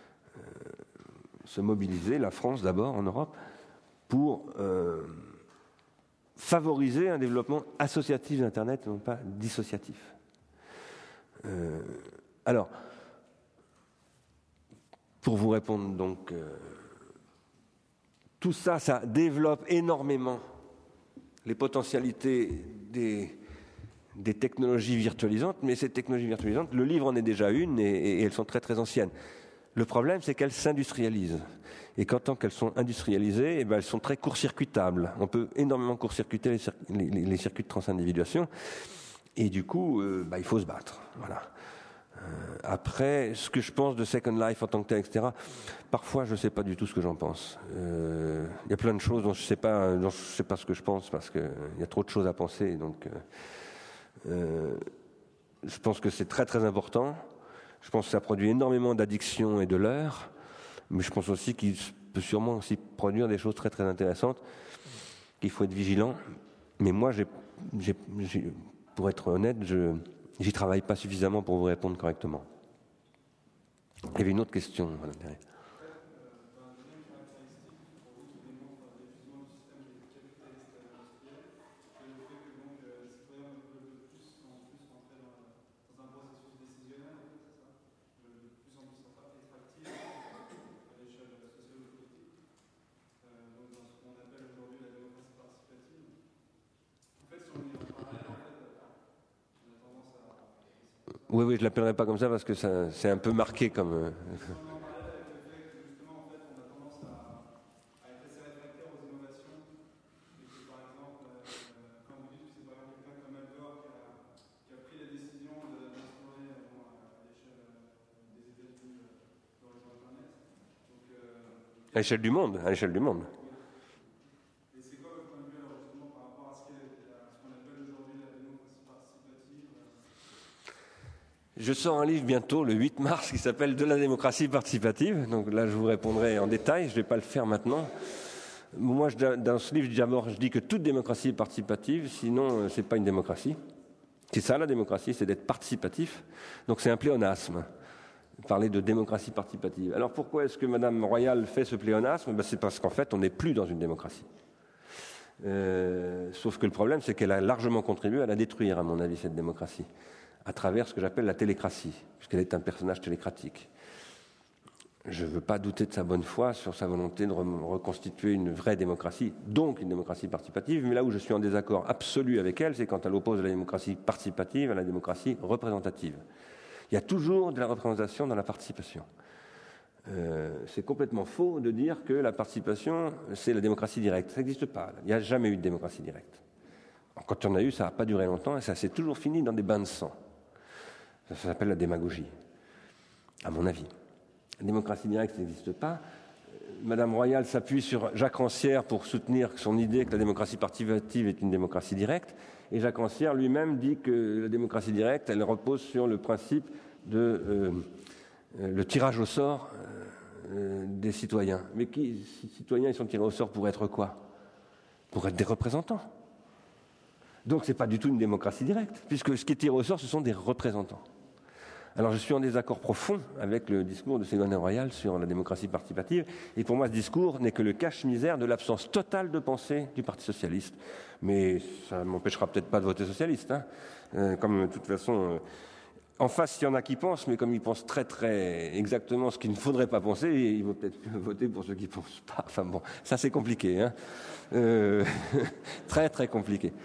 se mobiliser, la France d'abord en Europe, pour favoriser un développement associatif d'Internet, non pas dissociatif. Alors, pour vous répondre donc, tout ça, ça développe énormément les potentialités des technologies virtualisantes, mais ces technologies virtualisantes, le livre en est déjà une et elles sont très très anciennes. Le problème, c'est qu'elles s'industrialisent. Et qu'en tant qu'elles sont industrialisées, elles sont très court-circuitables. On peut énormément court-circuiter les circuits de transindividuation. Et du coup, il faut se battre. Voilà. Après, ce que je pense de Second Life en tant que tel, etc., parfois je ne sais pas du tout ce que j'en pense. Il y a plein de choses dont je ne sais pas ce que je pense, parce qu'il y a trop de choses à penser. Donc, je pense que c'est très très important. Je pense que ça produit énormément d'addictions et de leurres, mais je pense aussi qu'il peut sûrement aussi produire des choses très très intéressantes, qu'il faut être vigilant. Mais moi, pour être honnête, j'y travaille pas suffisamment pour vous répondre correctement. Il y avait une autre question à l'intérieur. Oui, je ne l'appellerai pas comme ça parce que c'est un peu marqué comme... À l'échelle du monde, à l'échelle du monde. Et c'est quoi votre point de vue alors justement par rapport à ce qu'on appelle aujourd'hui la démocratie participative? Je sors un livre bientôt, le 8 mars, qui s'appelle « De la démocratie participative ». Donc là, je vous répondrai en détail, je ne vais pas le faire maintenant. Moi, dans ce livre, d'abord, je dis que toute démocratie est participative, sinon, ce n'est pas une démocratie. C'est ça, la démocratie, c'est d'être participatif. Donc c'est un pléonasme. Parler de démocratie participative. Alors pourquoi est-ce que Mme Royal fait ce pléonasme? C'est parce qu'en fait, on n'est plus dans une démocratie. Sauf que le problème, c'est qu'elle a largement contribué à la détruire, à mon avis, cette démocratie, à travers ce que j'appelle la télécratie, puisqu'elle est un personnage télécratique. Je ne veux pas douter de sa bonne foi sur sa volonté de reconstituer une vraie démocratie, donc une démocratie participative, mais là où je suis en désaccord absolu avec elle, c'est quand elle oppose la démocratie participative à la démocratie représentative. Il y a toujours de la représentation dans la participation. C'est complètement faux de dire que la participation, c'est la démocratie directe. Ça n'existe pas. Il n'y a jamais eu de démocratie directe. Quand il y en a eu, ça n'a pas duré longtemps et ça s'est toujours fini dans des bains de sang. Ça s'appelle la démagogie, à mon avis. La démocratie directe n'existe pas. Madame Royal s'appuie sur Jacques Rancière pour soutenir son idée que la démocratie participative est une démocratie directe. Et Jacques Rancière lui-même dit que la démocratie directe, elle repose sur le principe de le tirage au sort des citoyens. Mais ces citoyens, ils sont tirés au sort pour être quoi? Pour être des représentants. Donc ce n'est pas du tout une démocratie directe, puisque ce qui est tiré au sort, ce sont des représentants. Alors je suis en désaccord profond avec le discours de Ségolène Royal sur la démocratie participative, et pour moi ce discours n'est que le cache-misère de l'absence totale de pensée du Parti socialiste. Mais ça ne m'empêchera peut-être pas de voter socialiste, hein. Comme de toute façon, en face il y en a qui pensent, mais comme ils pensent très très exactement ce qu'il ne faudrait pas penser, ils vont peut-être voter pour ceux qui ne pensent pas. Enfin bon, ça c'est compliqué, hein. Très très compliqué.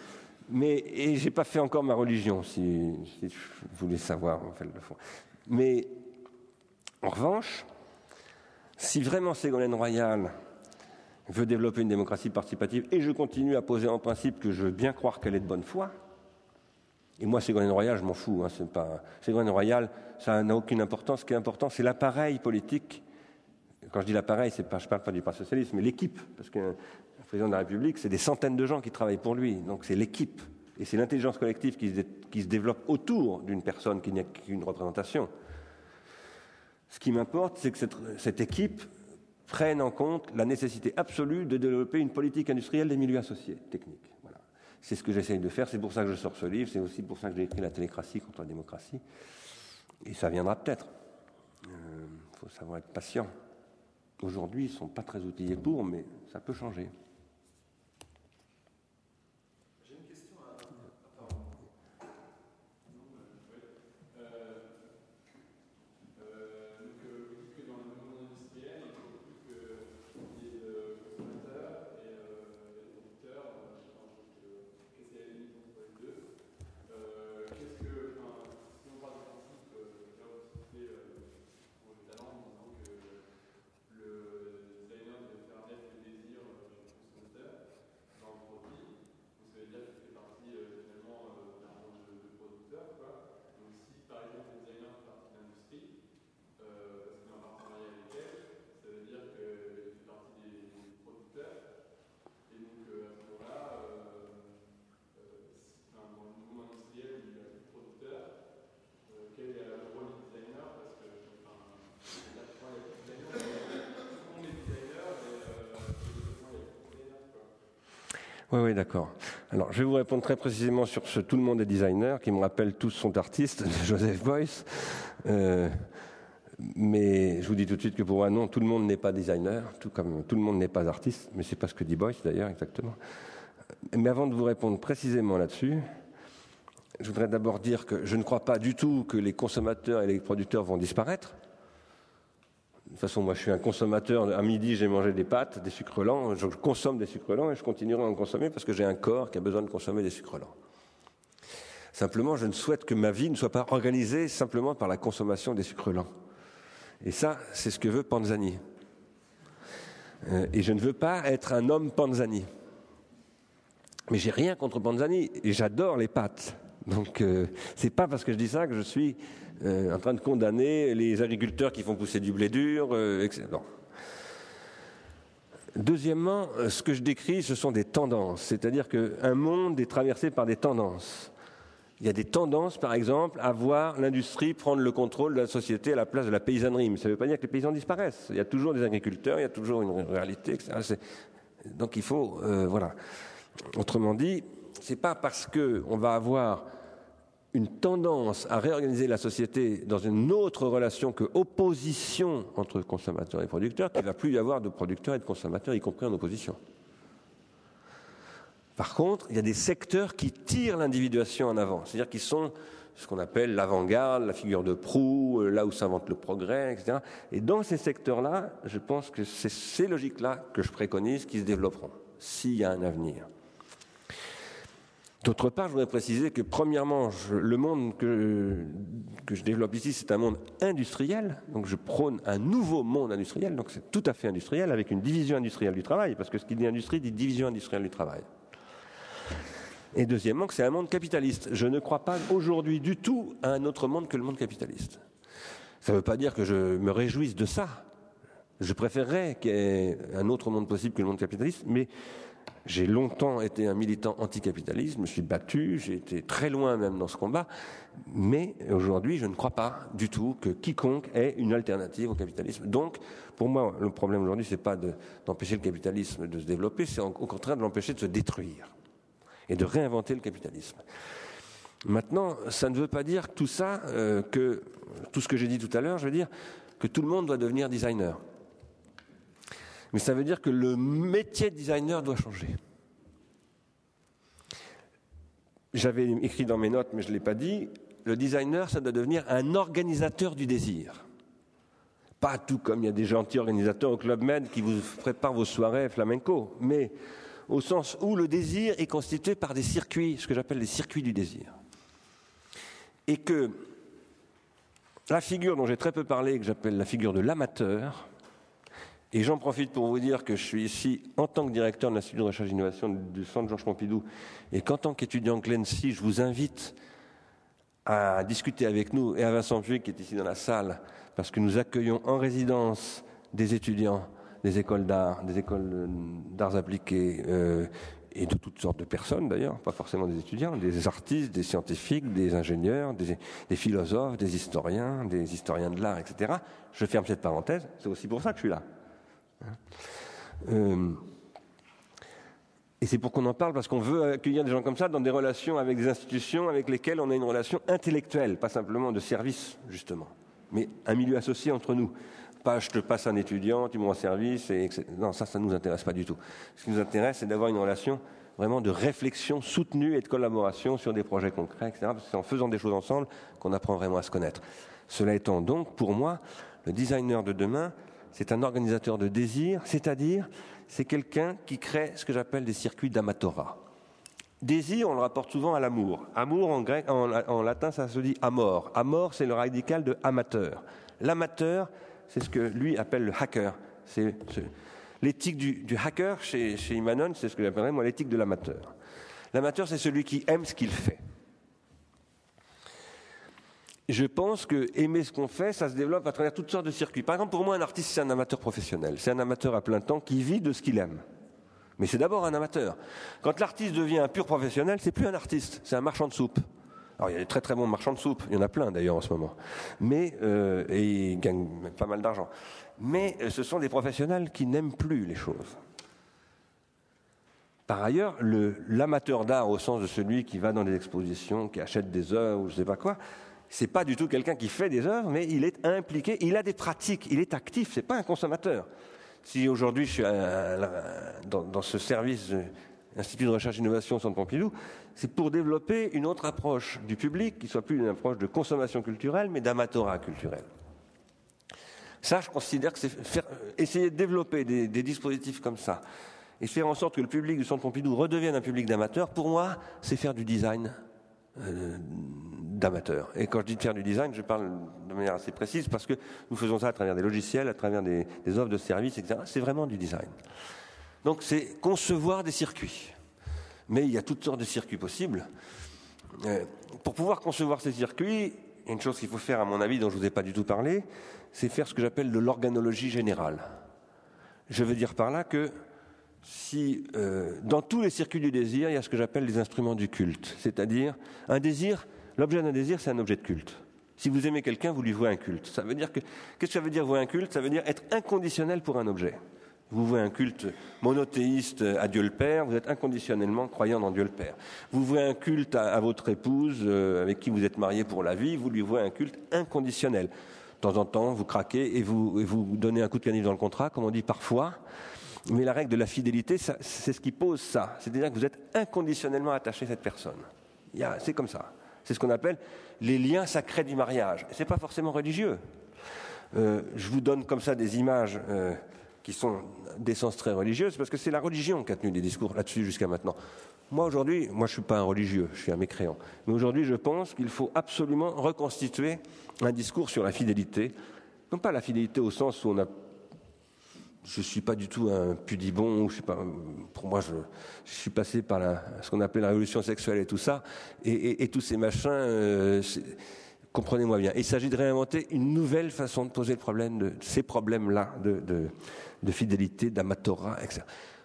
Et j'ai pas fait encore ma religion, si je voulais savoir en fait le fond. Mais en revanche, si vraiment Ségolène Royal veut développer une démocratie participative, et je continue à poser en principe que je veux bien croire qu'elle est de bonne foi, et moi Ségolène Royal, je m'en fous, c'est pas Ségolène Royal, ça n'a aucune importance. Ce qui est important, c'est l'appareil politique. Quand je dis l'appareil, je parle pas du Parti socialiste, mais l'équipe, parce que le président de la République, c'est des centaines de gens qui travaillent pour lui, donc c'est l'équipe. Et c'est l'intelligence collective qui se développe autour d'une personne qui n'a qu'une représentation. Ce qui m'importe, c'est que cette équipe prenne en compte la nécessité absolue de développer une politique industrielle des milieux associés, techniques. Voilà. C'est ce que j'essaye de faire, c'est pour ça que je sors ce livre, c'est aussi pour ça que j'ai écrit La télécratie contre la démocratie. Et ça viendra peut-être. Il faut savoir être patient. Aujourd'hui, ils ne sont pas très outillés pour, mais ça peut changer. J'ai une question à vous dites que dans le monde industriel, il faut plus qu'il y ait de consommateurs et de producteurs. Qu'est-ce qu'il y a la limite entre les deux? Si on parle du principe, là où vous citez pour le talent, en disant que le designer devait faire naître le désir du consommateur dans le produit, donc ça veut dire qu'il fait partie finalement d'un rôle de producteur, quoi. Donc si par exemple le designer fait partie de l'industrie, parce qu'il est en partenariat avec elle, ça veut dire qu'il fait partie des producteurs, et donc à ce moment-là, dans le mouvement industriel où il y a plus de producteurs, quel est le rôle du designer? Parce que il y a plus de designers, on est designers, et il y a plus de designers, quoi. Oui, d'accord. Alors, je vais vous répondre très précisément sur ce « tout le monde est designer » qui me rappelle tous sont artistes de Joseph Beuys. Mais je vous dis tout de suite que pour moi, non, tout le monde n'est pas designer, tout comme tout le monde n'est pas artiste, mais c'est pas ce que dit Beuys d'ailleurs, exactement. Mais avant de vous répondre précisément là-dessus, je voudrais d'abord dire que je ne crois pas du tout que les consommateurs et les producteurs vont disparaître. De toute façon, moi, je suis un consommateur. À midi, j'ai mangé des pâtes, des sucres lents. Je consomme des sucres lents et je continuerai à en consommer parce que j'ai un corps qui a besoin de consommer des sucres lents. Simplement, je ne souhaite que ma vie ne soit pas organisée simplement par la consommation des sucres lents. Et ça, c'est ce que veut Panzani. Et je ne veux pas être un homme Panzani. Mais j'ai rien contre Panzani et j'adore les pâtes. Donc, c'est pas parce que je dis ça que je suis en train de condamner les agriculteurs qui font pousser du blé dur, etc. Non. Deuxièmement, ce que je décris, ce sont des tendances. C'est-à-dire qu'un monde est traversé par des tendances. Il y a des tendances, par exemple, à voir l'industrie prendre le contrôle de la société à la place de la paysannerie. Mais ça ne veut pas dire que les paysans disparaissent. Il y a toujours des agriculteurs, il y a toujours une réalité, etc. Donc il faut... voilà. Autrement dit, ce n'est pas parce qu'on va avoir une tendance à réorganiser la société dans une autre relation que opposition entre consommateurs et producteurs qu'il ne va plus y avoir de producteurs et de consommateurs, y compris en opposition. Par contre, il y a des secteurs qui tirent l'individuation en avant, c'est-à-dire qui sont ce qu'on appelle l'avant-garde, la figure de proue, là où s'invente le progrès, etc. Et dans ces secteurs-là, je pense que c'est ces logiques-là que je préconise qui se développeront, s'il y a un avenir. D'autre part, je voudrais préciser que, premièrement, le monde que je développe ici, c'est un monde industriel. Donc, je prône un nouveau monde industriel. Donc, c'est tout à fait industriel, avec une division industrielle du travail, parce que ce qui dit industrie dit division industrielle du travail. Et deuxièmement, que c'est un monde capitaliste. Je ne crois pas aujourd'hui du tout à un autre monde que le monde capitaliste. Ça ne veut pas dire que je me réjouisse de ça. Je préférerais qu'il y ait un autre monde possible que le monde capitaliste, mais j'ai longtemps été un militant anticapitaliste, je me suis battu, j'ai été très loin même dans ce combat, mais aujourd'hui je ne crois pas du tout que quiconque ait une alternative au capitalisme. Donc pour moi le problème aujourd'hui c'est pas d'empêcher le capitalisme de se développer, c'est au contraire de l'empêcher de se détruire et de réinventer le capitalisme. Maintenant, ça ne veut pas dire tout ça, que tout ce que j'ai dit tout à l'heure, je veux dire que tout le monde doit devenir designer. Mais ça veut dire que le métier de designer doit changer. J'avais écrit dans mes notes, mais je ne l'ai pas dit, le designer, ça doit devenir un organisateur du désir. Pas tout comme il y a des gentils organisateurs au Club Med qui vous préparent vos soirées flamenco, mais au sens où le désir est constitué par des circuits, ce que j'appelle les circuits du désir. Et que la figure dont j'ai très peu parlé, que j'appelle la figure de l'amateur, et j'en profite pour vous dire que je suis ici en tant que directeur de l'Institut de recherche et d'innovation du Centre Georges Pompidou, et qu'en tant qu'étudiant CLENSI, je vous invite à discuter avec nous, et à Vincent Puig qui est ici dans la salle, parce que nous accueillons en résidence des étudiants des écoles d'art, des écoles d'arts appliqués, et de toutes sortes de personnes d'ailleurs, pas forcément des étudiants, des artistes, des scientifiques, des ingénieurs, des philosophes, des historiens de l'art, etc. Je ferme cette parenthèse, c'est aussi pour ça que je suis là. Et c'est pour qu'on en parle, parce qu'on veut accueillir des gens comme ça dans des relations avec des institutions avec lesquelles on a une relation intellectuelle, pas simplement de service, justement, mais un milieu associé entre nous. Pas je te passe un étudiant, tu me rends service, etc. Non, ça ne nous intéresse pas du tout. Ce qui nous intéresse, c'est d'avoir une relation vraiment de réflexion soutenue et de collaboration sur des projets concrets, etc. Parce que c'est en faisant des choses ensemble qu'on apprend vraiment à se connaître. Cela étant donc, pour moi, le designer de demain, c'est un organisateur de désir, c'est-à-dire c'est quelqu'un qui crée ce que j'appelle des circuits d'amatorat. Désir, on le rapporte souvent à l'amour. Amour, en grec, en latin, ça se dit amor. Amor, c'est le radical de amateur. L'amateur, c'est ce que lui appelle le hacker. C'est l'éthique du hacker, chez Imanon, c'est ce que j'appellerais moi l'éthique de l'amateur. L'amateur, c'est celui qui aime ce qu'il fait. Je pense que aimer ce qu'on fait, ça se développe à travers toutes sortes de circuits. Par exemple, pour moi, un artiste, c'est un amateur professionnel. C'est un amateur à plein temps qui vit de ce qu'il aime. Mais c'est d'abord un amateur. Quand l'artiste devient un pur professionnel, c'est plus un artiste, c'est un marchand de soupe. Alors, il y a des très très bons marchands de soupe, il y en a plein d'ailleurs en ce moment. Mais, et ils gagnent pas mal d'argent. Mais ce sont des professionnels qui n'aiment plus les choses. Par ailleurs, l'amateur d'art, au sens de celui qui va dans des expositions, qui achète des œuvres ou je ne sais pas quoi, c'est pas du tout quelqu'un qui fait des œuvres, mais il est impliqué, il a des pratiques, il est actif, c'est pas un consommateur. Si aujourd'hui je suis dans ce service Institut de recherche et d'innovation Centre Pompidou, c'est pour développer une autre approche du public qui soit plus une approche de consommation culturelle, mais d'amatorat culturel. Ça, je considère que c'est essayer de développer des dispositifs comme ça et faire en sorte que le public du Centre Pompidou redevienne un public d'amateurs, pour moi, c'est faire du design d'amateurs. Et quand je dis de faire du design, je parle de manière assez précise parce que nous faisons ça à travers des logiciels, à travers des offres de services, etc. C'est vraiment du design. Donc c'est concevoir des circuits. Mais il y a toutes sortes de circuits possibles. Pour pouvoir concevoir ces circuits, il y a une chose qu'il faut faire, à mon avis, dont je ne vous ai pas du tout parlé, c'est faire ce que j'appelle de l'organologie générale. Je veux dire par là que si dans tous les circuits du désir, il y a ce que j'appelle les instruments du culte. C'est-à-dire, un désir, l'objet d'un désir, c'est un objet de culte. Si vous aimez quelqu'un, vous lui vouez un culte. Ça veut dire que, qu'est-ce que ça veut dire vouer un culte? Ça veut dire être inconditionnel pour un objet. Vous vouez un culte monothéiste à Dieu le Père, vous êtes inconditionnellement croyant dans Dieu le Père. Vous vouez un culte à votre épouse avec qui vous êtes marié pour la vie, vous lui vouez un culte inconditionnel. De temps en temps, vous craquez et vous donnez un coup de canif dans le contrat, comme on dit parfois. Mais la règle de la fidélité, c'est ce qui pose ça. C'est-à-dire que vous êtes inconditionnellement attaché à cette personne. C'est comme ça. C'est ce qu'on appelle les liens sacrés du mariage. Ce n'est pas forcément religieux. Je vous donne comme ça des images qui sont d'essence très religieuse, parce que c'est la religion qui a tenu des discours là-dessus jusqu'à maintenant. Moi, aujourd'hui, je ne suis pas un religieux, je suis un mécréant. Mais aujourd'hui, je pense qu'il faut absolument reconstituer un discours sur la fidélité. Non pas la fidélité au sens où je ne suis pas du tout un pudibond, je sais pas, pour moi, je suis passé par ce qu'on appelait la révolution sexuelle et tout ça, et tous ces machins, comprenez-moi bien. Il s'agit de réinventer une nouvelle façon de poser le problème, ces problèmes-là de fidélité, d'amatorat, etc.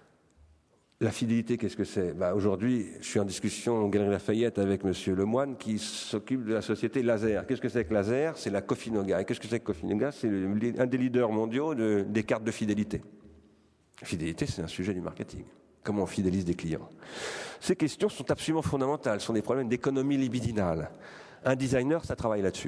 La fidélité, qu'est-ce que c'est? Aujourd'hui, je suis en discussion au Galerie Lafayette avec Monsieur Lemoine qui s'occupe de la société Laser. Qu'est-ce que c'est que Laser? C'est la Cofinoga. Et qu'est-ce que c'est que Cofinoga? C'est un des leaders mondiaux des cartes de fidélité. La fidélité, c'est un sujet du marketing. Comment on fidélise des clients? Ces questions sont absolument fondamentales. Ce sont des problèmes d'économie libidinale. Un designer, ça travaille là-dessus.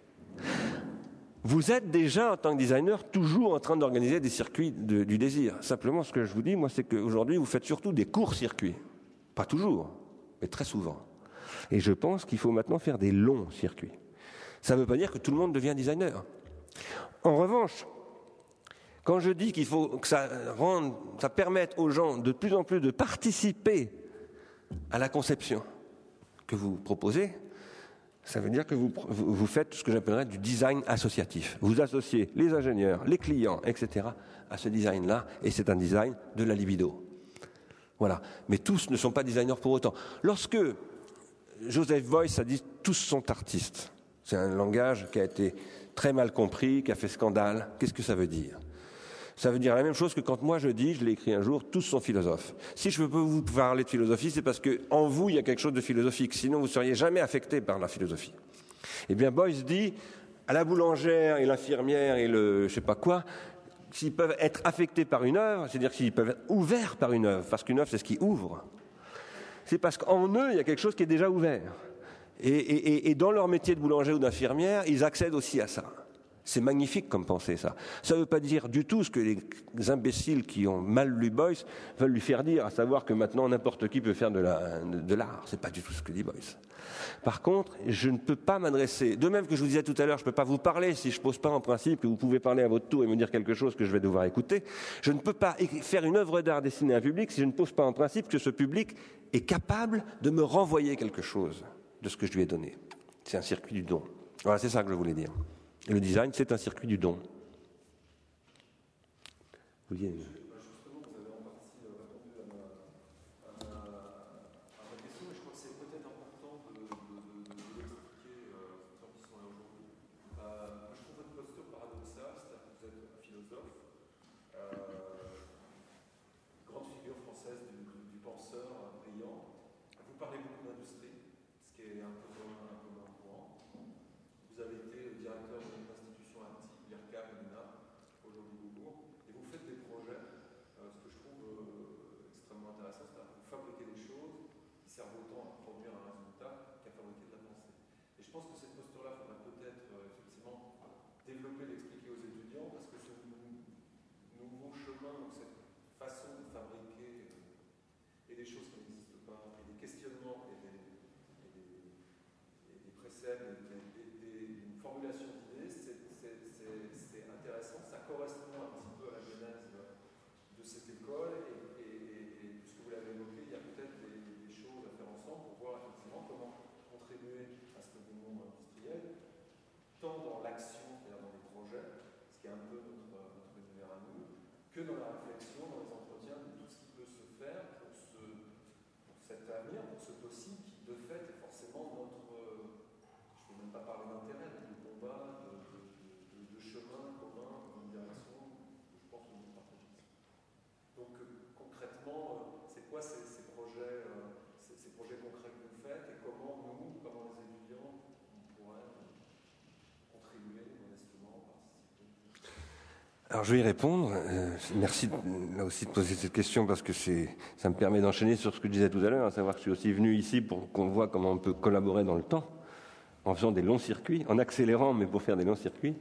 Vous êtes déjà, en tant que designer, toujours en train d'organiser des circuits du désir. Simplement, ce que je vous dis, moi, c'est qu'aujourd'hui, vous faites surtout des courts circuits. Pas toujours, mais très souvent. Et je pense qu'il faut maintenant faire des longs circuits. Ça ne veut pas dire que tout le monde devient designer. En revanche, Quand je dis qu'il faut que ça permette aux gens de plus en plus de participer à la conception que vous proposez, ça veut dire que vous faites ce que j'appellerais du design associatif. Vous associez les ingénieurs, les clients, etc. à ce design-là, et c'est un design de la libido. Voilà. Mais tous ne sont pas designers pour autant. Lorsque Joseph Beuys a dit « tous sont artistes », c'est un langage qui a été très mal compris, qui a fait scandale. Qu'est-ce que ça veut dire ? Ça veut dire la même chose que quand moi je dis, je l'ai écrit un jour, tous sont philosophes. Si je peux vous parler de philosophie, c'est parce qu'en vous, il y a quelque chose de philosophique. Sinon, vous ne seriez jamais affecté par la philosophie. Eh bien, Beuys dit, à la boulangère et l'infirmière et le je sais pas quoi, s'ils peuvent être affectés par une œuvre, c'est-à-dire s'ils peuvent être ouverts par une œuvre, parce qu'une œuvre, c'est ce qui ouvre. C'est parce qu'en eux, il y a quelque chose qui est déjà ouvert. Et dans leur métier de boulanger ou d'infirmière, ils accèdent aussi à ça. C'est magnifique comme pensée, ça. Ça ne veut pas dire du tout ce que les imbéciles qui ont mal lu Beuys veulent lui faire dire, à savoir que maintenant n'importe qui peut faire de l'art. C'est pas du tout ce que dit Beuys. Par contre, je ne peux pas m'adresser, de même que je vous disais tout à l'heure, je ne peux pas vous parler si je ne pose pas en principe que vous pouvez parler à votre tour et me dire quelque chose que je vais devoir écouter. Je ne peux pas faire une œuvre d'art destinée à un public si je ne pose pas en principe que ce public est capable de me renvoyer quelque chose de ce que je lui ai donné. C'est un circuit du don. Voilà, c'est ça que je voulais dire. Et le design, c'est un circuit du don. Vous voyez, justement, vous avez en partie répondu à ma question, et je crois que c'est peut-être important de l'expliquer aux gens qui sont là aujourd'hui. Je trouve votre posture paradoxale, c'est-à-dire que vous êtes un philosophe, grande figure française du penseur brillant. Vous parlez beaucoup d'industrie, ce qui est un peu moins courant. Vous avez été directeur de l'institution arctique, l'IRCAM, aujourd'hui Beaubourg, et vous faites des projets, ce que je trouve extrêmement intéressant, c'est-à-dire que vous fabriquez des choses qui servent autant à produire un résultat qu'à fabriquer de la pensée. Et je pense que cette posture-là, il faudrait peut-être effectivement développer, l'expliquer aux étudiants, parce que ce nouveau chemin, donc cette façon de fabriquer et des choses qui n'existent pas, et des questionnements, et des préceptes, une formulation d'idées, c'est intéressant, ça correspond un petit peu à la genèse de cette école, et puisque vous l'avez évoqué, il y a peut-être des choses à faire ensemble pour voir effectivement comment contribuer à ce nouveau monde industriel, tant dans l'action, c'est-à-dire dans les projets, ce qui est un peu notre univers à nous, que dans la réflexion, dans les entretiens, de tout ce qui peut se faire pour cet avenir, pour ce dossier qui, de fait, est forcément notre, je ne vais même pas parler d'intérêt, mais de combat, de chemin commun, d'une direction, je pense que nous partageons. Donc, concrètement, c'est quoi ces projets concrets que vous faites, et comment nous, comment les étudiants, on pourrait contribuer modestement, participer? alors je vais y répondre. Merci là aussi de poser cette question parce que ça me permet d'enchaîner sur ce que je disais tout à l'heure, à savoir que je suis aussi venu ici pour qu'on voit comment on peut collaborer dans le temps, en faisant des longs circuits, en accélérant, mais pour faire des longs circuits.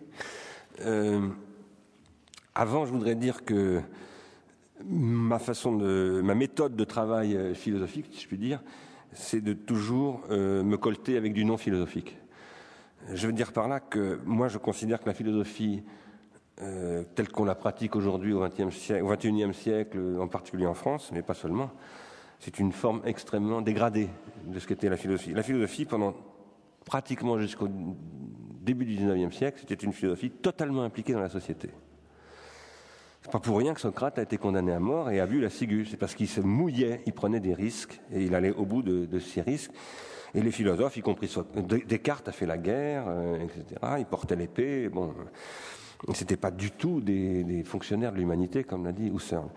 Avant, je voudrais dire que ma méthode de travail philosophique, si je puis dire, c'est de toujours me colter avec du non philosophique. Je veux dire par là que moi, je considère que la philosophie telle qu'on la pratique aujourd'hui au XXIe siècle, en particulier en France, mais pas seulement, c'est une forme extrêmement dégradée de ce qu'était la philosophie. La philosophie, pendant pratiquement jusqu'au début du XIXe siècle, c'était une philosophie totalement impliquée dans la société. C'est pas pour rien que Socrate a été condamné à mort et a bu la ciguë. C'est parce qu'il se mouillait, il prenait des risques et il allait au bout de ces risques. Et les philosophes, y compris Descartes, a fait la guerre, etc. Il portait l'épée. Bon, c'était pas du tout des fonctionnaires de l'humanité, comme l'a dit Husserl.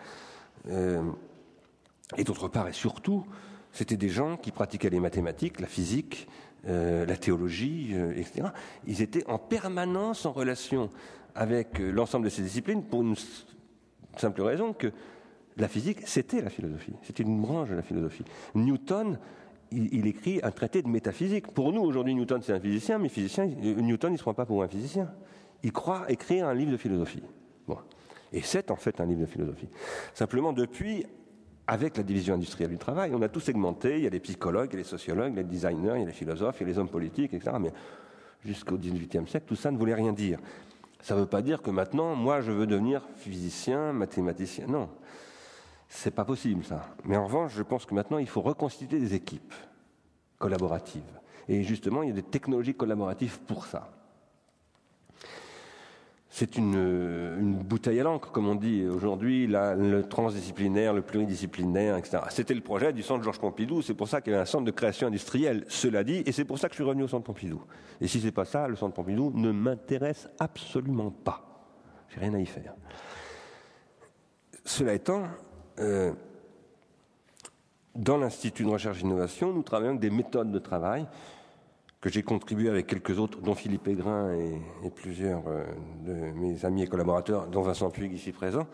Et d'autre part, et surtout, c'était des gens qui pratiquaient les mathématiques, la physique, la théologie, etc. Ils étaient en permanence en relation avec l'ensemble de ces disciplines pour une simple raison que la physique, c'était la philosophie. C'était une branche de la philosophie. Newton, il écrit un traité de métaphysique. Pour nous, aujourd'hui, Newton, c'est un physicien, mais Newton, il ne se prend pas pour un physicien. Il croit écrire un livre de philosophie. Bon. Et c'est en fait un livre de philosophie. Simplement, depuis, avec la division industrielle du travail, on a tout segmenté. Il y a les psychologues, il y a les sociologues, les designers, il y a les philosophes, il y a les hommes politiques, etc. Mais jusqu'au XVIIIe siècle, tout ça ne voulait rien dire. Ça ne veut pas dire que maintenant, moi, je veux devenir physicien, mathématicien. Non, c'est pas possible, ça. Mais en revanche, je pense que maintenant, il faut reconstituer des équipes collaboratives. Et justement, il y a des technologies collaboratives pour ça. C'est une bouteille à l'encre, comme on dit aujourd'hui, le transdisciplinaire, le pluridisciplinaire, etc. C'était le projet du centre Georges Pompidou, c'est pour ça qu'il y avait un centre de création industrielle, cela dit, et c'est pour ça que je suis revenu au centre Pompidou. Et si c'est pas ça, le centre Pompidou ne m'intéresse absolument pas. J'ai rien à y faire. Cela étant, dans l'Institut de recherche et d'innovation, nous travaillons avec des méthodes de travail que j'ai contribué avec quelques autres, dont Philippe Aigrin et plusieurs de mes amis et collaborateurs, dont Vincent Puig ici présent,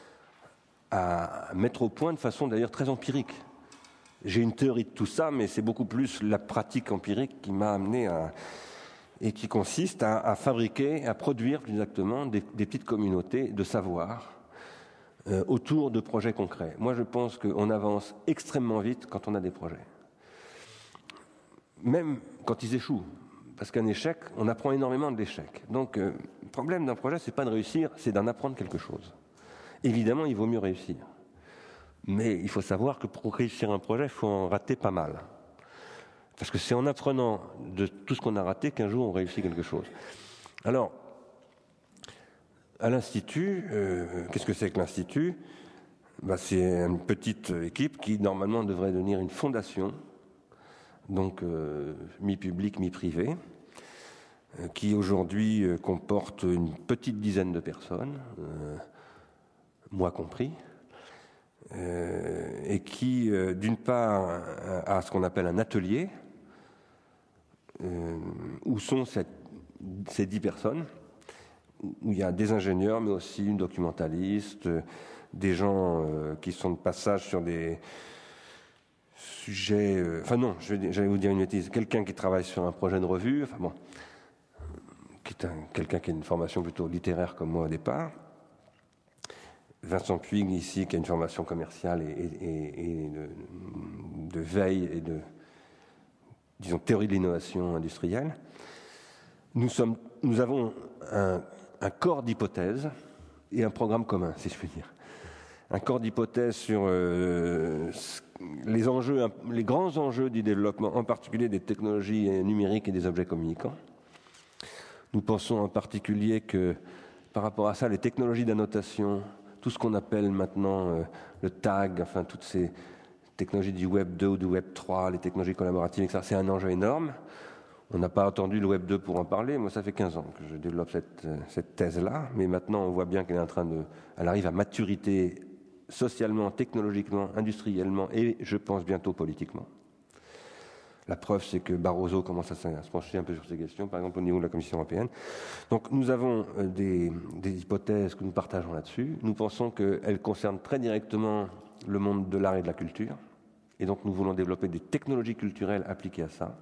à mettre au point de façon d'ailleurs très empirique. J'ai une théorie de tout ça, mais c'est beaucoup plus la pratique empirique qui m'a amené et qui consiste à fabriquer, à produire plus exactement des petites communautés de savoir autour de projets concrets. Moi, je pense qu'on avance extrêmement vite quand on a des projets. Même quand ils échouent, parce qu'un échec, on apprend énormément de l'échec. Donc, le problème d'un projet, c'est pas de réussir, c'est d'en apprendre quelque chose. Évidemment, il vaut mieux réussir. Mais il faut savoir que pour réussir un projet, il faut en rater pas mal. Parce que c'est en apprenant de tout ce qu'on a raté qu'un jour on réussit quelque chose. Alors, à l'Institut, qu'est-ce que c'est que l'Institut ? C'est une petite équipe qui, normalement, devrait devenir une fondation, donc mi-public, mi-privé, qui aujourd'hui comporte une petite dizaine de personnes, moi compris, et qui, d'une part, a ce qu'on appelle un atelier, où sont ces 10 personnes, où il y a des ingénieurs, mais aussi une documentaliste, des gens qui sont de passage sur des sujets... j'allais vous dire une bêtise. Quelqu'un qui travaille sur un projet de revue, quelqu'un qui a une formation plutôt littéraire comme moi au départ. Vincent Puig, ici, qui a une formation commerciale et de veille et de, disons, théorie de l'innovation industrielle. Nous avons un corps d'hypothèses et un programme commun, si je puis dire. Un corps d'hypothèses sur les grands enjeux du développement, en particulier des technologies numériques et des objets communicants. Nous pensons en particulier que, par rapport à ça, les technologies d'annotation, tout ce qu'on appelle maintenant le tag, enfin toutes ces technologies du Web 2 ou du Web 3, les technologies collaboratives, etc., c'est un enjeu énorme. On n'a pas attendu le Web 2 pour en parler. Moi, ça fait 15 ans que je développe cette thèse-là, mais maintenant on voit bien qu'elle est en train elle arrive à maturité socialement, technologiquement, industriellement et, je pense, bientôt politiquement. La preuve, c'est que Barroso commence à se pencher un peu sur ces questions, par exemple au niveau de la Commission européenne. Donc nous avons des hypothèses que nous partageons là-dessus. Nous pensons qu'elles concernent très directement le monde de l'art et de la culture, et donc nous voulons développer des technologies culturelles appliquées à ça.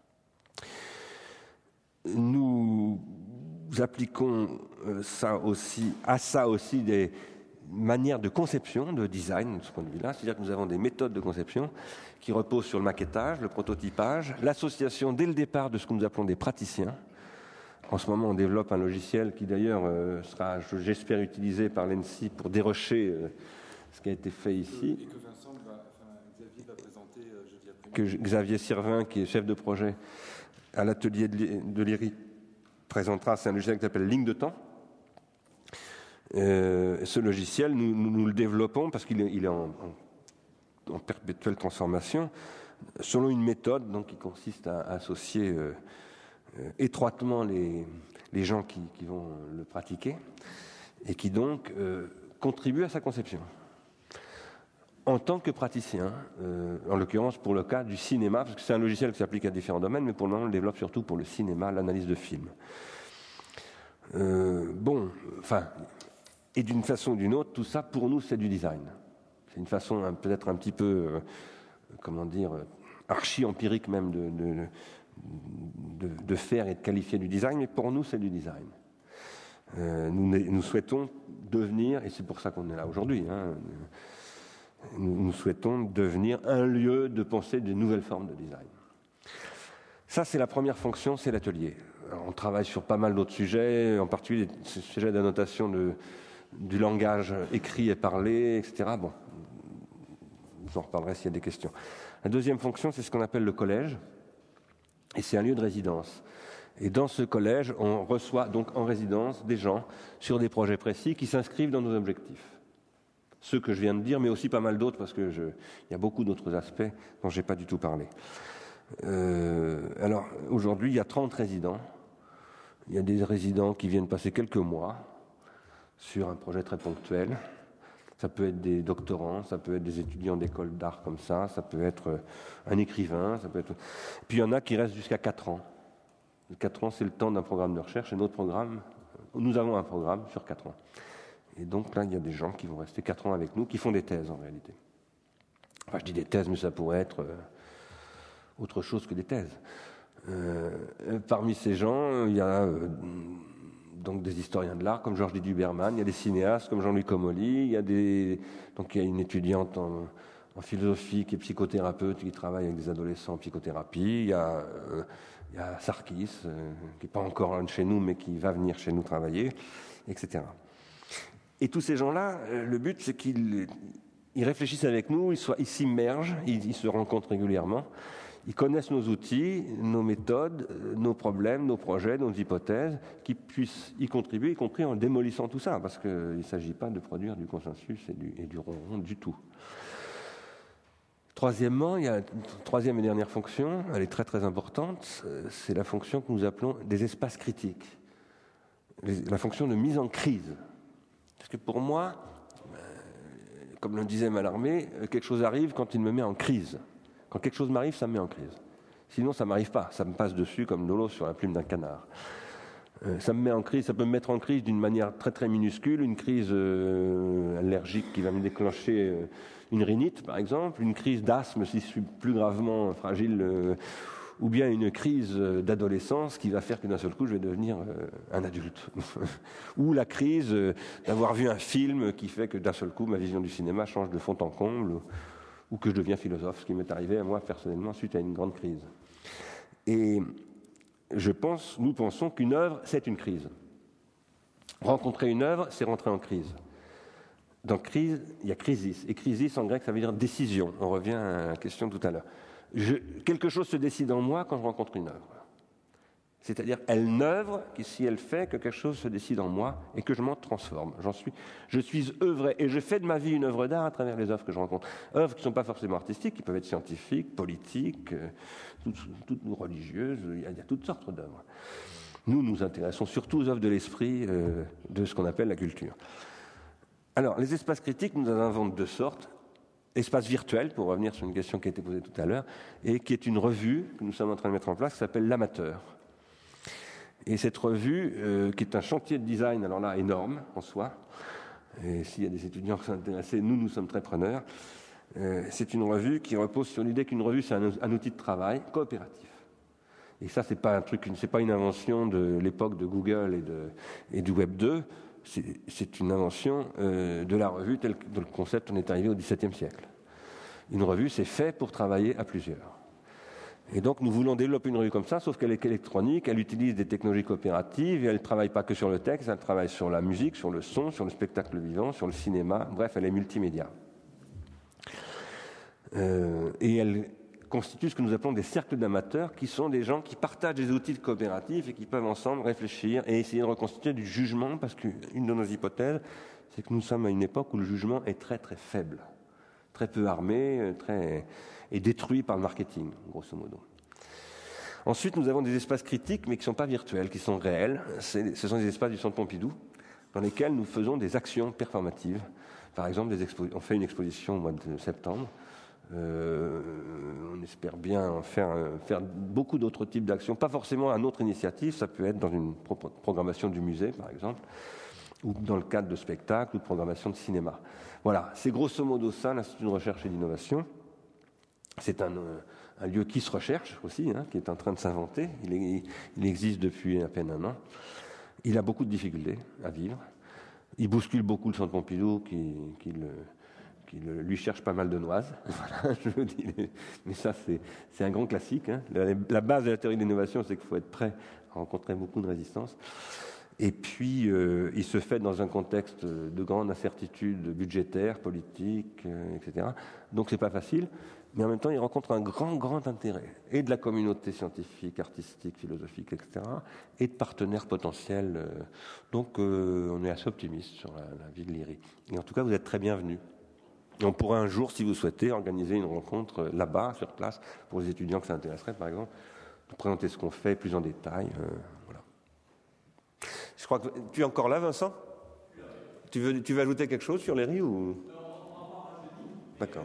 Nous appliquons à ça aussi des manières de conception, de design, de ce point de vue-là. C'est-à-dire que nous avons des méthodes de conception qui reposent sur le maquettage, le prototypage, l'association dès le départ de ce que nous appelons des praticiens. En ce moment, on développe un logiciel qui d'ailleurs sera, j'espère, utilisé par l'ENSI pour dérocher ce qui a été fait ici. Et que Xavier va présenter jeudi après-midi. Que Xavier Sirvin, qui est chef de projet à l'atelier de l'IRI, présentera. C'est un logiciel qui s'appelle Ligne de temps. Ce logiciel, nous le développons parce qu'il est en perpétuelle transformation, selon une méthode donc, qui consiste à associer étroitement les gens qui vont le pratiquer et qui donc contribuent à sa conception. En tant que praticien, en l'occurrence pour le cas du cinéma, parce que c'est un logiciel qui s'applique à différents domaines, mais pour le moment on le développe surtout pour le cinéma, l'analyse de films. Et d'une façon ou d'une autre, tout ça pour nous c'est du design. C'est une façon peut-être un petit peu, archi-empirique même de faire et de qualifier du design, mais pour nous c'est du design. Nous souhaitons devenir, et c'est pour ça qu'on est là aujourd'hui, nous souhaitons devenir un lieu de penser de nouvelles formes de design. Ça, c'est la première fonction, c'est l'atelier. Alors, on travaille sur pas mal d'autres sujets, en particulier les sujets d'annotation du langage écrit et parlé, etc. Bon, j'en reparlerai s'il y a des questions. La deuxième fonction, c'est ce qu'on appelle le collège, et c'est un lieu de résidence. Et dans ce collège, on reçoit donc en résidence des gens sur des projets précis qui s'inscrivent dans nos objectifs. Ceux que je viens de dire, mais aussi pas mal d'autres, parce qu'il y a beaucoup d'autres aspects dont je n'ai pas du tout parlé. Alors, aujourd'hui, il y a 30 résidents. Il y a des résidents qui viennent passer quelques mois sur un projet très ponctuel. Ça peut être des doctorants, ça peut être des étudiants d'école d'art comme ça peut être un écrivain, ça peut être... Puis il y en a qui restent jusqu'à 4 ans. 4 ans, c'est le temps d'un programme de recherche, et notre programme, nous avons un programme sur 4 ans. Et donc là, il y a des gens qui vont rester 4 ans avec nous, qui font des thèses en réalité. Enfin, je dis des thèses, mais ça pourrait être autre chose que des thèses. Parmi ces gens, il y a donc des historiens de l'art comme Georges Duberman, il y a des cinéastes comme Jean-Louis Comolli, donc il y a une étudiante en philosophie qui est psychothérapeute qui travaille avec des adolescents en psychothérapie, il y a Sarkis qui n'est pas encore un de chez nous mais qui va venir chez nous travailler, etc. Et tous ces gens-là, le but c'est qu'ils réfléchissent avec nous, ils s'immergent, ils se rencontrent régulièrement. Ils connaissent nos outils, nos méthodes, nos problèmes, nos projets, nos hypothèses, qui puissent y contribuer, y compris en démolissant tout ça, parce qu'il ne s'agit pas de produire du consensus et du ronron du tout. Troisièmement, il y a une troisième et dernière fonction, elle est très très importante, c'est la fonction que nous appelons des espaces critiques, la fonction de mise en crise. Parce que pour moi, comme le disait Mallarmé, quelque chose arrive quand il me met en crise. Quand quelque chose m'arrive, ça me met en crise. Sinon, ça ne m'arrive pas. Ça me passe dessus comme de l'eau sur la plume d'un canard. Ça me met en crise, ça peut me mettre en crise d'une manière très très minuscule, une crise allergique qui va me déclencher une rhinite, par exemple, une crise d'asthme si je suis plus gravement fragile, ou bien une crise d'adolescence qui va faire que d'un seul coup, je vais devenir un adulte. Ou la crise d'avoir vu un film qui fait que d'un seul coup, ma vision du cinéma change de fond en comble, ou que je deviens philosophe, ce qui m'est arrivé à moi personnellement suite à une grande crise. Et nous pensons qu'une œuvre, c'est une crise. Rencontrer une œuvre, c'est rentrer en crise. Dans crise, il y a crisis. Et crisis, en grec, ça veut dire décision. On revient à la question tout à l'heure. Quelque chose se décide en moi quand je rencontre une œuvre. C'est-à-dire, une œuvre, si elle fait que quelque chose se décide en moi et que je m'en transforme. Je suis œuvré et je fais de ma vie une œuvre d'art à travers les œuvres que je rencontre. Œuvres qui ne sont pas forcément artistiques, qui peuvent être scientifiques, politiques, toutes religieuses, il y a toutes sortes d'œuvres. Nous nous intéressons surtout aux œuvres de l'esprit, de ce qu'on appelle la culture. Alors, les espaces critiques, nous en avons de deux sortes. Espace virtuel, pour revenir sur une question qui a été posée tout à l'heure, et qui est une revue que nous sommes en train de mettre en place, qui s'appelle L'Amateur. Et cette revue, qui est un chantier de design, alors là, énorme en soi, et s'il y a des étudiants qui sont intéressés, nous sommes très preneurs, c'est une revue qui repose sur l'idée qu'une revue, c'est un outil de travail coopératif. Et ça, c'est pas une invention de l'époque de Google et du Web 2, c'est une invention de la revue tel que le concept on est arrivé au XVIIe siècle. Une revue, c'est fait pour travailler à plusieurs. Et donc, nous voulons développer une revue comme ça, sauf qu'elle est électronique, elle utilise des technologies coopératives, et elle ne travaille pas que sur le texte, elle travaille sur la musique, sur le son, sur le spectacle vivant, sur le cinéma, bref, elle est multimédia. Et elle constitue ce que nous appelons des cercles d'amateurs, qui sont des gens qui partagent des outils de coopérative et qui peuvent ensemble réfléchir et essayer de reconstituer du jugement, parce qu'une de nos hypothèses, c'est que nous sommes à une époque où le jugement est très très faible, très peu armé, et détruit par le marketing, grosso modo. Ensuite, nous avons des espaces critiques, mais qui ne sont pas virtuels, qui sont réels. Ce sont des espaces du Centre Pompidou, dans lesquels nous faisons des actions performatives. Par exemple, on fait une exposition au mois de septembre. On espère bien faire beaucoup d'autres types d'actions, pas forcément à notre initiative, ça peut être dans une programmation du musée, par exemple, ou dans le cadre de spectacles ou de programmation de cinéma. Voilà, c'est grosso modo ça, l'Institut de recherche et d'innovation. C'est un lieu qui se recherche aussi, qui est en train de s'inventer. Il existe depuis à peine un an. Il a beaucoup de difficultés à vivre. Il bouscule beaucoup le Centre Pompidou qui qui lui cherche pas mal de noises. Voilà, je vous dis, mais ça, c'est un grand classique. Hein. La base de la théorie de l'innovation, c'est qu'il faut être prêt à rencontrer beaucoup de résistance. Et puis, il se fait dans un contexte de grande incertitude budgétaire, politique, etc. Donc, c'est pas facile. Mais en même temps, il rencontre un grand intérêt, et de la communauté scientifique, artistique, philosophique, etc., et de partenaires potentiels. Donc, on est assez optimiste sur la vie de l'IRI. Et en tout cas, vous êtes très bienvenus. Et on pourra un jour, si vous souhaitez, organiser une rencontre là-bas, sur place, pour les étudiants que ça intéresserait, par exemple, pour présenter ce qu'on fait plus en détail. Voilà. Je crois que tu es encore là, Vincent ? Tu veux ajouter quelque chose sur l'IRI ou... D'accord.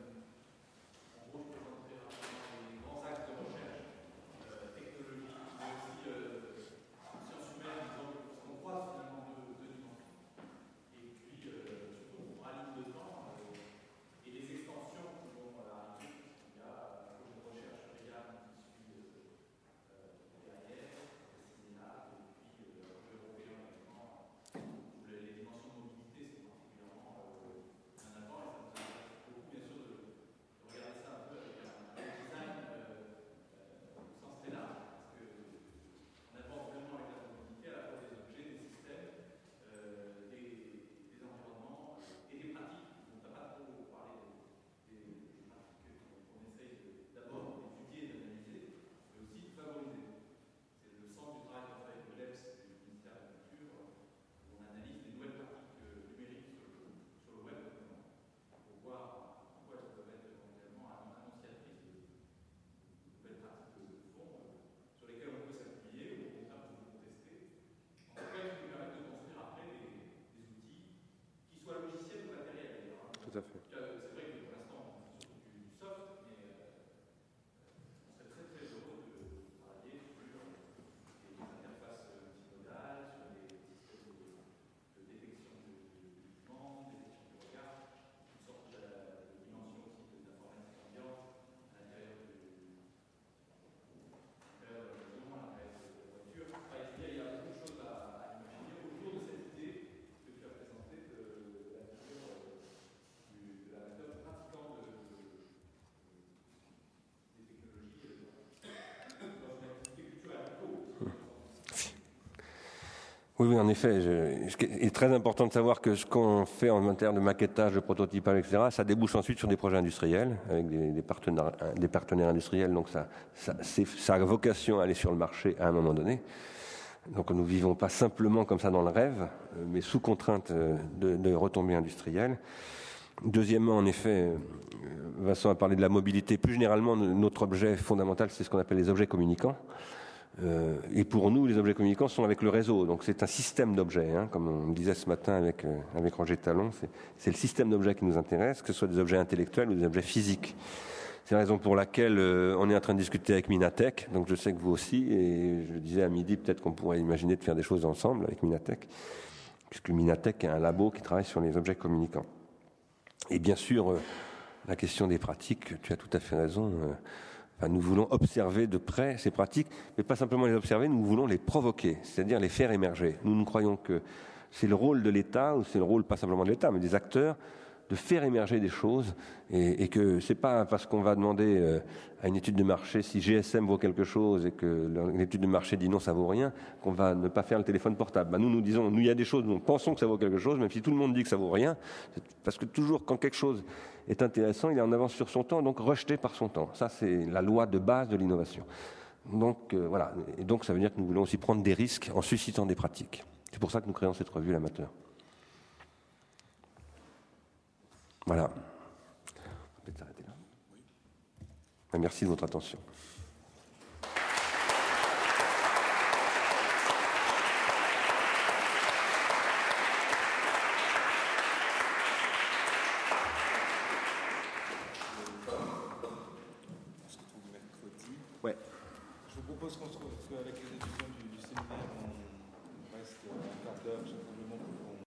Tout à fait. C'est vrai que pour l'instant, on fait surtout du soft, mais on serait très heureux de travailler sur des interfaces multimodales, sur des systèmes de détection de mouvement, détection du regard, une sorte de dimension aussi d'informatique ambiante à l'intérieur de la maison, à l'intérieur de la voiture. Enfin, il y a beaucoup de choses à imaginer autour de cette idée que tu as présentée de la figure de l'amateur pratiquant des technologies dans une activité culturelle. Oui, en effet. Il est très important de savoir que ce qu'on fait en matière de maquettage, de prototypage, etc., ça débouche ensuite sur des projets industriels, avec des partenaires industriels. Donc ça a vocation à aller sur le marché à un moment donné. Donc nous ne vivons pas simplement comme ça dans le rêve, mais sous contrainte de retombées industrielles. Deuxièmement, en effet, Vincent a parlé de la mobilité. Plus généralement, notre objet fondamental, c'est ce qu'on appelle les objets communicants. Et pour nous, les objets communicants sont avec le réseau. Donc c'est un système d'objets, hein, comme on disait ce matin avec Roger Talon. C'est le système d'objets qui nous intéresse, que ce soit des objets intellectuels ou des objets physiques. C'est la raison pour laquelle on est en train de discuter avec Minatech. Donc je sais que vous aussi, et je disais à midi, peut-être qu'on pourrait imaginer de faire des choses ensemble avec Minatech, puisque Minatech est un labo qui travaille sur les objets communicants. Et bien sûr, la question des pratiques, tu as tout à fait raison. Nous voulons observer de près ces pratiques, mais pas simplement les observer, nous voulons les provoquer, c'est-à-dire les faire émerger. Nous croyons que c'est le rôle de l'État, ou c'est le rôle pas simplement de l'État, mais des acteurs, de faire émerger des choses, et que c'est pas parce qu'on va demander à une étude de marché si GSM vaut quelque chose et que l'étude de marché dit non, ça vaut rien, qu'on va ne pas faire le téléphone portable. Nous disons, il y a des choses, nous pensons que ça vaut quelque chose, même si tout le monde dit que ça vaut rien, parce que toujours quand quelque chose est intéressant, il est en avance sur son temps, donc rejeté par son temps. Ça, c'est la loi de base de l'innovation. Donc voilà, et donc ça veut dire que nous voulons aussi prendre des risques en suscitant des pratiques. C'est pour ça que nous créons cette revue L'Amateur. Voilà. On va peut-être s'arrêter là. Oui. Merci de votre attention. On se retrouve mercredi. Ouais. Je vous propose qu'on se retrouve avec les étudiants du séminaire.